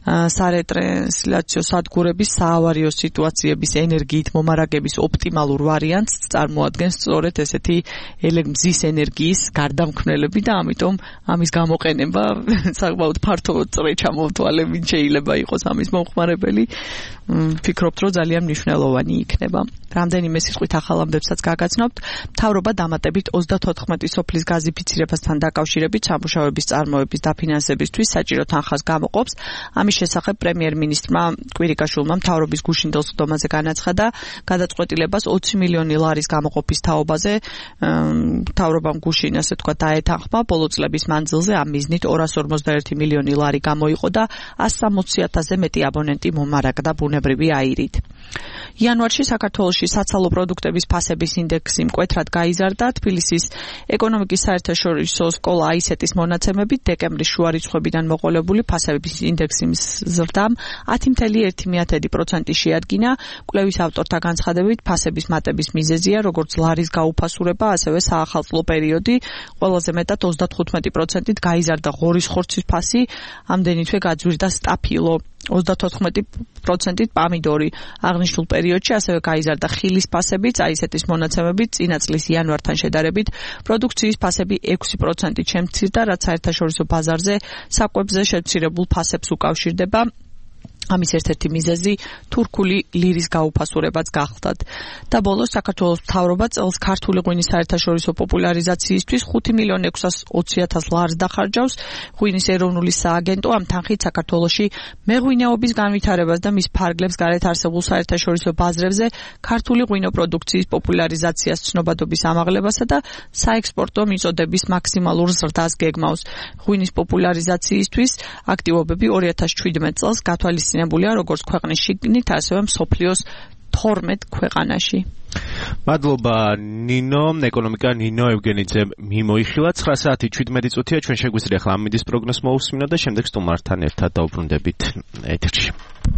სარეტრანსლაციო სადგურების, საავარიო სიტუაციების, ენერგიით მომარაგების ოპტიმალურ ვარიანტს წარმოადგენს სწორედ ესეთი მზის ენერგიის გარდამქმნელები და ამიტომ ამის გამოყენება საკმაოდ ფართო წრე ჩამოვთვალე, ვინ შეიძლება იყოს ამის მომხმარებელი. ფიქრობთ, რომ ძალიან მნიშვნელოვანი იქნება. რამდენიმე სიტყვით ახალ ამბებსაც გაგაცნობთ. მთავრობა დამატებით ოცდათოთხმეტი სოფლის გაზიფიცირებასთან დაკავშირებით სამუშაოების წარმოების დაფინანსებისთვის საჭირო თანხას გამოყოფს. ამის შესახებ პრემიერ-მინისტრმა კვირიკაშვილმა მთავრობის გუშინდელ სხდომაზე განაცხადა გადაწყვეტილებას ოცი მილიონი ლარის გამოყოფის თაობაზე. მთავრობამ გუშინ, ასე თქვა, დაეთანხმა ბოლო წლების მანძილზე ამ მიზნით ორას ორმოცდაერთი მილიონი ლარი გამოიყო და ასს სამოცი ათასზე მეტი აბონენტი მომარაგდა ბუნებრივი აირით. იანვარში საქართველოში საცალო პროდუქტების ფასების ინდექსი მკვეთრად გაიზარდა. თბილისის ეკონომიკის საერთაშორისო სკოლა აისეტის მონაცემებით დეკემბრის შუა რიცხვებიდან მოყოლებული ფასების ინდექსის ზრდამ ათი კoma ერთი პროცენტი შეადგინა. კვლევის ავტორთა განცხადებით, ფასების მატების მიზეზია როგორც ლარის გაუფასურება, ასევე საახალწლო პერიოდი. ყველაზე მეტად ოცდათხუთმეტი პროცენტით გაიზარდა ღორის ხორცის ფასი, ამდენი თვე გაძვირდა სტაფილო. ოცდათოთხმეტი პროცენტით პამიდორი. აღნიშნულ პერიოდში ასევე გაიზარდა ხილის ფასებიც. აისეტის მონაცემებით წინა წლის იანვართან შედარებით პროდუქციის ფასები ექვსი პროცენტით შემცირდა, რაც საერთაშორისო ბაზარზე საკვებზე შემცირებულ ფასებს უკავშირდება. ამის ერთ-ერთი მიზეზი თურქული ლირის გაუფასურებაც გახლდათ. და ბოლოს საქართველოს მთავრობა წელს ქართული ღვინის საერთაშორისო პოპულარიზაციისთვის ხუთი მილიონი ექვსას ოცი ათას ლარს დახარჯავს. ღვინის ეროვნული სააგენტო ამ თანხით საქართველოში მეღვინეობის განვითარებას და მის ფარგლებს გარეთ არსებულ საერთაშორისო ბაზრებზე ქართული ღვინო პროდუქციის პოპულარიზაციას, ცნობადობის ამაღლებასა და საექსპორტო მიწოდების მაქსიმალურ ზრდას გეგმავს. ღვინის პოპულარიზაციისთვის აქტივობები ორი ათას შვიდმეტ წელს გათვალისწინებულია როგორც ქვეყნის შიგნით, ასევე მსოფლიოს თორმეტ ქვეყანაში. მადლობა ნინო, ეკონომიკა ნინო ევგენიძე მიმოიხილა. ცხრა საათი შვიდმეტი წუთია, ჩვენ შეგვიძლია ახლა ამიდის პროგნოზს მოусმინოთ და შემდეგ სტუმართან ერთად დავბრუნდებით ეთერში.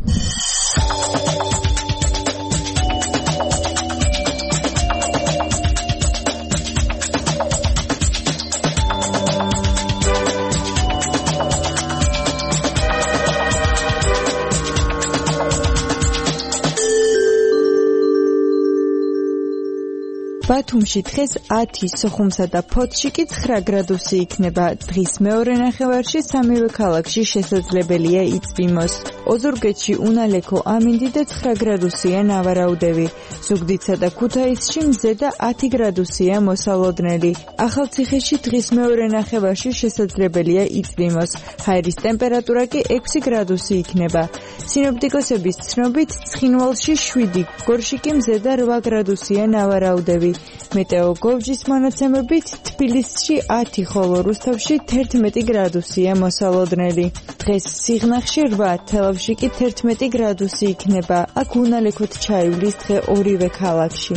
ბათუმში დღეს ათი, სოხუმსა და ფოთში კი ცხრა გრადუსი იქნება. დღის მეორე ნახევარში სამივე ქალაქში შესაძლებელია იწვიმოს. ოზურგეთში უნალექო ამინდი და ცხრა გრადუსია ნავარაუდევი. ზუგდიდსა და ქუთაისში მზე და ათი გრადუსია მოსალოდნელი. ახალციხეში დღის მეორე ნახევარში შესაძლებელია იწვიმოს. ჰაერის ტემპერატურა კი ექვსი გრადუსი იქნება. სინოპტიკოსების ცნობით ცხინვალში შვიდი, გორში კი მზე და რვა გრადუსია ნავარაუდევი. მეტეოგოვჯის მონაცემებით თბილისში ათი, ხოლო რუსთავში თერთმეტი გრადუსია მოსალოდნელი. დღეს სიღნაღში რვა, თელავში კი თერთმეტი გრადუსი იქნება. აქ უნალექოთ ჩაივლის დღე ორივე ქალაქში.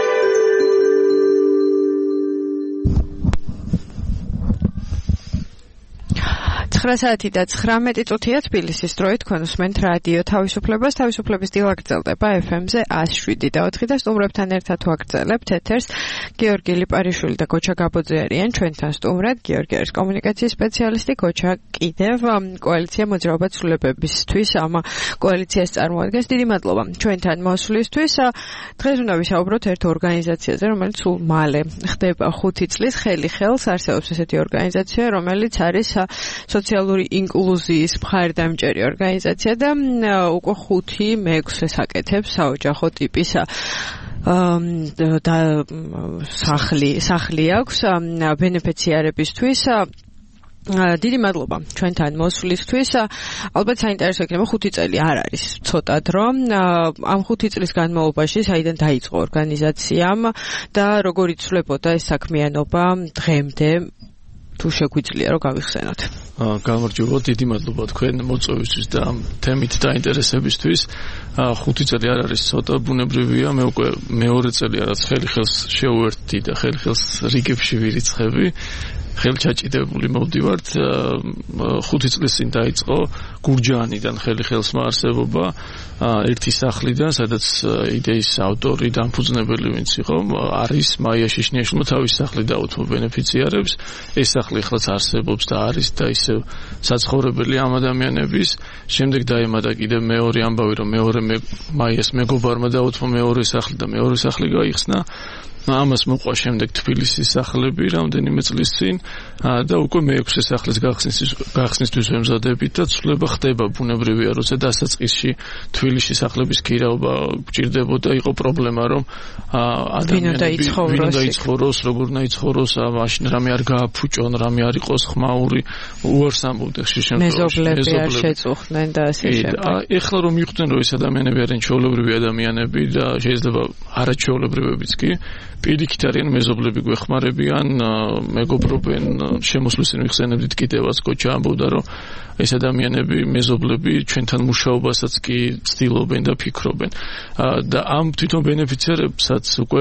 ცხრა საათი და ცხრამეტი წუთია თბილისის დროით, თქვენ უსმენთ რადიო თავისუფლებას. თავისუფლების დილა გრძელდება ეფ ემ-ზე ათი შვიდი და ოთხი და სტუმრებთან ერთად ვაგრძელებთ ეთერს. გიორგი ლიპარიშვილი და გოჩა გაბოძე არიან ჩვენთან სტუმრად. გიორგი არის კომუნიკაციის სპეციალისტი, გოჩა კიდევ კოალიცია მოძრაობა ცვლილებებისთვის ამ კოალიციას წარმოადგენს. დიდი მადლობა ჩვენთან მოსვლისთვის. დღეს უნდა ვისაუბროთ ერთ ორგანიზაციაზე, რომელიც სულ მალე ხდება ხუთი წლის ხელი ხელს. არსებობს ესეთი ორგანიზაცია, რომელიც არის სოციალური ინკლუზიის მხარდამჭერი ორგანიზაცია და უკვე ხუთი მეექვსე საკეთებს საოჯახო ტიპის და სახლი სახლი აქვს ბენეფიციარებისთვის. დიდი მადლობა ჩვენთან მოსვლისთვის. ალბათ საინტერესო იქნება, ხუთი წელი არ არის ცოტა დრო. ამ ხუთი წლის განმავლობაში საიდან დაიწყო ორგანიზაციამ და როგორ იცვლებოდა ეს საქმიანობა დღემდე, თუ შეგვიძლია რომ გავიხსენოთ. გამარჯობა, დიდი მადლობა თქვენ მოწვევისთვის და ამ თემით დაინტერესებისთვის. ხუთი წელი არ არის ცოტა, ბუნებრივია, მე უკვე მეორე წელია რაც ხელი ხელს შეუერთდი და ხელი ხელს რიგებში ვირიცხები. ხელჩაჭიდებული მოვდივართ. ხუთი წლის წინ დაიწყო გურჯაანიდან ხელი ხელსმა არსებობა ერთი სახლიდან, სადაც იდეის ავტორი და დამფუძნებელი ვინც იყო, არის მაია შიშნიაშვილმა თავის სახლი დაუთმო ბენეფიციარებს. ეს სახლი ახლაც არსებობს და არის და ისევ საცხოვრებელი ამ ადამიანების. შემდეგ დაემატა კიდევ მეორე ამბავი, რომ მეორე მაიას მეგობარმა დაუთმო მეორე სახლი და მეორე სახლი გაიხსნა. ამას მოყვა შემდეგ თბილისის სახლები რამდენიმე წლის წინ და უკვე მეექვსე სახლის გახსნისთვის ვემზადებით და ცვლილება ხდება. ბუნებრივია, როცა დასაწყისში თბილისში სახლების ქირაობა გჭირდებოდა, იყო პრობლემა, რომ ადამიანები ვინ უნდა იცხოვროს, როგორ უნდა იცხოვროს, მაშინ რამე არ გააფუჭონ, რამე არ იყოს ხმაური, უარს ამბობდნენ ხშირ შემთხვევაში. მეზობლები არ შეწუხდნენ და ასე შემდეგ. ეხლა რომ მიხვდნენ, რომ ეს ადამიანები არიან ჩვეულებრივი ადამიანები და შეიძლება არაჩვეულებრივებიც კი, პირიქით არიან მეზობლები, გვეხმარებიან, მეგობრობენ, შემოსვლის წინ ვიხსენებდით კიდევაც კოჩა ამბობდა, რომ ეს ადამიანები მეზობლები ჩვენთან მუშაობასაც კი ცდილობენ და ფიქრობენ. და ამ თვითონ ბენეფიციარებსაც უკვე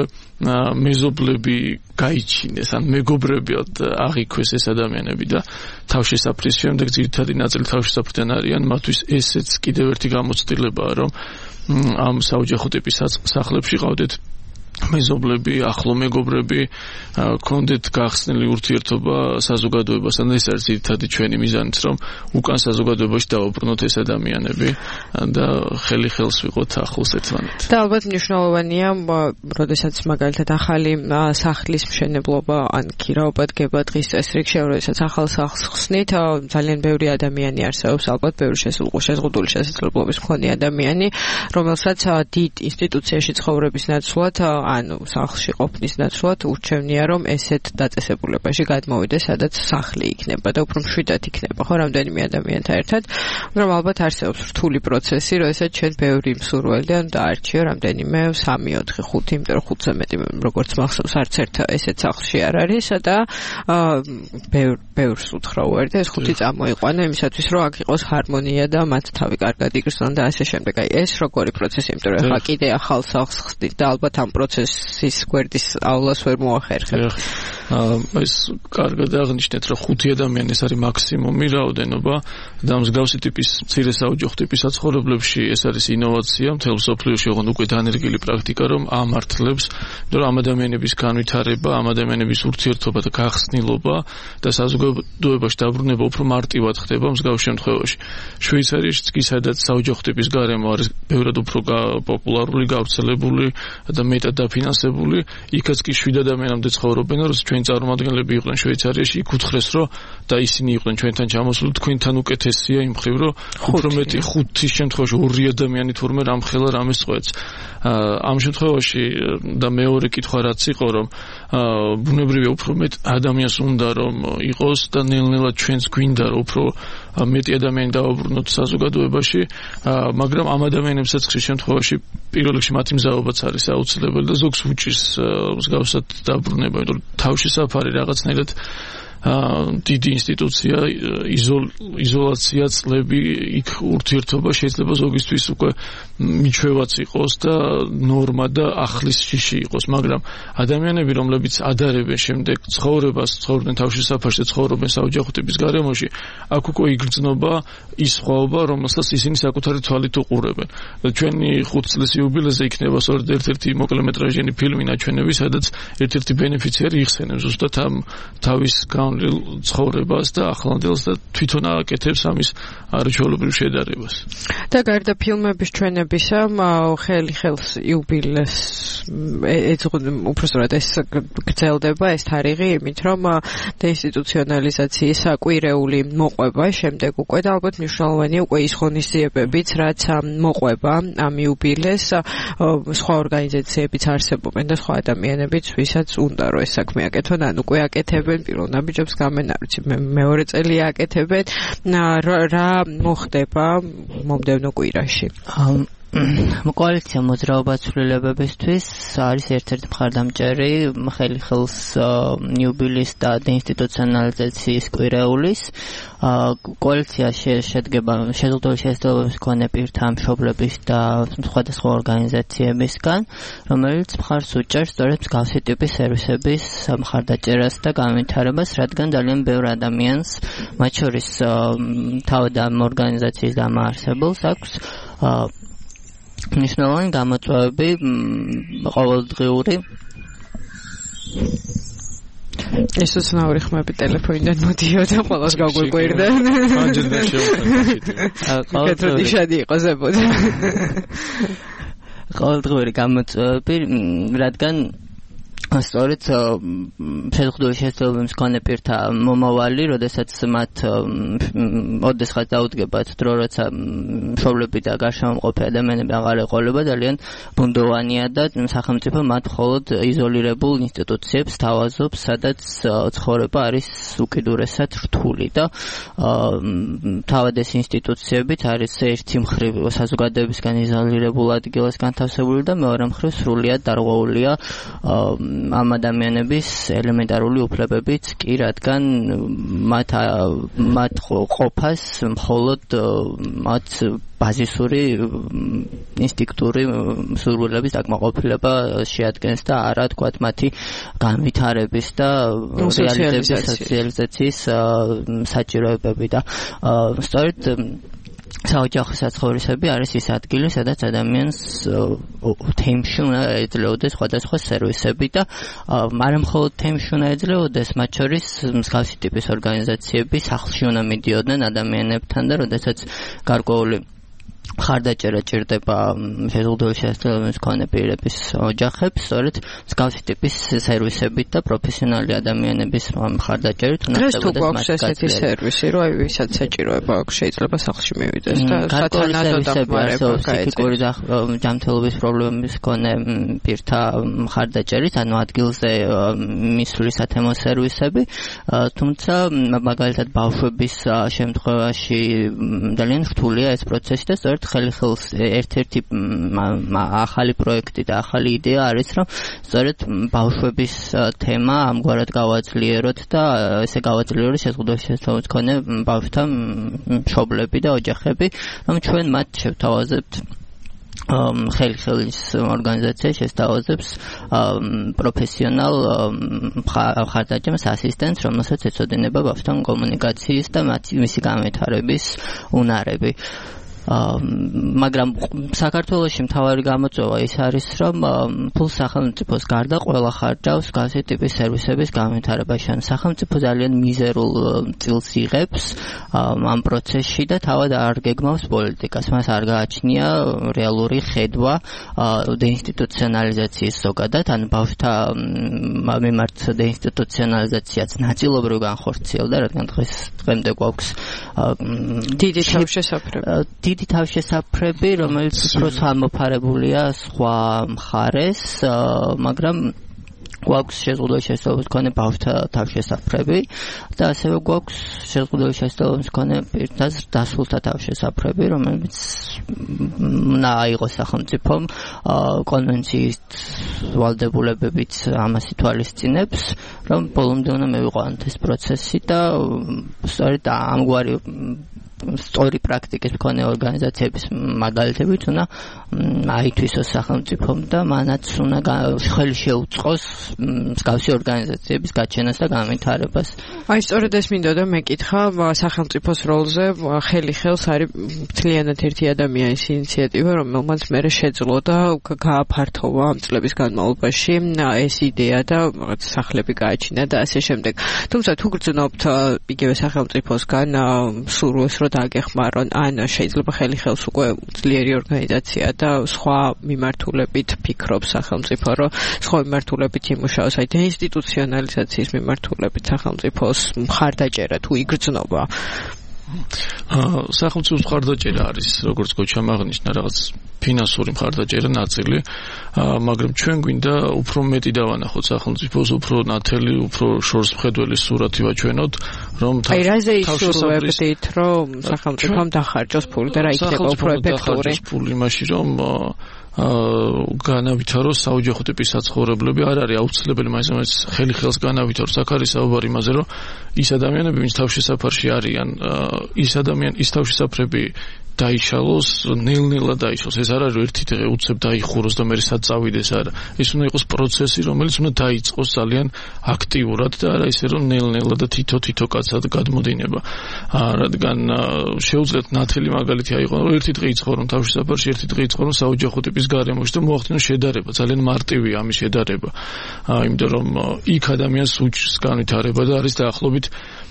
მეზობლები გაიჩინეს, ან მეგობრებად აღიქვეს ეს ადამიანები და თავშესაფრის შემდეგ ძირითადი ნაწილი თავშესაფრიდან არიან, მათთვის ესეც კიდევ ერთი გამოცდილებაა, რომ ამ საოჯახო ტიპის სახლებში ყავდეთ მეზობლები, ახლო მეგობრები, კონდეთ გახსნილი ურთიერთობა საზოგადოებასთან. ეს არის ძირითადი ჩვენი მიზანიც, რომ უკან საზოგადოებაში დავაბრუნოთ ეს ადამიანები და ხელი ხელს ვიყოთ ახლოს ერთმანეთს. და ალბათ მნიშვნელოვანია, როდესაც მაგალითად ახალი სახლის მშენებლობა ან ქირაობა დგება დღის წესრიგში, როდესაც ახალ სახლს ხსნით, ძალიან ბევრი ადამიანი არსებობს, ალბათ ბევრი შეზღუდული შესაძლებლობის მქონე ადამიანი, რომელსაც დიდ ინსტიტუციაში ცხოვრების ნაცვლად ანუ სახლში ყოფნის ნაცვლად ურჩევნია, რომ ესეთ დაწესებულებაში გადმოვიდეს, სადაც სახლი იქნება და უფრო მშვიდად იქნება, ხო, რამდენიმე ადამიანთან ერთად. მაგრამ ალბათ არსებობს რთული პროცესი, როდესაც ჩვენ ბევრი მსურველიდან დაარჩიო რამდენიმე სამი, ოთხი, ხუთი, იმიტომ რომ ხუთზე მეტი როგორც მახსოვს არც ერთ ესეთ სახლში არ არის და ბევრ ბევრს უთხრაუარ და ეს ხუთი წამოიყვანა იმისათვის, რომ აქ იყოს ჰარმონია და მათ თავი კარგად იგრძნონ და ასე შემდეგ. აი ეს როგორი პროცესი, იმიტომ რომ ახლა კიდე ახალ სახლს ხსნით და ალბათ ამ პროცესის გვერდისავლას ვერ მოახერხებთ. ეს კარგად აღნიშნეთ, რომ ხუთი ადამიანი ეს არის მაქსიმუმი რაოდენობა და მსგავსი ტიპის მცირე საოჯახო ტიპის საცხოვრებლებში ეს არის ინოვაცია მთელ მსოფლიოში, ოღონდ უკვე დანერგილი პრაქტიკა, რომ ამართლებს, იმიტომ რომ ამ ადამიანების განვითარება, ამ ადამიანების ურთიერთობა და გახსნილობა და საზოგადოებაში დაბრუნება უფრო მარტივად ხდება მსგავს შემთხვევაში. შვეიცარიაშიც კი სადაც საოჯახო ტიპის გარემო არის ბევრად უფრო პოპულარული, გავრცელებული და მეტად დაფინანსებული, იქაც კი შვიდ ადამიანამდე ცხოვრობენ, რომ ჩვენ წარმომადგენლები იყვნენ შვეიცარიაში, იქ უთხრეს, რომ და ისინი იყვნენ ჩვენთან ჩამოსული, თქვენთან უკეთესია იმ მხრივ, რომ უფრო მეტი ხუთის შემთხვევაში ორი ადამიანი თურმე რამხელა რამეს წყვეტს. ამ შემთხვევაში და მეორე კითხვა რაც იყო, რომ ბუნებრივია უფრო მეტ ადამიანს უნდა რომ იყოს და ნელ-ნელა ჩვენს გვინდა რომ უფრო მეტი ადამიანი დავაბრუნოთ საზოგადოებაში, მაგრამ ამ ადამიანებსაც ხშირ შემთხვევაში პირველ რიგში მათი მზაობაც არის აუცილებელი და ზოგს უჭირს მსგავსად დაბრუნება, იმიტომ რომ თავშესაფარი რაღაცნაირად დიდი ინსტიტუცია, იზოლაცია, წლები, იქ ურთიერთობა შეიძლება ზოგისთვის უკვე მიჩვევაც იყოს და ნორმა და ახლის შიში იყოს, მაგრამ ადამიანები, რომლებიც ადარებენ შემდეგ ცხოვრებას, ცხოვრობენ თავშესაფარში და ცხოვრობენ საოჯახო ტიპის გარემოში, აქ უკვე იგრძნობა ის სხვაობა, რომელსაც ისინი საკუთარი თვალით უყურებენ. ჩვენი ხუთ წლის იუბილეზე იქნება სწორედ ერთ-ერთი მოკლემეტრაჟიანი ფილმი ნაჩვენები, სადაც ერთ-ერთი ბენეფიციარი იხსენებს ზუსტად ამ თავის ცხოვრებას და ახლანდელს და თვითონ აკეთებს ამის არაჩვეულებრივ შედარებას. და გარდა ფილმების ჩვენებისა, ხელი ხელს იუბილეს უბრალოდ ეს გრძელდება ეს თარიღი, იმით რომ დეინსტიტუციონალიზაციის საკვირეული მოყვება შემდეგ უკვე და ალბათ მნიშვნელოვანია უკვე ის ღონისძიებებიც, რაც მოყვება ამ იუბილეს, სხვა ორგანიზაციებიც არსებობენ და სხვა ადამიანებიც, ვისაც უნდა რომ ეს საქმე აკეთონ, ან უკვე აკეთებენ პირველ ნაბიჯებს გამენ არ ვიცი მეორე წელი აკეთებენ, რა მოხდება მომდევნო კვირაში? კოალიცია მოძრაობა ცვლილებებისთვის არის ერთ-ერთი მხარდამჭერი ხელიხელს ნიუბილის და დეინსტიტუციონალიზაციის კვირეულის კოალიცია შედგება შეზღუდული შესაძლებლობის მქონე პირთა მშობლების და სხვადასხვა ორგანიზაციებისგან, რომელიც მხარს უჭერს სწორედ მსგავსი ტიპის სერვისების მხარდაჭერას და განვითარებას, რადგან ძალიან ბევრ ადამიანს, მათ შორის თავად ამ ორგანიზაციის დამაარსებელს აქვს მნიშვნელოვანი გამოწვევები ყოველდღიური ეს უცნაური ხმები ტელეფონიდან მოდიოდა, ყველას გაგვიყვირდა. ანჯელა შეუძლია. კეთილი შედი იყო ზებოდა. ყოველდღიური გამოწვევები, რადგან სწორედ შეზღუდული შესაძლებლობის მქონე პირთა მომავალი, როდესაც მათ ოდესღაც დაუდგებათ დრო, როცა მშობლები და გარშემოყოფი ადამიანები აღარ ეყოლება, ძალიან ბუნდოვანია და სახელმწიფო მათ მხოლოდ იზოლირებულ ინსტიტუციებს თავაზობს, სადაც ცხოვრება არის უკიდურესად რთული და თავად ეს ინსტიტუციებიც არის ერთი მხრივ საზოგადოებისგან იზოლირებულ ადგილას განთავსებული და მეორე მხრივ სრულიად დარღვეულია ამ ადამიანების ელემენტარული უფლებებიც კი, რადგან მათ მათ ყოფას მხოლოდ მათ ბაზისური ინსტინქტური სურვილების დაკმაყოფილება შეადგენს და არა თქვათ მათი განვითარების და რეალიზების სოციალიზაციის საჭიროებები და სწორედ საოჯახო საცხოვრისები არის ის ადგილი, სადაც ადამიანს თემში უნდა ეძლეოდეს სხვადასხვა სერვისები და არა მხოლოდ თემში უნდა ეძლეოდეს, მათ შორის მსგავსი ტიპის ორგანიზაციები სახლში უნდა მიდიოდნენ ადამიანებთან და როდესაც გარკვეული მხარდაჭერა ჭირდება შეზღუდული შესაძლებლობის მქონე პირების ოჯახებს, სწორედ მსგავსი ტიპის სერვისებით და პროფესიონალი ადამიანების მხარდაჭერით უნდა ხდებოდეს მათ ესეთი სერვისი, რომ აი ვისაც საჭიროება აქვს, შეიძლება სახლში მივიდეს და სათანადო დახმარება ფსიქიკური ჯანმრთელობის პრობლემების მქონე პირთა მხარდაჭერით, ანუ ადგილზე მისვლის ათემო სერვისები, თუმცა მაგალითად ბავშვების შემთხვევაში ძალიან რთულია ეს პროცესი და სწორედ ხელიხელს ერთ-ერთი ახალი პროექტი და ახალი იდეა არის, რომ სწორედ ბავშვების თემა ამგვარად გავაძლიეროთ და ესე გავაძლიეროთ შეზღუდული შესაძლებლობის მქონე ბავშვთა მშობლები და ოჯახები, რომ ჩვენ მათ შევთავაზებთ ხელიხელის ორგანიზაცია შესთავაზებს პროფესიონალ მხარდაჭერას ასისტენტს, რომელსაც ეწოდება ბავშვთან კომუნიკაციის და მისი განვითარების უნარები. მაგრამ საქართველოში მთავარი გამოწვევა ის არის, რომ ფულს სახელმწიფოს გარდა ყველა ხარჯავს გასი ტიპის სერვისების განვითარებაში. სახელმწიფო ძალიან მიზერულ წილს იღებს ამ პროცესში და თავად არ გეგმავს პოლიტიკას. მას არ გააჩნია რეალური ხედვა დეინსტიტუციონალიზაციის ზოგადად, ან ბავშვთა მიმართ დეინსტიტუციონალიზაციაც ნაწილობრივ განხორციელდა, რადგან დღეს დღემდე გვაქვს დიდი თავშესაფრები. დიდი თავშესაფრები, რომელიც უფრო სამოფარებულია სხვა მხარეს, მაგრამ გვაქვს შეზღუდული შესაძლებლობის მქონე ბავშვთა თავშესაფრები და ასევე გვაქვს შეზღუდული შესაძლებლობის მქონე პირთა დასრულთა თავშესაფრები, რომელიც უნდა აიღოს სახელმწიფომ კონვენციის ვალდებულებებით ამას ითვალისწინებს, რომ ბოლომდე უნდა მივიყვანოთ ეს პროცესი და სწორედ ამგვარი სწორი პრაქტიკის მქონე ორგანიზაციების მაგალითებით უნდა აითვისოს სახელმწიფომ და მანაც უნდა ხელი შეუწყოს მსგავსი ორგანიზაციების გაჩენას და განვითარებას. აი სწორედ ეს მინდოდა მეკითხა სახელმწიფოს როლზე. ხელიხელს არის მთლიანად ერთი ადამიანის ინიციატივა, რომელმაც მერე შეძლო და გააფართოვა ამ წლების განმავლობაში ეს იდეა და რაღაც სახლები გააჩინა და ასე შემდეგ. თუმცა თუ გრძნობთ იგივე სახელმწიფოსგან სურვილს რომ დაგეხმარონ, ან შეიძლება ხელიხელს უკვე ძლიერი ორგანიზაცია და სხვა მიმართულებით ფიქრობს სახელმწიფო, რომ სხვა მიმართულებით იმუშაოს, აი დეინსტიტუციონალიზაციის მიმართულებით სახელმწიფოს მხარდაჭერა თუ იგრძნობა. სახელმწიფოს მხარდაჭერა არის, როგორც გოჩამ აღნიშნა, რაღაც ფინანსური მხარდაჭერა ნაწილი, მაგრამ ჩვენ გვინდა უფრო მეტი დავანახოთ სახელმწიფოს, უფრო ნათელი, უფრო შორსმხედველი სურათი ვაჩვენოთ, რომ აი რაზე ისურვებდით, რომ სახელმწიფომ დახარჯოს ფული და რა იქნება უფრო ეფექტური? ფული იმაში, რომ განავითაროს საოჯახო ტიპის საცხოვრებლები, არ არის აუცილებელი მაინც ხელი ხელს განავითაროს. აქ არის საუბარი იმაზე, რომ ის ადამიანები, ვინც თავშესაფარში არიან, ის ადამიანი, ის თავშესაფრები დაიშალოს, ნელ-ნელა დაიშალოს. ეს არ არის ერთი დღე უცებ დაიხუროს და მე სად წავიდეს, არა. ეს უნდა იყოს პროცესი, რომელიც უნდა დაიწყოს ძალიან აქტიურად და არა ისე რომ ნელ-ნელა და თითო-თითო კაცად გადმოდინება. რადგან შეუძლიათ ნათელი მაგალითი აიღო, რომ ერთი დღე იცხოვრონ თავშესაფარში, ერთი დღე იცხოვრონ საოჯახო ტიპის გარემოში და მოახდინონ შედარება, ძალიან მარტივია ამის შედარება. იმიტომ რომ იქ ადამიანს უჭირს განვითარება და არის დაახლოებით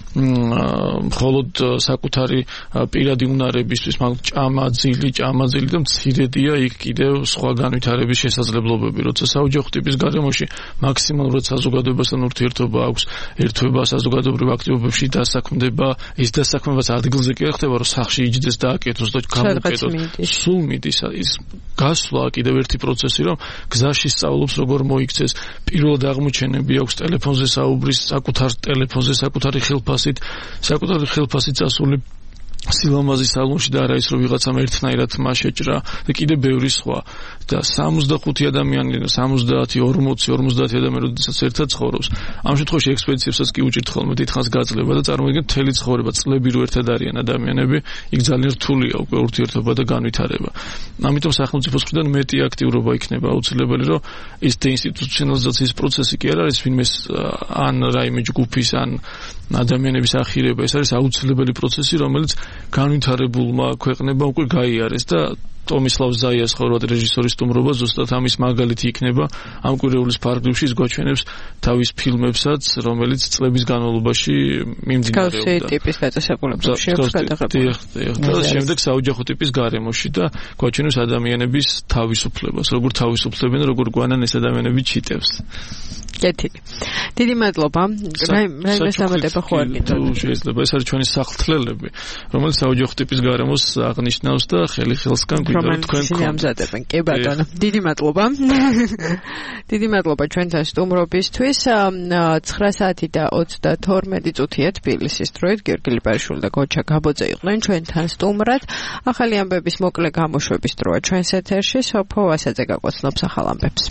მხოლოდ საკუთარი პირადი უნარებისთვის, მაგრამ ჭამაძილი, ჭამაძილი და მცირედია იქ კიდევ სხვა განვითარების შესაძლებლობები. როცა საოჯახო ტიპის გარემოში მაქსიმალურად საზოგადოებასთან ურთიერთობა აქვს, ერთვება საზოგადოებრივ აქტივობებში დასაქმდება, ეს დასაქმებაც ადგილზე კი არ ხდება, რომ სახლში იჯდეს და აკეთოს და გამოკეთოს. სულ მიდის ის გასვლა კიდევ ერთი პროცესი, რომ გზაში სწავლობს როგორ მოიქცეს, პირველად აღმოჩენები აქვს ტელეფონზე საუბრის, საკუთარ ტელეფონზე, საკუთარი ხელფასით საკუთარი ხელფასით წასული სილამაზის სალონში და არა ის რომ ვიღაცამ ერთნაირად მასეჭრა და კიდე ბევრი სხვა და სამოცდახუთი ადამიანი და სამოცდაათი ორმოცი ორმოცდაათი ადამიანი როდესაც ერთად ცხოვრობს ამ შემთხვევაში ექსპედიციებსაც კი უჭირთ ხოლმე დიდხანს გაძლება და წარმოიდგინეთ მთელი ცხოვრება წლები რო ერთად არიან ადამიანები იქ ძალიან რთულია უკვე ურთიერთობა და განვითარება ამიტომ სახელმწიფოს მხრიდან მეტი აქტიურობა იქნება აუცილებელი რომ ის დეინსტიტუციონალიზაციის პროცესი კი არ არის ვინმეს ან რაიმე ჯგუფის ან ადამიანების ახირება ეს არის აუცილებელი პროცესი რომელიც განვითარებულმა ქვეყნებმა უკვე გაიარეს და ტომისლავ ზაიას ხორვატი რეჟისორის სტუმრობა ზუსტად ამის მაგალითი იქნება ამ კვირეულის ფარგლებში ის გვაჩვენებს თავის ფილმებსაც რომელიც წლების განმავლობაში მიმდინარეობდა გავსე ტიპის დაწესებულებებში აქვს გადაღებული და შემდეგ საოჯახო ტიპის გარემოში და გვაჩვენებს ადამიანების თავისუფლებას როგორ თავისუფლებენ როგორ გვანან ეს ადამიანები ჩიტებს კეთილი. დიდი მადლობა. რაიმე სამატება ხო არ გიწევთ? შეიძლება ეს არის ჩვენი სახლთლელები, რომელიც საოჯახო ტიპის გარემოს აღნიშნავს და ხელი ხელსგან გვინდა თქვენ ამზადებენ. კი ბატონო. დიდი მადლობა. დიდი მადლობა ჩვენთან სტუმრობისთვის. ცხრა საათი და ოცდათორმეტი წუთია თბილისის დროით. გიორგი ლიპარიშვილი და გოჩა გაბოძე იყვნენ ჩვენთან სტუმრად. ახალი ამბების მოკლე გამოშვების დროა ჩვენს ეთერში. სოფო ვასაძე გაგვაცნობს ახალ ამბებს.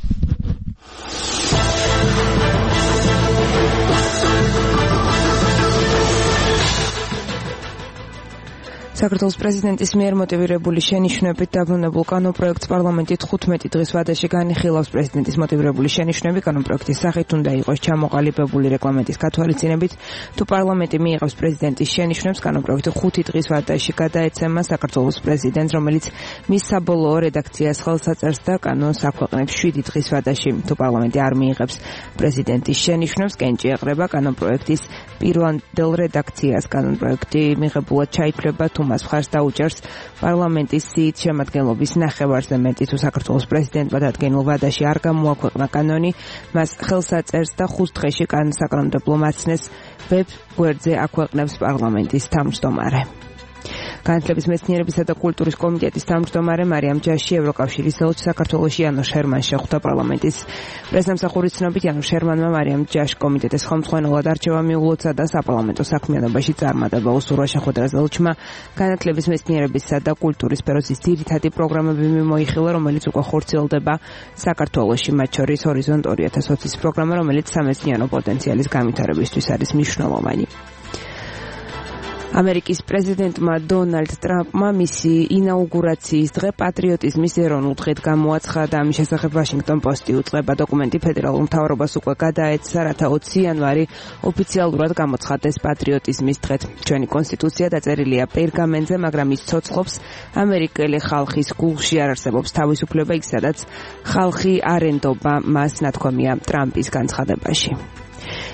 საქართველოს პრეზიდენტის მიერ მოტივირებული შენიშვნებით დაბრუნებულ კანონპროექტს პარლამენტი თხუთმეტი დღის ვადაში განიხილავს. პრეზიდენტის მოტივირებული შენიშვნები კანონპროექტის სახით უნდა იყოს ჩამოყალიბებული რეგლამენტის გათვალისწინებით. თუ პარლამენტი მიიღებს პრეზიდენტის შენიშვნებს, კანონპროექტი ხუთი დღის ვადაში გადაეცემა საქართველოს პრეზიდენტს, რომელიც მის საბოლოო რედაქციას ხელს აწერს და კანონს აქვეყნებს შვიდი დღის ვადაში. თუ პარლამენტი არ მიიღებს პრეზიდენტის შენიშვნებს, კენჭი ეყრება კანონპროექტის პირვანდელ რედაქციას. კანონპროექტი მიღებულად ჩაითვლება თუ მას მხარს დაუჭერს პარლამენტის სიით შემადგენლობის ნახევარზე მეტი. თუ საქართველოს პრეზიდენტმა დადგენილ ვადაში არ გამოაქვეყნა კანონი, მას ხელს აწერს და ხუთ დღეში საკანონმდებლო მაცნეს ვებ გვერდზე აქვეყნებს პარლამენტის თავმჯდომარე. განათლების მეცნიერებისა და კულტურის კომიტეტის თავმჯდომარე მარიამ ჯაში ევროკავშირის ელჩი საქართველოში იანოშ ჰერმანს შეხვდა პარლამენტის პრესამსახურის ცნობით. იანოშ ჰერმანმა მარიამ ჯაშ კომიტეტის ხელმძღვანელად არჩევა მიულოცა და საპარლამენტო საქმიანობაში წარმატება უსურვა. შეხვედრაზე ელჩმა განათლების მეცნიერებისა და კულტურის სფეროს ძირითადი პროგრამები მიმოიხილა, რომელიც უკვე ხორციელდება საქართველოში, მათ შორის ჰორიზონტ ორი ათას ოცის პროგრამა, რომელიც სამეცნიერო პოტენციალის განვითარებისთვის არის მნიშვნელოვანი. ამერიკის პრეზიდენტმა დონალდ ტრამპმა მისი ინაუგურაციის დღე პატრიოტიზმის ეროვნულ დღედ გამოაცხადა. ამის შესახებ ვაშინგტონ პოსტი უწყება. დოკუმენტი ფედერალურ მთავრობას უკვე გადაეცა, რათა ოცი იანვარი ოფიციალურად გამოცხადდეს პატრიოტიზმის დღედ. ჩვენი კონსტიტუცია დაწერილია პერგამენტზე, მაგრამ ის ცოცხლობს ამერიკელი ხალხის გულში. არ არსებობს თავისუფლება იქ, სადაც ხალხი არ ენდობა მას, ნათქვამია ტრამპის განცხადებაში.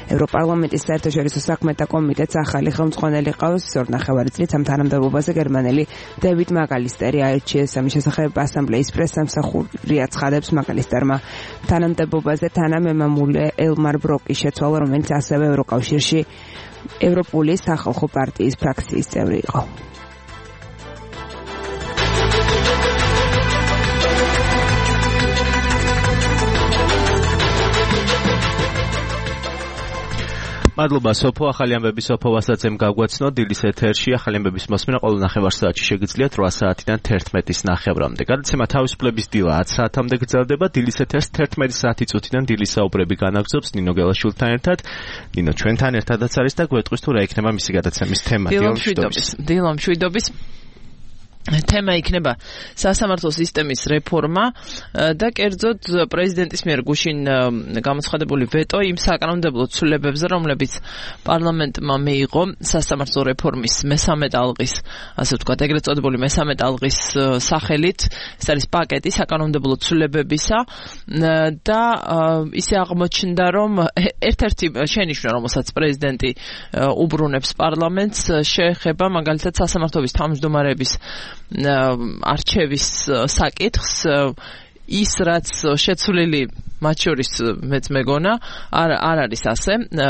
ევროპარლამენტის საერთაშორისო საქმეთა კომიტეტს ახალი ხელმძღვანელი ყავს ორ ნახევარი წლით ამ თანამდებობაზე გერმანელი დევიდ მაკალისტერი აირჩიეს. ამის შესახებ ასამბლეის პრესსამსახური აცხადებს, მაკალისტერმა თანამდებობაზე თანამემამულე ელმარ ბროკი შეცვალა, რომელიც ასევე ევროკავშირში ევროპული სახალხო პარტიის ფრაქციის წევრი იყო. მადლობა სოფო, ახალი ამბები სოფო ვასაცემ გაგვაცნო. დილის ეთერში ახალი ამბების მოსმენა ყოველ ნახევარ საათში შეგიძლიათ რვა საათიდან თერთმეტის ნახევრამდე. გადაცემა თავისუფლების დილა ათ საათამდე გრძელდება. დილის ეთერს თერთმეტი საათი წუთიდან დილის საუბრები განაგრძობს ნინო გელაშვილთან ერთად. ნინო ჩვენთან ერთადაც არის და გვეტყვის თუ რა იქნება მისი გადაცემის თემა. დილომშვიდობის. დილომშვიდობის. თემა იქნება სასამართლო სისტემის რეფორმა და კერძოდ პრეზიდენტის მიერ გუშინ გამოცხადებული ვეტო იმ საკანონმდებლო ცვლილებებზე, რომლებიც პარლამენტმა მიიღო სასამართლო რეფორმის მესამე ტალღის, ასე ვთქვათ, ეგრეთ წოდებული მესამე ტალღის სახელით. ეს არის პაკეტი საკანონმდებლო ცვლილებებისა და ისე აღმოჩნდა, რომ ერთ-ერთი შენიშვნა, რომელსაც პრეზიდენტი უბრუნებს პარლამენტს, შეეხება მაგალითად სასამართლოების თავმჯდომარეების არჩევის საკითხს. ის რაც შეცვლილი მათ შორის მეც მეგონა არ არ არის ასე,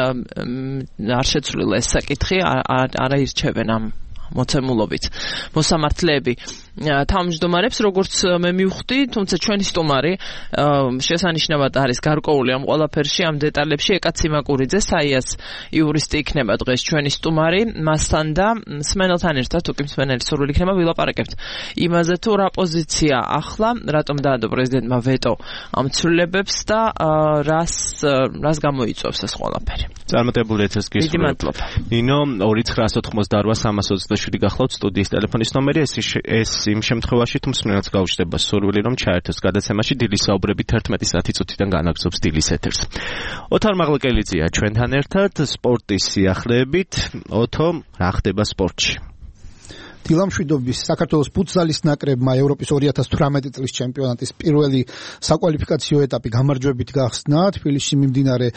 არ შეცვლილა ეს საკითხი, არ აირჩევენ ამ მოცემულობით მოსამართლეები თავმჯდომარებს, როგორც მე მივხვდი, თუმცა ჩვენი სტუმარი შესანიშნავად არის გარკვეული ამ ყველაფერში, ამ დეტალებში. ეკა ციმაკურიძე, საიას იურისტი იქნება დღეს ჩვენი სტუმარი, მასთან და მსმენელთან ერთად, თუ კი მსმენელი სურვილი იქნება, ვილაპარაკებთ იმაზე, თუ რა პოზიცია ახლა, რატომ დაადო პრეზიდენტმა ვეტო ამ ცვლილებებს და რას რას გამოიწვევს ეს ყველაფერი. წარმატებული ეთერს გისურვებთ. ნინო ორი ცხრა ოთხმოცდაორვა სამას ოცდაშვიდი გახლავთ სტუდიის ტელეფონის ნომერი. ეს ეს იმ შემთხვევაში თუ მსმენელს გაუჩნდება სურვილი, რომ ჩაერთოს გადაცემაში, დილის საუბრები თერთმეტი საათი წუთიდან განაგრძობს დილის ეთერს. ოთარ მაღლაკელიძეა ჩვენთან ერთად სპორტის სიახლეებით. ოთო, რა ხდება სპორტში? დილამშვიდობის. საქართველოს ფუტზალის ნაკრებმა ევროპის ორი ათას თვრამეტი წლის ჩემპიონატის პირველი საკვალიფიკაციო ეტაპი გამარჯვებით გახსნა. თბილისში მიმდინარე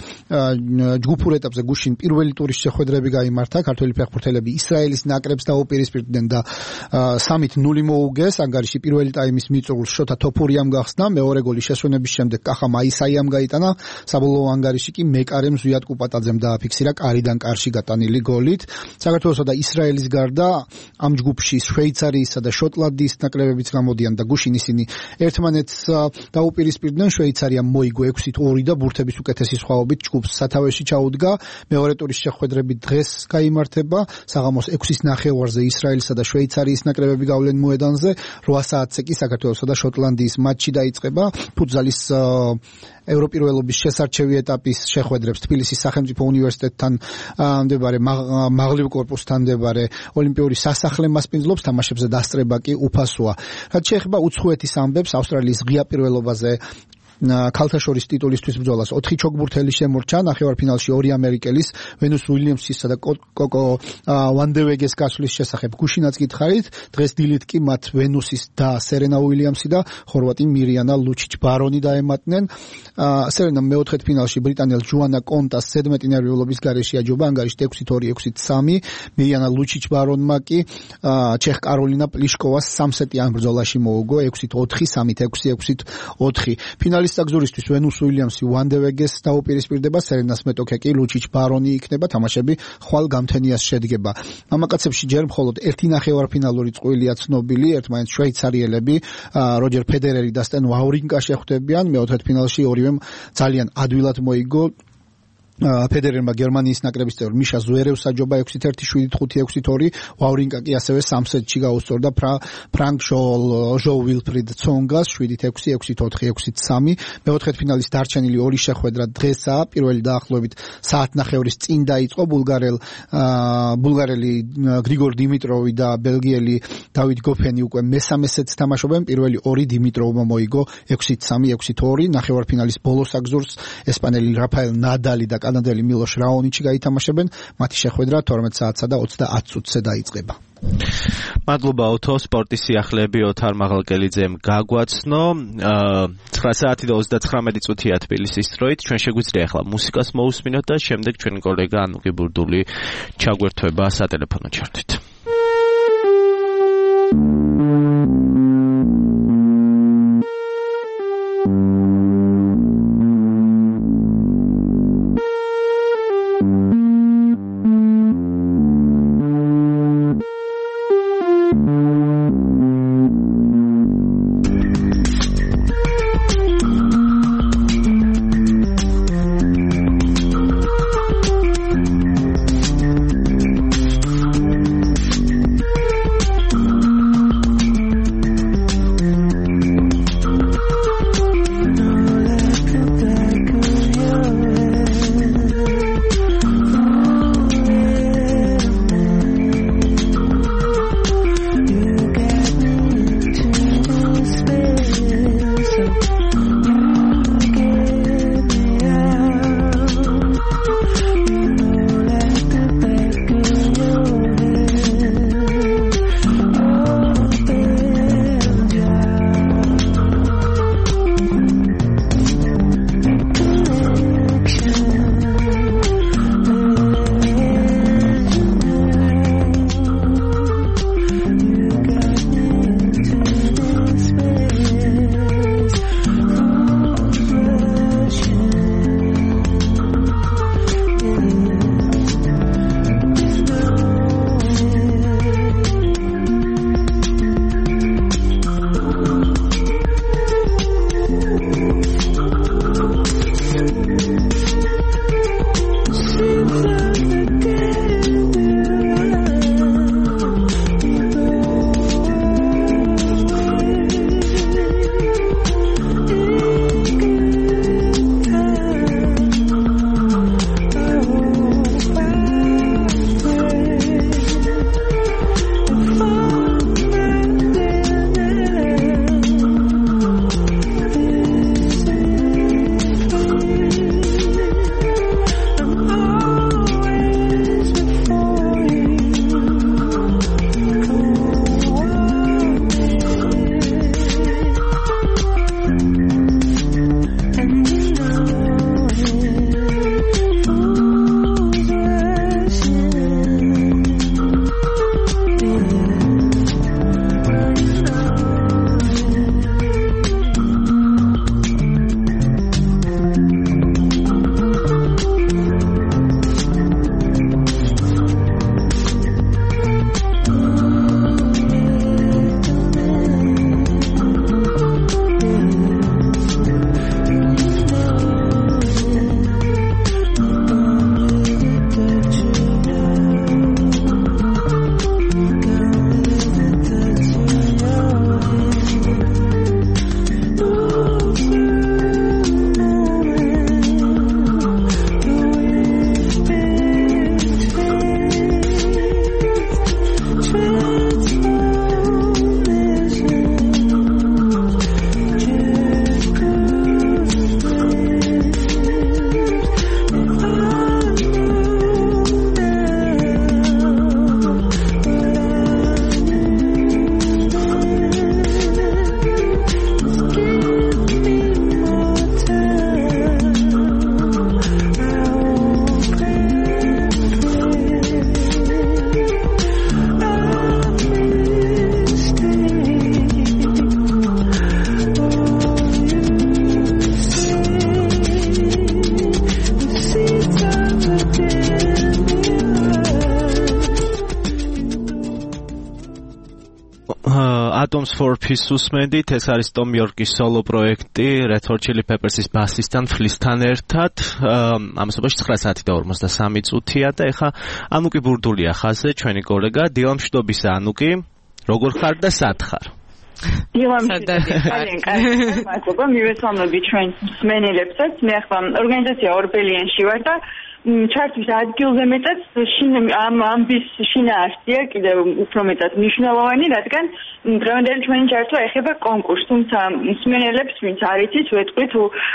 ჯგუფურ ეტაპზე გუშინ პირველი ტურის შეხვედრები გაიმართა. ქართველი ფეხბურთელები ისრაელის ნაკრებს დაუპირისპირდნენ და სამით ნული მოუგეს. ანგარიში პირველი ტაიმის მიწურულს შოთა თოფურიამ გახსნა. მეორე გოლი შესვენების შემდეგ კახა მაისაიამ გაიტანა. საბოლოო ანგარიში კი მეკარემ ზვიად კუპატაძემ დააფიქსირა კარიდან კარში გატანილი გოლით. საქართველოსა და ისრაელის გარდა ამ ჯგუფ შვეიცარიისა და შოტლანდიის ნაკრებებიც გამოდიან და გუშინ ისინი ერთმანეთს დაუპირისპირდნენ. შვეიცარიამ მოიგო ექვსით ორი და ბურთების უკეთესი სხვაობით ჯგუფს სათავეში ჩაუდგა. მეორე ტურის შეხვედრები დღეს გაიმართება. საღამოს ექვსის ნახევარზე ისრაელისა და შვეიცარიის ნაკრებები გავლენ მოედანზე. რვა საათზე კი საქართველოსა და შოტლანდიის მატჩი დაიწყება. ფუტზალის ევროპირველობის შესარჩევი ეტაპის შეხვედრებს თბილისის სახელმწიფო უნივერსიტეტთან მდებარე მაღლივ კორპუსთან მდებარე ოლიმპიური სასახლე მასპინძლობს. თამაშებზე დასწრება კი უფასოა. რაც შეეხება უცხოეთის ამბებს, ავსტრალიის ღია პირველობაზე ქალთა შორის ტიტულისთვის ბრძოლას ოთხი ჩოგბურთელი შემორჩა. ნახევარფინალში ორი ამერიკელის, ვენუს უილიამსისა და კოკო ვანდევეგეს გასვლის შესახებ გუშინაც გითხარით. დღეს დილით კი მათ ვენუსის და სერენა უილიამსი და ხორვატი მირიანა ლუჩიჩ ბარონი დაემატნენ. სერენამ მეოთხედ ფინალში ბრიტანელ ჯოანა კონტას ზედმეტი ნერვიულობის გარეშე აჯობა. ანგარიშით ექვსით ორი, ექვსით სამი. მირიანა ლუჩიჩ ბარონმა კი ჩეხ კაროლინა პლიშკოვას სამ სეტი ამ ბრძოლაში მოუგო. ექვსით ოთხი, სამით ექვსი, ექვსით ოთხი. ფინალის საგზურისთვის ვენუს უილიამსი ვანდევეგეს დაუპირისპირდება. სერენას მეტოქე კი ლუჩიჩ ბარონი იქნება. თამაშები ხვალ გამთენიას შედგება. მამაკაცებში ჯერ მხოლოდ ერთი ნახევარფინალური წყვილია ცნობილი. ერთმანეთს შვეიცარიელები როჯერ ფედერერი და სტენ ვავრინკა შეხვდებიან. მეოთხედ ფინალში ორივემ ძალიან ადვილად მოიგო. ფედერერმა გერმანიის ნაკრების წევრ მიშა ზუერევს აჯობა ექვსით ერთი, შვიდით ხუთი, ექვსით ორი. ვავრინკა კი ასევე სამ სეტში გაუსწორდა ფრანკ შოულ ჟო ვილფრიდ ცონგას შვიდით ექვსი, ექვსით ოთხი, ექვსით სამი. მეოთხედ ფინალის დარჩენილი ორი შეხვედრა დღესაა. პირველი დაახლოებით საათნახევრის წინ დაიწყო. ბულგარელ ბულგარელი გრიგორ დიმიტროვი და ბელგიელი დავით გოფენი უკვე მესამე სეტს თამაშობენ. პირველი ორი დიმიტროვმა მოიგო ექვსით სამი, ექვსით ორი. ნახევარფინალის ბოლო საგზურს ესპანელი რაფაელ ნადალი და კანადელი მილოშ რაონიჩი გაითამაშებენ. მათი შეხვედრა თორმეტ საათსა და ოცდაათ წუთზე დაიწყება. მადლობა ოთო, სპორტის სიახლეები ოთარ მაღალკელიძემ გაგვაცნო. ცხრა საათი და ოცდაცხრამეტი წუთია თბილისის დროით. ჩვენ შეგვიძლია ახლა მუსიკას მოусმინოთ და შემდეგ ჩვენი კოლეგა ანუკი ბურდული ჩაგვერთვება სატელეფონო ჩართვით. Atoms for Peace უსმენდით, ეს არის Tom York-ის სოლო პროექტი Red Hot Chili Peppers-ის ბასისთან ფლისთან ერთად. ამასობაში ცხრა საათი და ორმოცდასამი წუთია და ეხა ანუკი ბურდულია ხაზზე, ჩვენი კოლეგა. დილამშვიდობისა ანუკი, როგორ ხარ და სად ხარ? დილამშვიდობი, ძალიან კარგი. მადლობა, მივესალმები ჩვენ მსმენელებსაც. მე ახლა ორგანიზაცია ორბელიანში ვარ და ჩართვის ადგილზე მეტად ამ ამბის შინაარსია კიდევ უფრო მეტად მნიშვნელოვანი, რადგან დღევანდელი ჩვენი ჩართვა ეხება კონკურსს, თუმცა მსმენელებს ვინც არ იცის ვეტყვით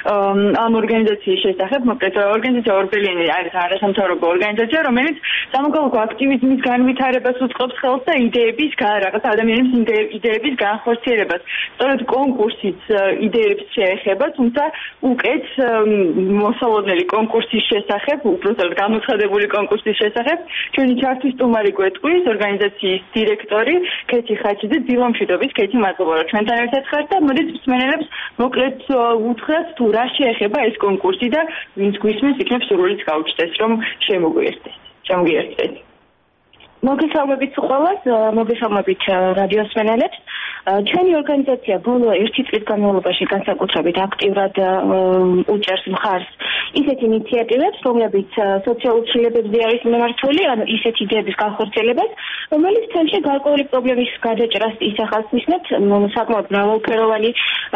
ამ ორგანიზაციის შესახებ, მოკლედ ორგანიზაცია ორბელიანი არის არასამთავრობო ორგანიზაცია, რომელიც სამოქალაქო აქტივიზმის განვითარებას უწყობს ხელს და იდეების რაღაც ადამიანების იდეების განხორციელებას. სწორედ კონკურსიც იდეებს შეეხება, თუმცა უკეთ მოსალოდნელი კონკურსის შესახებ, უბრალოდ გამოცხადებული კონკურსის შესახებ, ჩვენი ჩართვის სტუმარი გვეტყვის ორგანიზაციის დირექტორი ქეთი ხაჩიძე. დილომშვიდობის ქეთი, მადლობა რომ ჩვენთან ერთად ხართ და მოდით მსმენელებს მოკლედ უთხრათ თუ რა შეეხება ეს კონკურსი და ვინც გვისმენს იქნებ სურვილიც გაუჩნდეს რომ შემოგვიერთდეს. შემოგვიერთდეს. მოგესალმებით ყველას, მოგესალმებით რადიოს მსმენელებს. ჩვენი ორგანიზაცია ბოლო ერთი წლის განმავლობაში განსაკუთრებით აქტიურად უჭერს მხარს ისეთ ინიციატივებს, რომლებიც სოციალურ ცვლილებებზე არის მიმართული, ანუ ისეთ იდეების განხორციელებას, რომელიც თემში გარკვეული პრობლემის გადაჭრას ისახავს მისნებს, საკმაოდ მრავალფეროვანი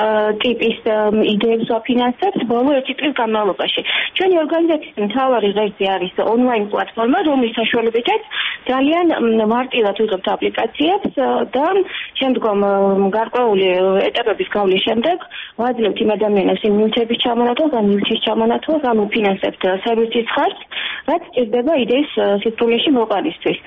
ტიპის იდეებს ვაფინანსებთ ბოლო ერთი წლის განმავლობაში. ჩვენი ორგანიზაციის მთავარი ღერძი არის ონლაინ პლატფორმა, რომლის საშუალებითაც ძალიან მარტივად ვიღებთ აპლიკაციებს და შემდგომ გარკვეული ეტაპების გავლის შემდეგ ვაძლევთ იმ ადამიანებს იმ ნივთების ჩამონათვალს ან ნივთის ჩამონათვალს, ან უფინანსებთ სერვისის ხარჯს, რაც სჭირდება იდეის სიკვდილეში მოყვანისთვის.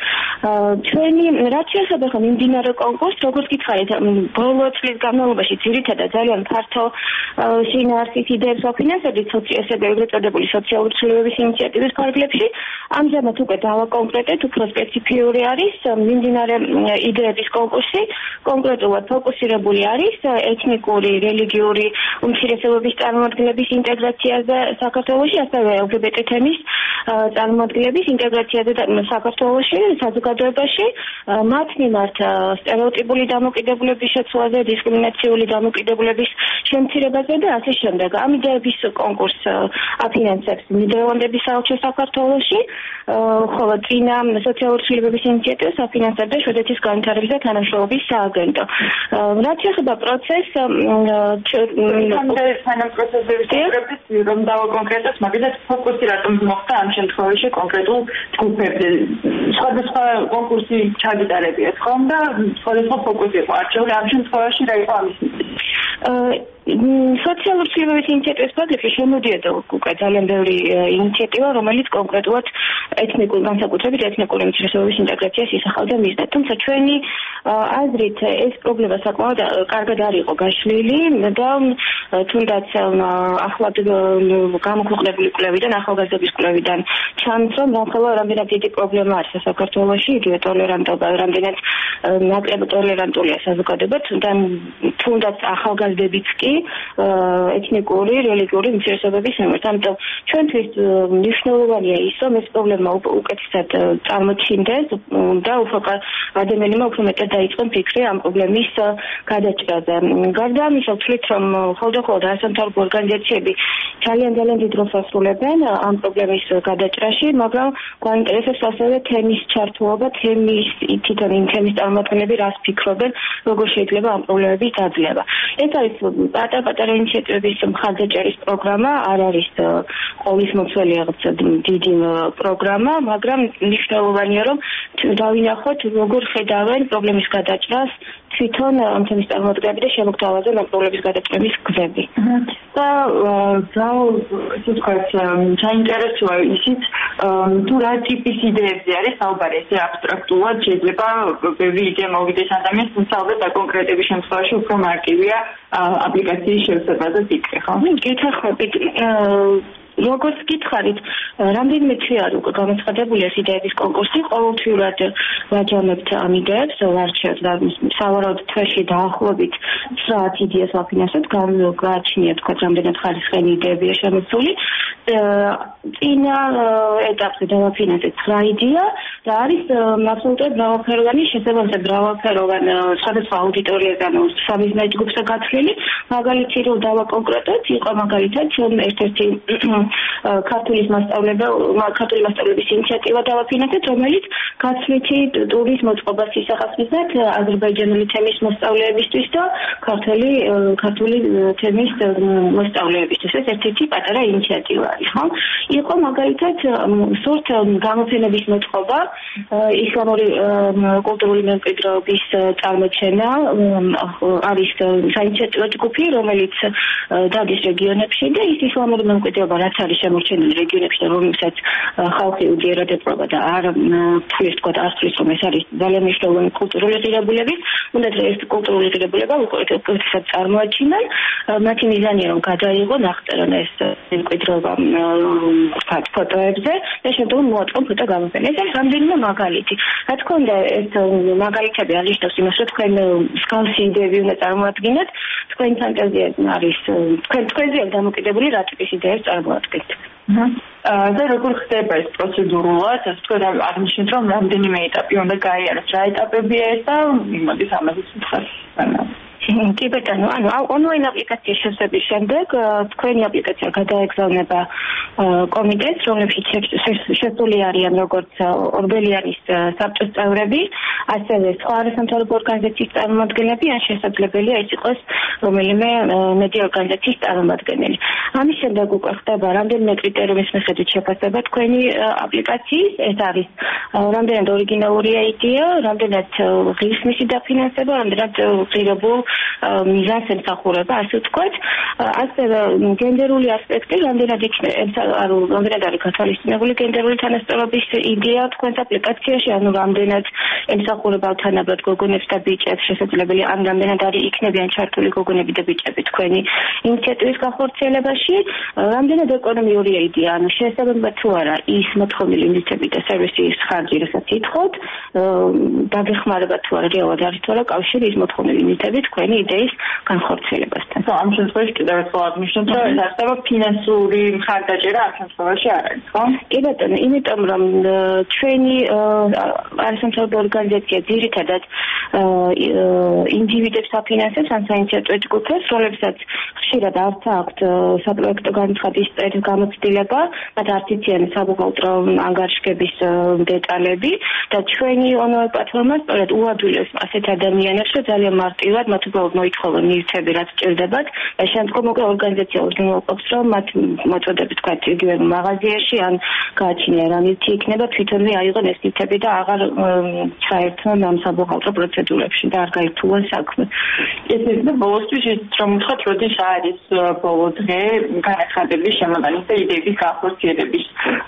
ჩვენი რაც შეეხება ხომ მიმდინარე კონკურსს, როგორც გითხარით, ბოლო წლის განმავლობაში ძირითადად ძალიან ფართო შინაარსის იდეებს ვაფინანსებთ ესეთი წოდებული სოციალური ცვლილებების ინიციატივის ფარგლებში. ამჟამად უკვე დავაკონკრეტეთ, უფრო სპეციფიური არის მიმდინარე იდეების კონკურსი, კონკრეტულად ფოკუსირებული არის ეთნიკური, რელიგიური უმცირესობების წარმოადგენლების ინტეგრაციაზე საქართველოში, ასევე ელ ჯი ბი ტი თემის წარმოადგენლების ინტეგრაციაზე საქართველოში, საზოგადოებაში, მათ მიმართ სტერეოტიპული დამოკიდებულების შეცვლაზე, დისკრიმინაციული დამოკიდებულების შემცირებაზე და ასე შემდეგ. ამ იდეების კონკურსს აფინანსებს ნიდერლანდების საელჩო საქართველოში, ხოლო წინა სოციალური ცვლილებების ინიციატივას აფინანსებდა შვედეთის განვითარების და თანამშრომლობის სააგენტო. რაც შეეხება პროცესს, თანამპროცესების რომ დავაკონკრეტოთ, მაგალითად ფოკუსი რატომ მოხდა ამ შემთხვევაში კონკრეტულ ჯგუფებზე. სხვადასხვა კონკურსი ჩაგიტარებიათ ხომ და სხვადასხვა ფოკუსი იყო არჩეული. ამ შემთხვევაში რა იყო ამის სოციალურ ცვლილებების ინიციატივის ფარგლებში შემოდიოდა უკვე ძალიან ბევრი ინიციატივა, რომელიც კონკრეტულად ეთნიკურ განსაკუთრებით ეთნიკური უმცირესობების ინტეგრაციას ისახავდა მიზნად. თუმცა ჩვენი აზრით ეს პრობლემა საკმაოდ კარგად არ იყო გაშლილი და თუნდაც ახლად გამოქვეყნებული კვლევიდან, ახალგაზრდების კვლევიდან ჩანს, რომ რამდენად რამდენად დიდი პრობლემა არის საქართველოში, იგივე ტოლერანტობა, რამდენად ნაკლები ტოლერანტულია საზოგადოება, თუნდაც ახალგაზრდებიც კი ეთნიკური, რელიგიური უმცირესობების მიმართ. ამიტომ ჩვენთვის მნიშვნელოვანია ის, რომ ეს პრობლემა უკეთესად წარმოჩინდეს და უფრო ადამიანებმა უფრო მეტად დაიწყონ ფიქრი ამ პრობლემის გადაჭრაზე. გარდა ამისა, ვთვლით, რომ ხოლმე არასამთავრობო ორგანიზაციები ძალიან ძალიან დიდ როლს ასრულებენ ამ პრობლემის გადაჭრაში, მაგრამ გვაინტერესებს ასევე თემის ჩართულობა, თემის თვითონ იმ თემის წარმომადგენლები რას ფიქრობენ, როგორ შეიძლება ამ პრობლემების დაძლევა. ეს არის პატარ-პატარა ინიციატივების მხარდაჭერის პროგრამა, არ არის ყოვლისმომცველი რაღაც დიდი პროგრამა, მაგრამ მნიშვნელოვანია, რომ დავინახოთ, როგორ ხედავენ პრობლემის გადაჭრას თვითონ ამ თემის წარმომადგენლები და შემოგთავაზონ ამ პრობლემის გადაჭრების გზები. და ისე ვთქვათ, საინტერესოა ისიც, თუ რა ტიპის იდეებზე არის საუბარი, ესე აბსტრაქტულად შეიძლება ბევრი იდეა მოვიდეს ადამიანს, თუმცა ალბათ საკონკრეტების შემთხვევაში უფრო მარტივია აპლიკაციის შევსებაზე ფიქრი, ხო? გითხრებით, როგორც გითხარით, რამდენიმე თვე არ უკვე გამოცხადებული ეს იდეების კონკურსი, ყოველთვიურად ვაჯამებთ ამ იდეებს, ვარჩევთ და სავარაუდ თვეში დაახლოებით ცხრა იდეას ვაფინანსებთ, გააჩნია თქვა რამდენად ხარისხიანი იდეებია შემოსული. წინა ეტაპზე დავაფინანსეთ ცხრა იდეა და არის აბსოლუტურად მრავალფეროვანი, შესაბამისად მრავალფეროვან სხვადასხვა აუდიტორიასთან სამიზნე ჯგუფსა გათვლილი. მაგალითი რომ დავაკონკრეტოთ, იყო მაგალითად ერთ-ერთი ქართულის მასწავლებლე ქართული მასწავლებლების ინიციატივა დავაფინანსეთ, რომელიც გაცვლითი ტურის მოწყობას ისახავსმისად აზერბაიჯანული თემის მოსწავლეებისთვის და ქართული ქართული თემის მოსწავლეებისთვის. ეს ერთ-ერთი პატარა ინიციატივა არის, ხო? იყო მაგალითად სურთ გამოფენების მოწყობა, ისლამური კულტურული მემკვიდრეობის წარმოჩენა, არის საინიციატივო ჯგუფი, რომელიც დადის რეგიონებში და ის ისლამური მემკვიდრეობა რაც არის შემორჩენილი რეგიონებში, რომელსაც ხალხი უდიერად ეპყრობა და არ თქვის თქვა არ თქვის რომ ეს არის ძალიან მნიშვნელოვანი კულტურული ღირებულება, უნდა ეს კულტურული ღირებულება უკეთესად წარმოაჩინონ, მათი მიზანია რომ გადაიღონ აღწერონ ეს მემკვიდრეობა ვთქვათ ფოტოებზე და შემდგომ მოაწყონ ფოტო გამოფენა. ეს არის რამდენიმე მაგალითი. რა თქმა უნდა, ეს მაგალითები აღნიშნავს იმას, რომ თქვენ მსგავსი იდეები უნდა წარმოადგინოთ, თქვენი ფანტაზია არის თქვენ თქვენზე დამოკიდებული რა ტიპის იდეებს წარმოადგენთ. და როგორ ხდება ეს პროცედურულად, ასე თქვენ აღნიშნეთ, რომ რამდენიმე ეტაპი უნდა გაიაროს, რა ეტაპებია ეს და იმადის ამაზეც ვთქვათ. კი ბატონო, ანუ ონლაინ აპლიკაციის შესწავლის შემდეგ თქვენი აპლიკაცია გადაეგზავნება კომიტეტს, რომლებშიც შესული არიან როგორც ორბელიანის საბჭოს წევრები, ასევე სხვა არასამთავრობო ორგანიზაციის წარმომადგენლები, ან შესაძლებელია ის იყოს რომელიმე მედია ორგანიზაციის წარმომადგენელი. ამის შემდეგ უკვე ხდება რამდენიმე კრიტერიუმის მიხედვით შეფასება თქვენი აპლიკაციის, ეს არის რამდენად ორიგინალურია იდეა, რამდენად ღირს მისი დაფინანსება, რამდენად ღირებულ მიზანს ემსახურება, ასე ვთქვათ. ასევე გენდერული ასპექტი, რამდენად იქნება, ანუ რამდენად არის გათვალისწინებული გენდერული თანასწორობის იდეა თქვენს აპლიკაციაში, ანუ რამდენად ემსახურება თანაბრად გოგონებს და ბიჭებს, შესაძლებელი ან რამდენად არის იქნებიან ჩართული გოგონები და ბიჭები თქვენი ინიციატივის განხორციელებაში, რამდენად ეკონომიურია იდეა, ანუ შესაძლებელი თუ არა ის მოთხოვნილი ნივთები და სერვისის ხარჯი, რასაც ითხოვთ, დაგეხმარება თუ არა რეალურად არის თუ არა კავშირი ის მოთხოვნილი ნივთები თქვენი იდეის განხორციელებასთან. ამ შემთხვევაში კიდევ ერთხელ აღნიშნოთ, რომ ეს არსება ფინანსური მხარდაჭერა ამ შემთხვევაში არ არის, ხო? კი ბატონო, იმიტომ რომ ჩვენი არასამთავრობო ორგანიზაცია ძირითადად ინდივიდებს აფინანსებს ან საინიციატივო ჯგუფებს, რომლებსაც ხშირად არც აქვთ საპროექტო განცხადის წერის გამოცდილება, მათ არც იციან საბუღალტრო ანგარიშგების დეტალები და ჩვენი ონლაინ პლატფორმა სწორედ უადვილებს ასეთ ადამიანებს, რომ ძალიან მარტივად მათ უბრალოდ მოითხოვონ ნივთები, რაც ჭირდებათ და შემდგომ უკვე ორგანიზაცია უზრუნველყოფს, რომ მათ მოწოდებით თქვა იგივე მაღაზიაში ან გააჩინია რა ნივთი იქნება, თვითონვე აიღონ ეს ნივთები და აღარ ჩაერთონ ამ საბუღალტრო პროცედურებში და არ გაირთულონ საქმე. ეს ისე ბოლოსთვის რომ ვთქვათ, როდის არის ბოლო დღე განაცხადების შემოგანის და იდეების განხორციელების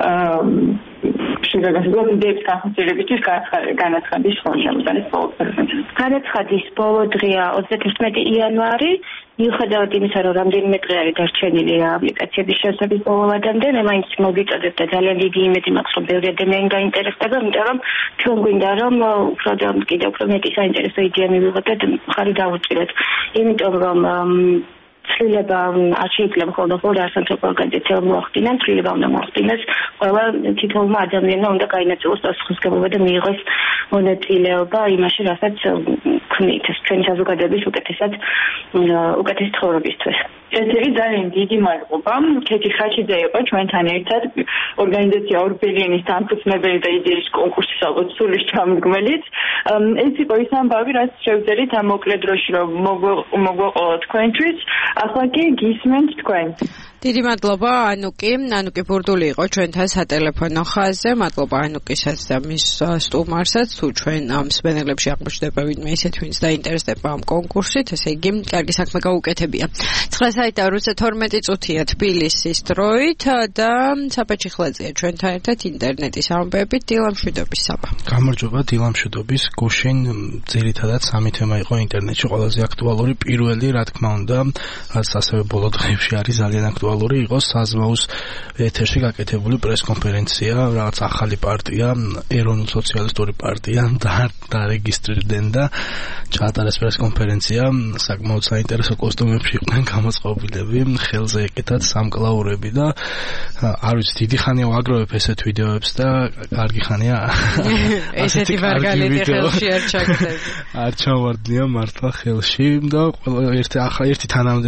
შეგაგასაგებად იდეების განხორციელებისთვის განაცხადის შემოგანის ბოლო დღე. განაცხადის ბოლო დღეა ოცდაერთი იანვარი. მიუხედავად იმისა, რომ რამდენიმე დღე არის დარჩენილი აპლიკაციების შესაბამის ბოლომდე, მე მაინც მოგიწოდებ და ძალიან დიდი იმედი მაქვს, რომ ბევრი ადამიანი გაინტერესდება, იმიტომ რომ ჩვენ გვინდა რომ უფრო და კიდევ უფრო მეტი საინტერესო იდეა მივიღოთ და ხარი დავუჭიროთ. იმიტომ რომ ცვლილება არ შეიძლება ხოლმე ხოლმე არასამთავრობო ორგანიზაციამ მოახდინონ, ცვლილება უნდა მოახდინოს ყველა თითოეულმა ადამიანმა უნდა გაინაწილოს პასუხისმგებლობა და მიიღოს მონაწილეობა იმაში, რასაც ქმნით ჩვენი საზოგადოების უკეთესად უკეთეს ცხოვრებისთვის. ესეთი ძალიან დიდი მადლობა. ქეთი ხაჩიძე იყო ჩვენთან ერთად, ორგანიზაცია ორბელიანის დამფუძნებელი და იდეის კონკურსის ალბათ სულის ჩამდგმელიც. ეს იყო ის ამბავი, რაც შევძელით ამ მოკლე დროში, რომ მოგვეყოლა თქვენთვის. ახლა კი გისმენთ თქვენ. დიდი მადლობა ანუკი, ანუკი ბურდული იყო ჩვენთან სატელეფონო ხაზზე. მადლობა ანუკისაც და მის სტუმარსაც, თუ ჩვენ ამ მსმენელებში აღმოჩნდება ვინმე ისეთ, ვინც დაინტერესდება ამ კონკურსით, ესე იგი, კარგი საქმე გაუკეთებია. ცხრა საათი და ოცდათორმეტი წუთია თბილისის დროით და საბა ჩიხლაძეა ჩვენთან ერთად ინტერნეტის ამბებით. დილამშვიდობის საბა. გამარჯობა, დილამშვიდობის. გუშინ ძირითადად სამი თემა იყო ინტერნეტში ყველაზე აქტუალური. პირველი, რა თქმა უნდა, რაც ასევე ბოლო დღეებში არის ძალიან აქტუალური. იყო საზმაუს ეთერში გაკეთებული პრესკონფერენცია, რაღაც ახალი პარტია, ეროვნულ სოციალისტური პარტია დარეგისტრირდნენ და ჩაატარეს პრესკონფერენცია, საკმაოდ საინტერესო კოსტუმებში იყვნენ გამოწყობილები, ხელზე ეკეთათ სამკლაურები და არ ვიცი, დიდი ხანია ვაგროვებ ესეთ ვიდეოებს და კარგი ხანია ესეთი მარგალიტი ხელში არ ჩაგდები. არ ჩავარდნია მართლა ხელში და ერთი ახლა ერთი თანამდებობა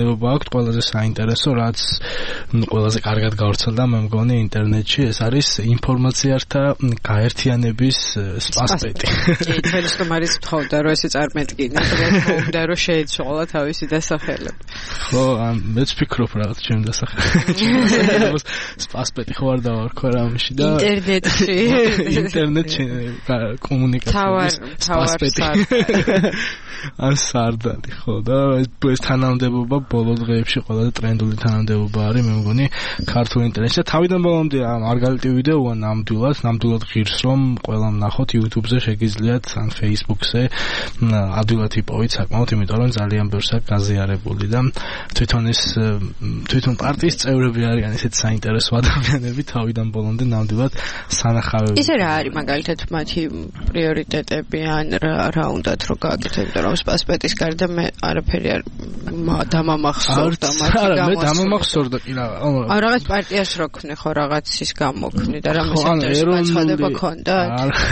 თანამდებობა აქვს ყველაზე საინტერესო, რაც ყველაზე კარგად გავრცელდა მე მგონი ინტერნეტში, ეს არის ინფორმაციათა გაერთიანების სპასპეტი. კი, თქვენ სტუმარის თხოვდა რომ ესე წარმედგინეთ, რომ რომ შეეცვალა თავისი დასახელება. ხო, მეც ვფიქრობ რაღაც ჩემ დასახელებას. სპასპეტი ხო არ დავარქვა რამში და ინტერნეტში. ინტერნეტში კომუნიკაციის სპასპეტი. ან სარდალი ხო და ეს თანამდებობა ბოლო დღეებში ყველაზე ტრენდული თანამდებობა არის მე მგონი ქართულ ინტერნეტში. თავიდან ბოლომდე მარგალიტი ვიდეოა ნამდვილად, ნამდვილად ღირს რომ ყველამ ნახოთ YouTube-ზე შეგიძლიათ ან Facebook-ზე ადვილად იპოვით საკმაოდ, იმიტომ რომ ძალიან ბევრს აქვს გაზიარებული და თვითონ ეს თვითონ პარტიის წევრები არიან ესეთ საინტერესო ადამიანები თავიდან ბოლომდე ნამდვილად სანახავები. ისე რა არის მაგალითად მათი პრიორიტეტები ან რა უნდათ რომ გააკეთო, იმიტომ რომ სპასპეტის გარდა მე არაფერი არ დამამახსოვრდა მათი არა მე დამამახსოვრდა კი რა ან რაღაც პარტიას რო ქნე ხო რაღაცის გამოქნი და რამე საერთაშორისო ქონდათ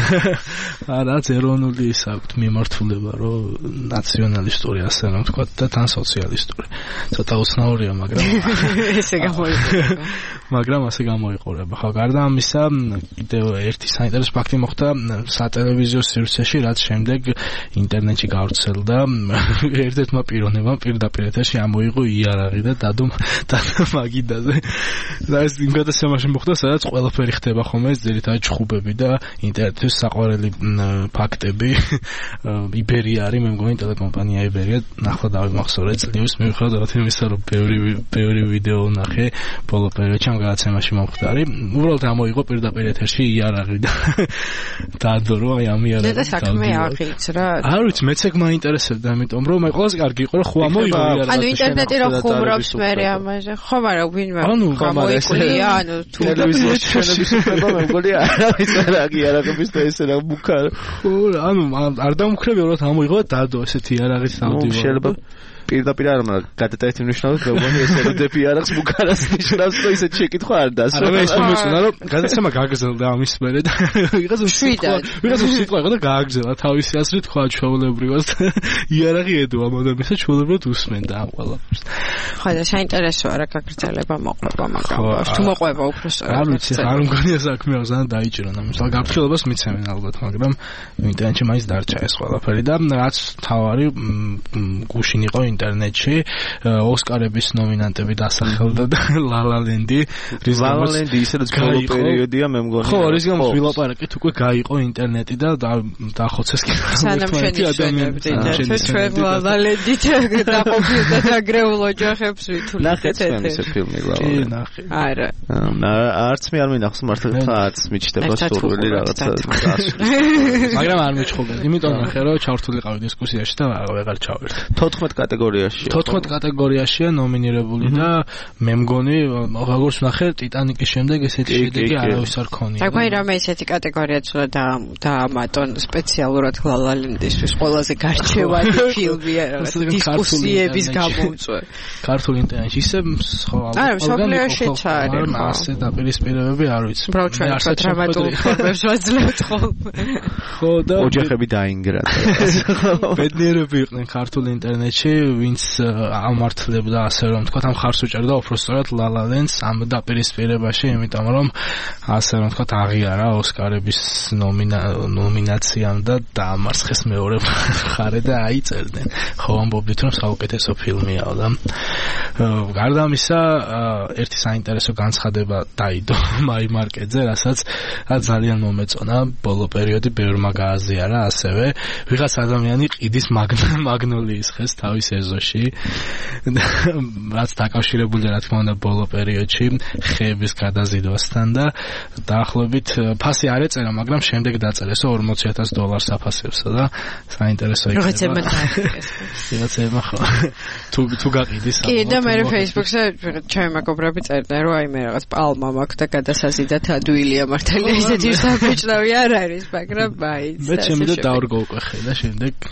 არა ეროვნული ის აქვს მიმართულება რომ ნაციონალისტური ასე რომ თქვა და თან სოციალისტური ცოტა უცნაურია მაგრამ ესე გამოიყურება მაგრამ ასე გამოიყურება ხო გარდა ამისა კიდევ ერთი საინტერესო ფაქტი მოხდა სატელევიზიო სივრცეში რაც შემდეგ ინტერნეტში გავრცელდა ერთ-ერთმა პიროვნებამ პირდაპირ ეთერში ამოიღო იარაღი და დადო დადო მაგიდაზე და ეს იმ გადაცემაში მოხდა სადაც ყველაფერი ხდება ხოლმე ეს ძირითადად ჩხუბები და ინტერნეტის საყვარელი ფაქტები იბერია არის მე მგონი ტელეკომპანია იბერია ნახლა დავიმახსოვრე წლივის მიუხედავად იმისა რომ ბევრი ბევრი ვიდეო ნახე ბოლო პერიოდში ამ გადაცემაში მომხდარი უბრალოდ ამოიღო პირდაპირ ეთერში იარაღი და დადო რომ აი ამ იარაღი და საქმე აღიძრა არ ვიცი მეც ეგ მაინტერესებდა ამიტომ რომ აი ყველაზე კარგი იყო რომ ხო ამოიღო იარაღი ანუ ინტერნეტი რო ხუმრობს მე ამაზე ხო მაგრამ ვინმე გამოიკვლია ანუ თუ ტელევიზიაში შენობისება მე მგონი არავის არ აღიარაღების და ესე რა მუქა ხო ანუ არ დამუქრები რომ ამოიღო დადო ესეთი იარაღის ავდივარ შეიძლება პირდაპირ არ მაგრამ გადატაეთ ნიშნავს მე მგონი ესე რომ დეფი არახს მუქარას ნიშნავს და ისეთ შეკითხვა არ დასვა არა ეს მომეწონა რომ გადაცემა გააგრძელდა ამის მერე და ვიღაცა სიტყვა ვიღაცა სიტყვა იყო და გააგრძელა თავისი აზრით თქვა ჩვეულებრივად იარაღი ედო ამოდამისა ჩვეულებრივად უსმენდა ამ ყველაფერს ხო და საინტერესოა რა გაგრძელება მოყვება მაგრამ თუ მოყვება უფრო სწორად არ ვიცი არ მგონია საქმე აღზანა დაიჭირონ ამის და გაფრთხილებას მიცემენ ალბათ მაგრამ ინტერნეტში მაინც დარჩა ეს ყველაფერი და რაც თავარი გუშინ იყო ინტერნეტში ოსკარების ნომინანტები დასახელდა და ლალალენდი რის გამო ლალალენდი ისედაც ბოლო პერიოდია მე მგონი ხო რის გამო ვილაპარაკეთ უკვე გაიყო ინტერნეტი და დახოცეს კი ადამიანები ჩვენ ლალალენდით დაყოფილ და დაგრეულ ოჯახებს ვითვლით ნახეთ ეს ფილმი ლალალენდი ნახე არა არც მე არ მინახს მართლა არც მიჩნდება სურვილი რაღაცა მაგრამ არ მიჩხუბე იმიტომ ნახე რომ ჩავრთულიყავი დისკუსიაში და აღარ ჩავერთ თოთხმეტ კატეგორიაში თოთხმეტ კატეგორიაშია ნომინირებული და მე მგონი როგორც ნახე ტიტანიკის შემდეგ ესეთი შედეგი არავის არ ქონია. აკვაი რამე ესეთი კატეგორიაც უნდა და დაამატონ სპეციალურად ლალალენდისთვის ყველაზე გარჩევანი ფილმია რაღაც დისკუსიების გამოუწვე. ქართულ ინტერნეტში ისე ხო არა სოფლიოშიც არის ასე დაპირისპირებები არ ვიცი. მე დრამატულ ფილმებს ვაძლევთ ხოლმე. ხო და ოჯახები დაინგრა. ბედნიერები იყვნენ ქართულ ინტერნეტში ვინც ამართლებდა ასე რომ თქვა ამ ხარს უჭერდა უბრალოდ ლალალენდს ამ დაპირისპირებაში იმიტომ რომ ასე რომ თქვა აღიარა ოსკარების ნომინაციამ და დაამარცხეს მეორე მხარე და აიწერდნენ ხო ამბობდით რომ საუკეთესო ფილმიაო და გარდა ამისა ერთი საინტერესო განცხადება დაიდო მაი მარკეტზე რასაც ძალიან მომეწონა ბოლო პერიოდი ბევრმა გააზიარა ასევე ვიღაც ადამიანი ყიდის მაგნოლიის ხეს თავის ეზოში რაც დაკავშირებულია რა თქმა უნდა ბოლო პერიოდში ხეების გადაზიდვასთან და დაახლოებით ფასი არ ეწერა მაგრამ შემდეგ დაწერესო ორმოცი ათას დოლარს აფასებსა და საინტერესო იქნება რაღაცა ება ხო თუ თუ გაყიდის კი და მე Facebook-ზე ჩემი მეგობრები წერდნენ რომ აი მე რაღაც პალმა მაქვს და გადასაზიდად ადვილია მართალია ისეთი საბეჭდავი არ არის მაგრამ მაინც მე ჩემი და დავრგო უკვე ხე და შემდეგ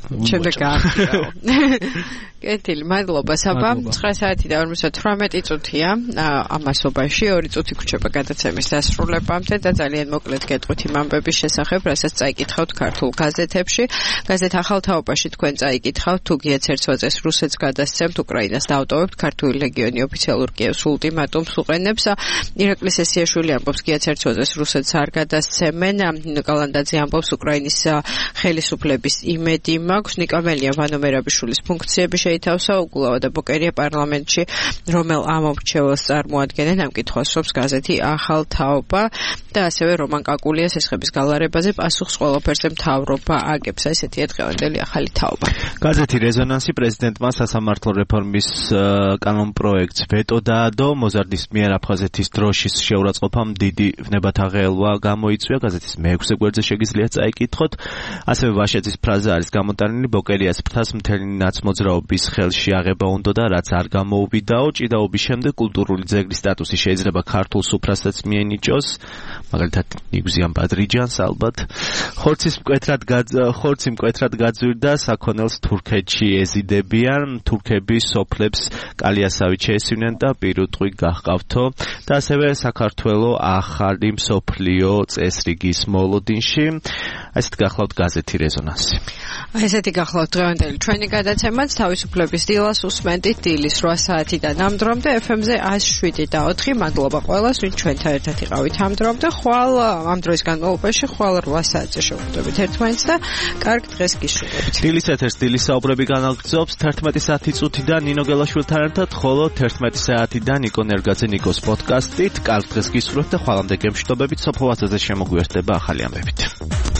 შემდეგ გააკეთო. კეთილი, მადლობა საბა. ცხრა საათი და ორმოცდათვრამეტი წუთია ამასობაში, ორი წუთი გვჭირდება გადაცემის დასრულებამდე და ძალიან მოკლედ გეტყვით იმ ამბების შესახებ, რასაც წაიკითხავთ ქართულ გაზეთებში. გაზეთ ახალ თაობაში თქვენ წაიკითხავთ, თუ გიაც ერთვაწეს რუსეთს გადასცემთ, უკრაინას დავტოვებთ, ქართული ლეგიონი ოფიციალურ კიევს ულტიმატუმს უყენებს. ირაკლი სესიაშვილი ამბობს, გიაც ერთვაწეს რუსეთს არ გადასცემენ. ნინო კალანდაძე ამბობს, უკრაინის ხელისუფლების იმედი მაქვს. ნიკა მელია ვანო მერაბიშვილის ფუნქციები შეითავსა, უგულავა და ბოკერია პარლამენტში რომელ ამორჩეველს წარმოადგენენ, ამ კითხვას სვობს გაზეთი ახალ თაობა და ასევე რომან კაკულიას ესხების გალარებაზე პასუხს ყველაფერზე მთავრობა აგებს. ესეთია დღევანდელი ახალი თაობა. გაზეთი რეზონანსი პრეზიდენტმა სასამართლო რეფორმის კანონპროექტს ვეტო დაადო, მოზარდის მიერ აფხაზეთის დროშის შეურაცხყოფამ დიდი ვნებათაღელვა გამოიწვია. გაზეთის მეექვსე გვერდზე შეგიძლიათ წაიკითხოთ. ასევე ვაშეძის ფრაზა არის გამოტანილი, ბოკერიას ფრთას მთელი ნაცმოძრაობის ხელში აღება უნდა და რაც არ გამოუვიდაო, ჭიდაობის შემდეგ კულტურული ძეგლის სტატუსი შეიძლება ქართულ სუფრასაც მიენიჭოს, მაგალითად იგზიან ბადრიჯანს ალბათ. ხორცის მკვეთრად ხორცი მკვეთრად გაძვირდა, საქონელს თურქეთში ეზიდებიან, თურქები სოფლებს კალიასავით შეესვნენ და პირუტყვი გაჰყავთო და ასევე საქართველო ახალი მსოფლიო წესრიგის მოლოდინში. ესეთ გახლავთ გაზეთი რეზონანსი. ესეთი გახლავთ დღევანდელი ჩვენი გადაცემაც, თავისუფლების დილას უსმენთ დილის რვა საათიდან ამ დრომდე ეფ ემ-ზე εκατს შვიდი და ოთხი. მადლობა ყველას, ვინც ჩვენთან ერთად იყავით ამ დრომდე. ხვალ ამ დროის განმავლობაში ხვალ რვა საათზე შევხვდებით ერთმანეთს და კარგ დღეს გისურვებთ. დილის ეთერს დილის საუბრები განაგრძობს თერთმეტი საათი წუთიდან ნინო გელაშვილთან ერთად, ხოლო თერთმეტი საათიდან ნიკო ნერგაძე ნიკოს პოდკასტით. კარგ დღეს გისურვებთ და ხვალამდე გემშვიდობებით. სოფო ვაცაძე შემოგვიერთდება ახალი ამბებით.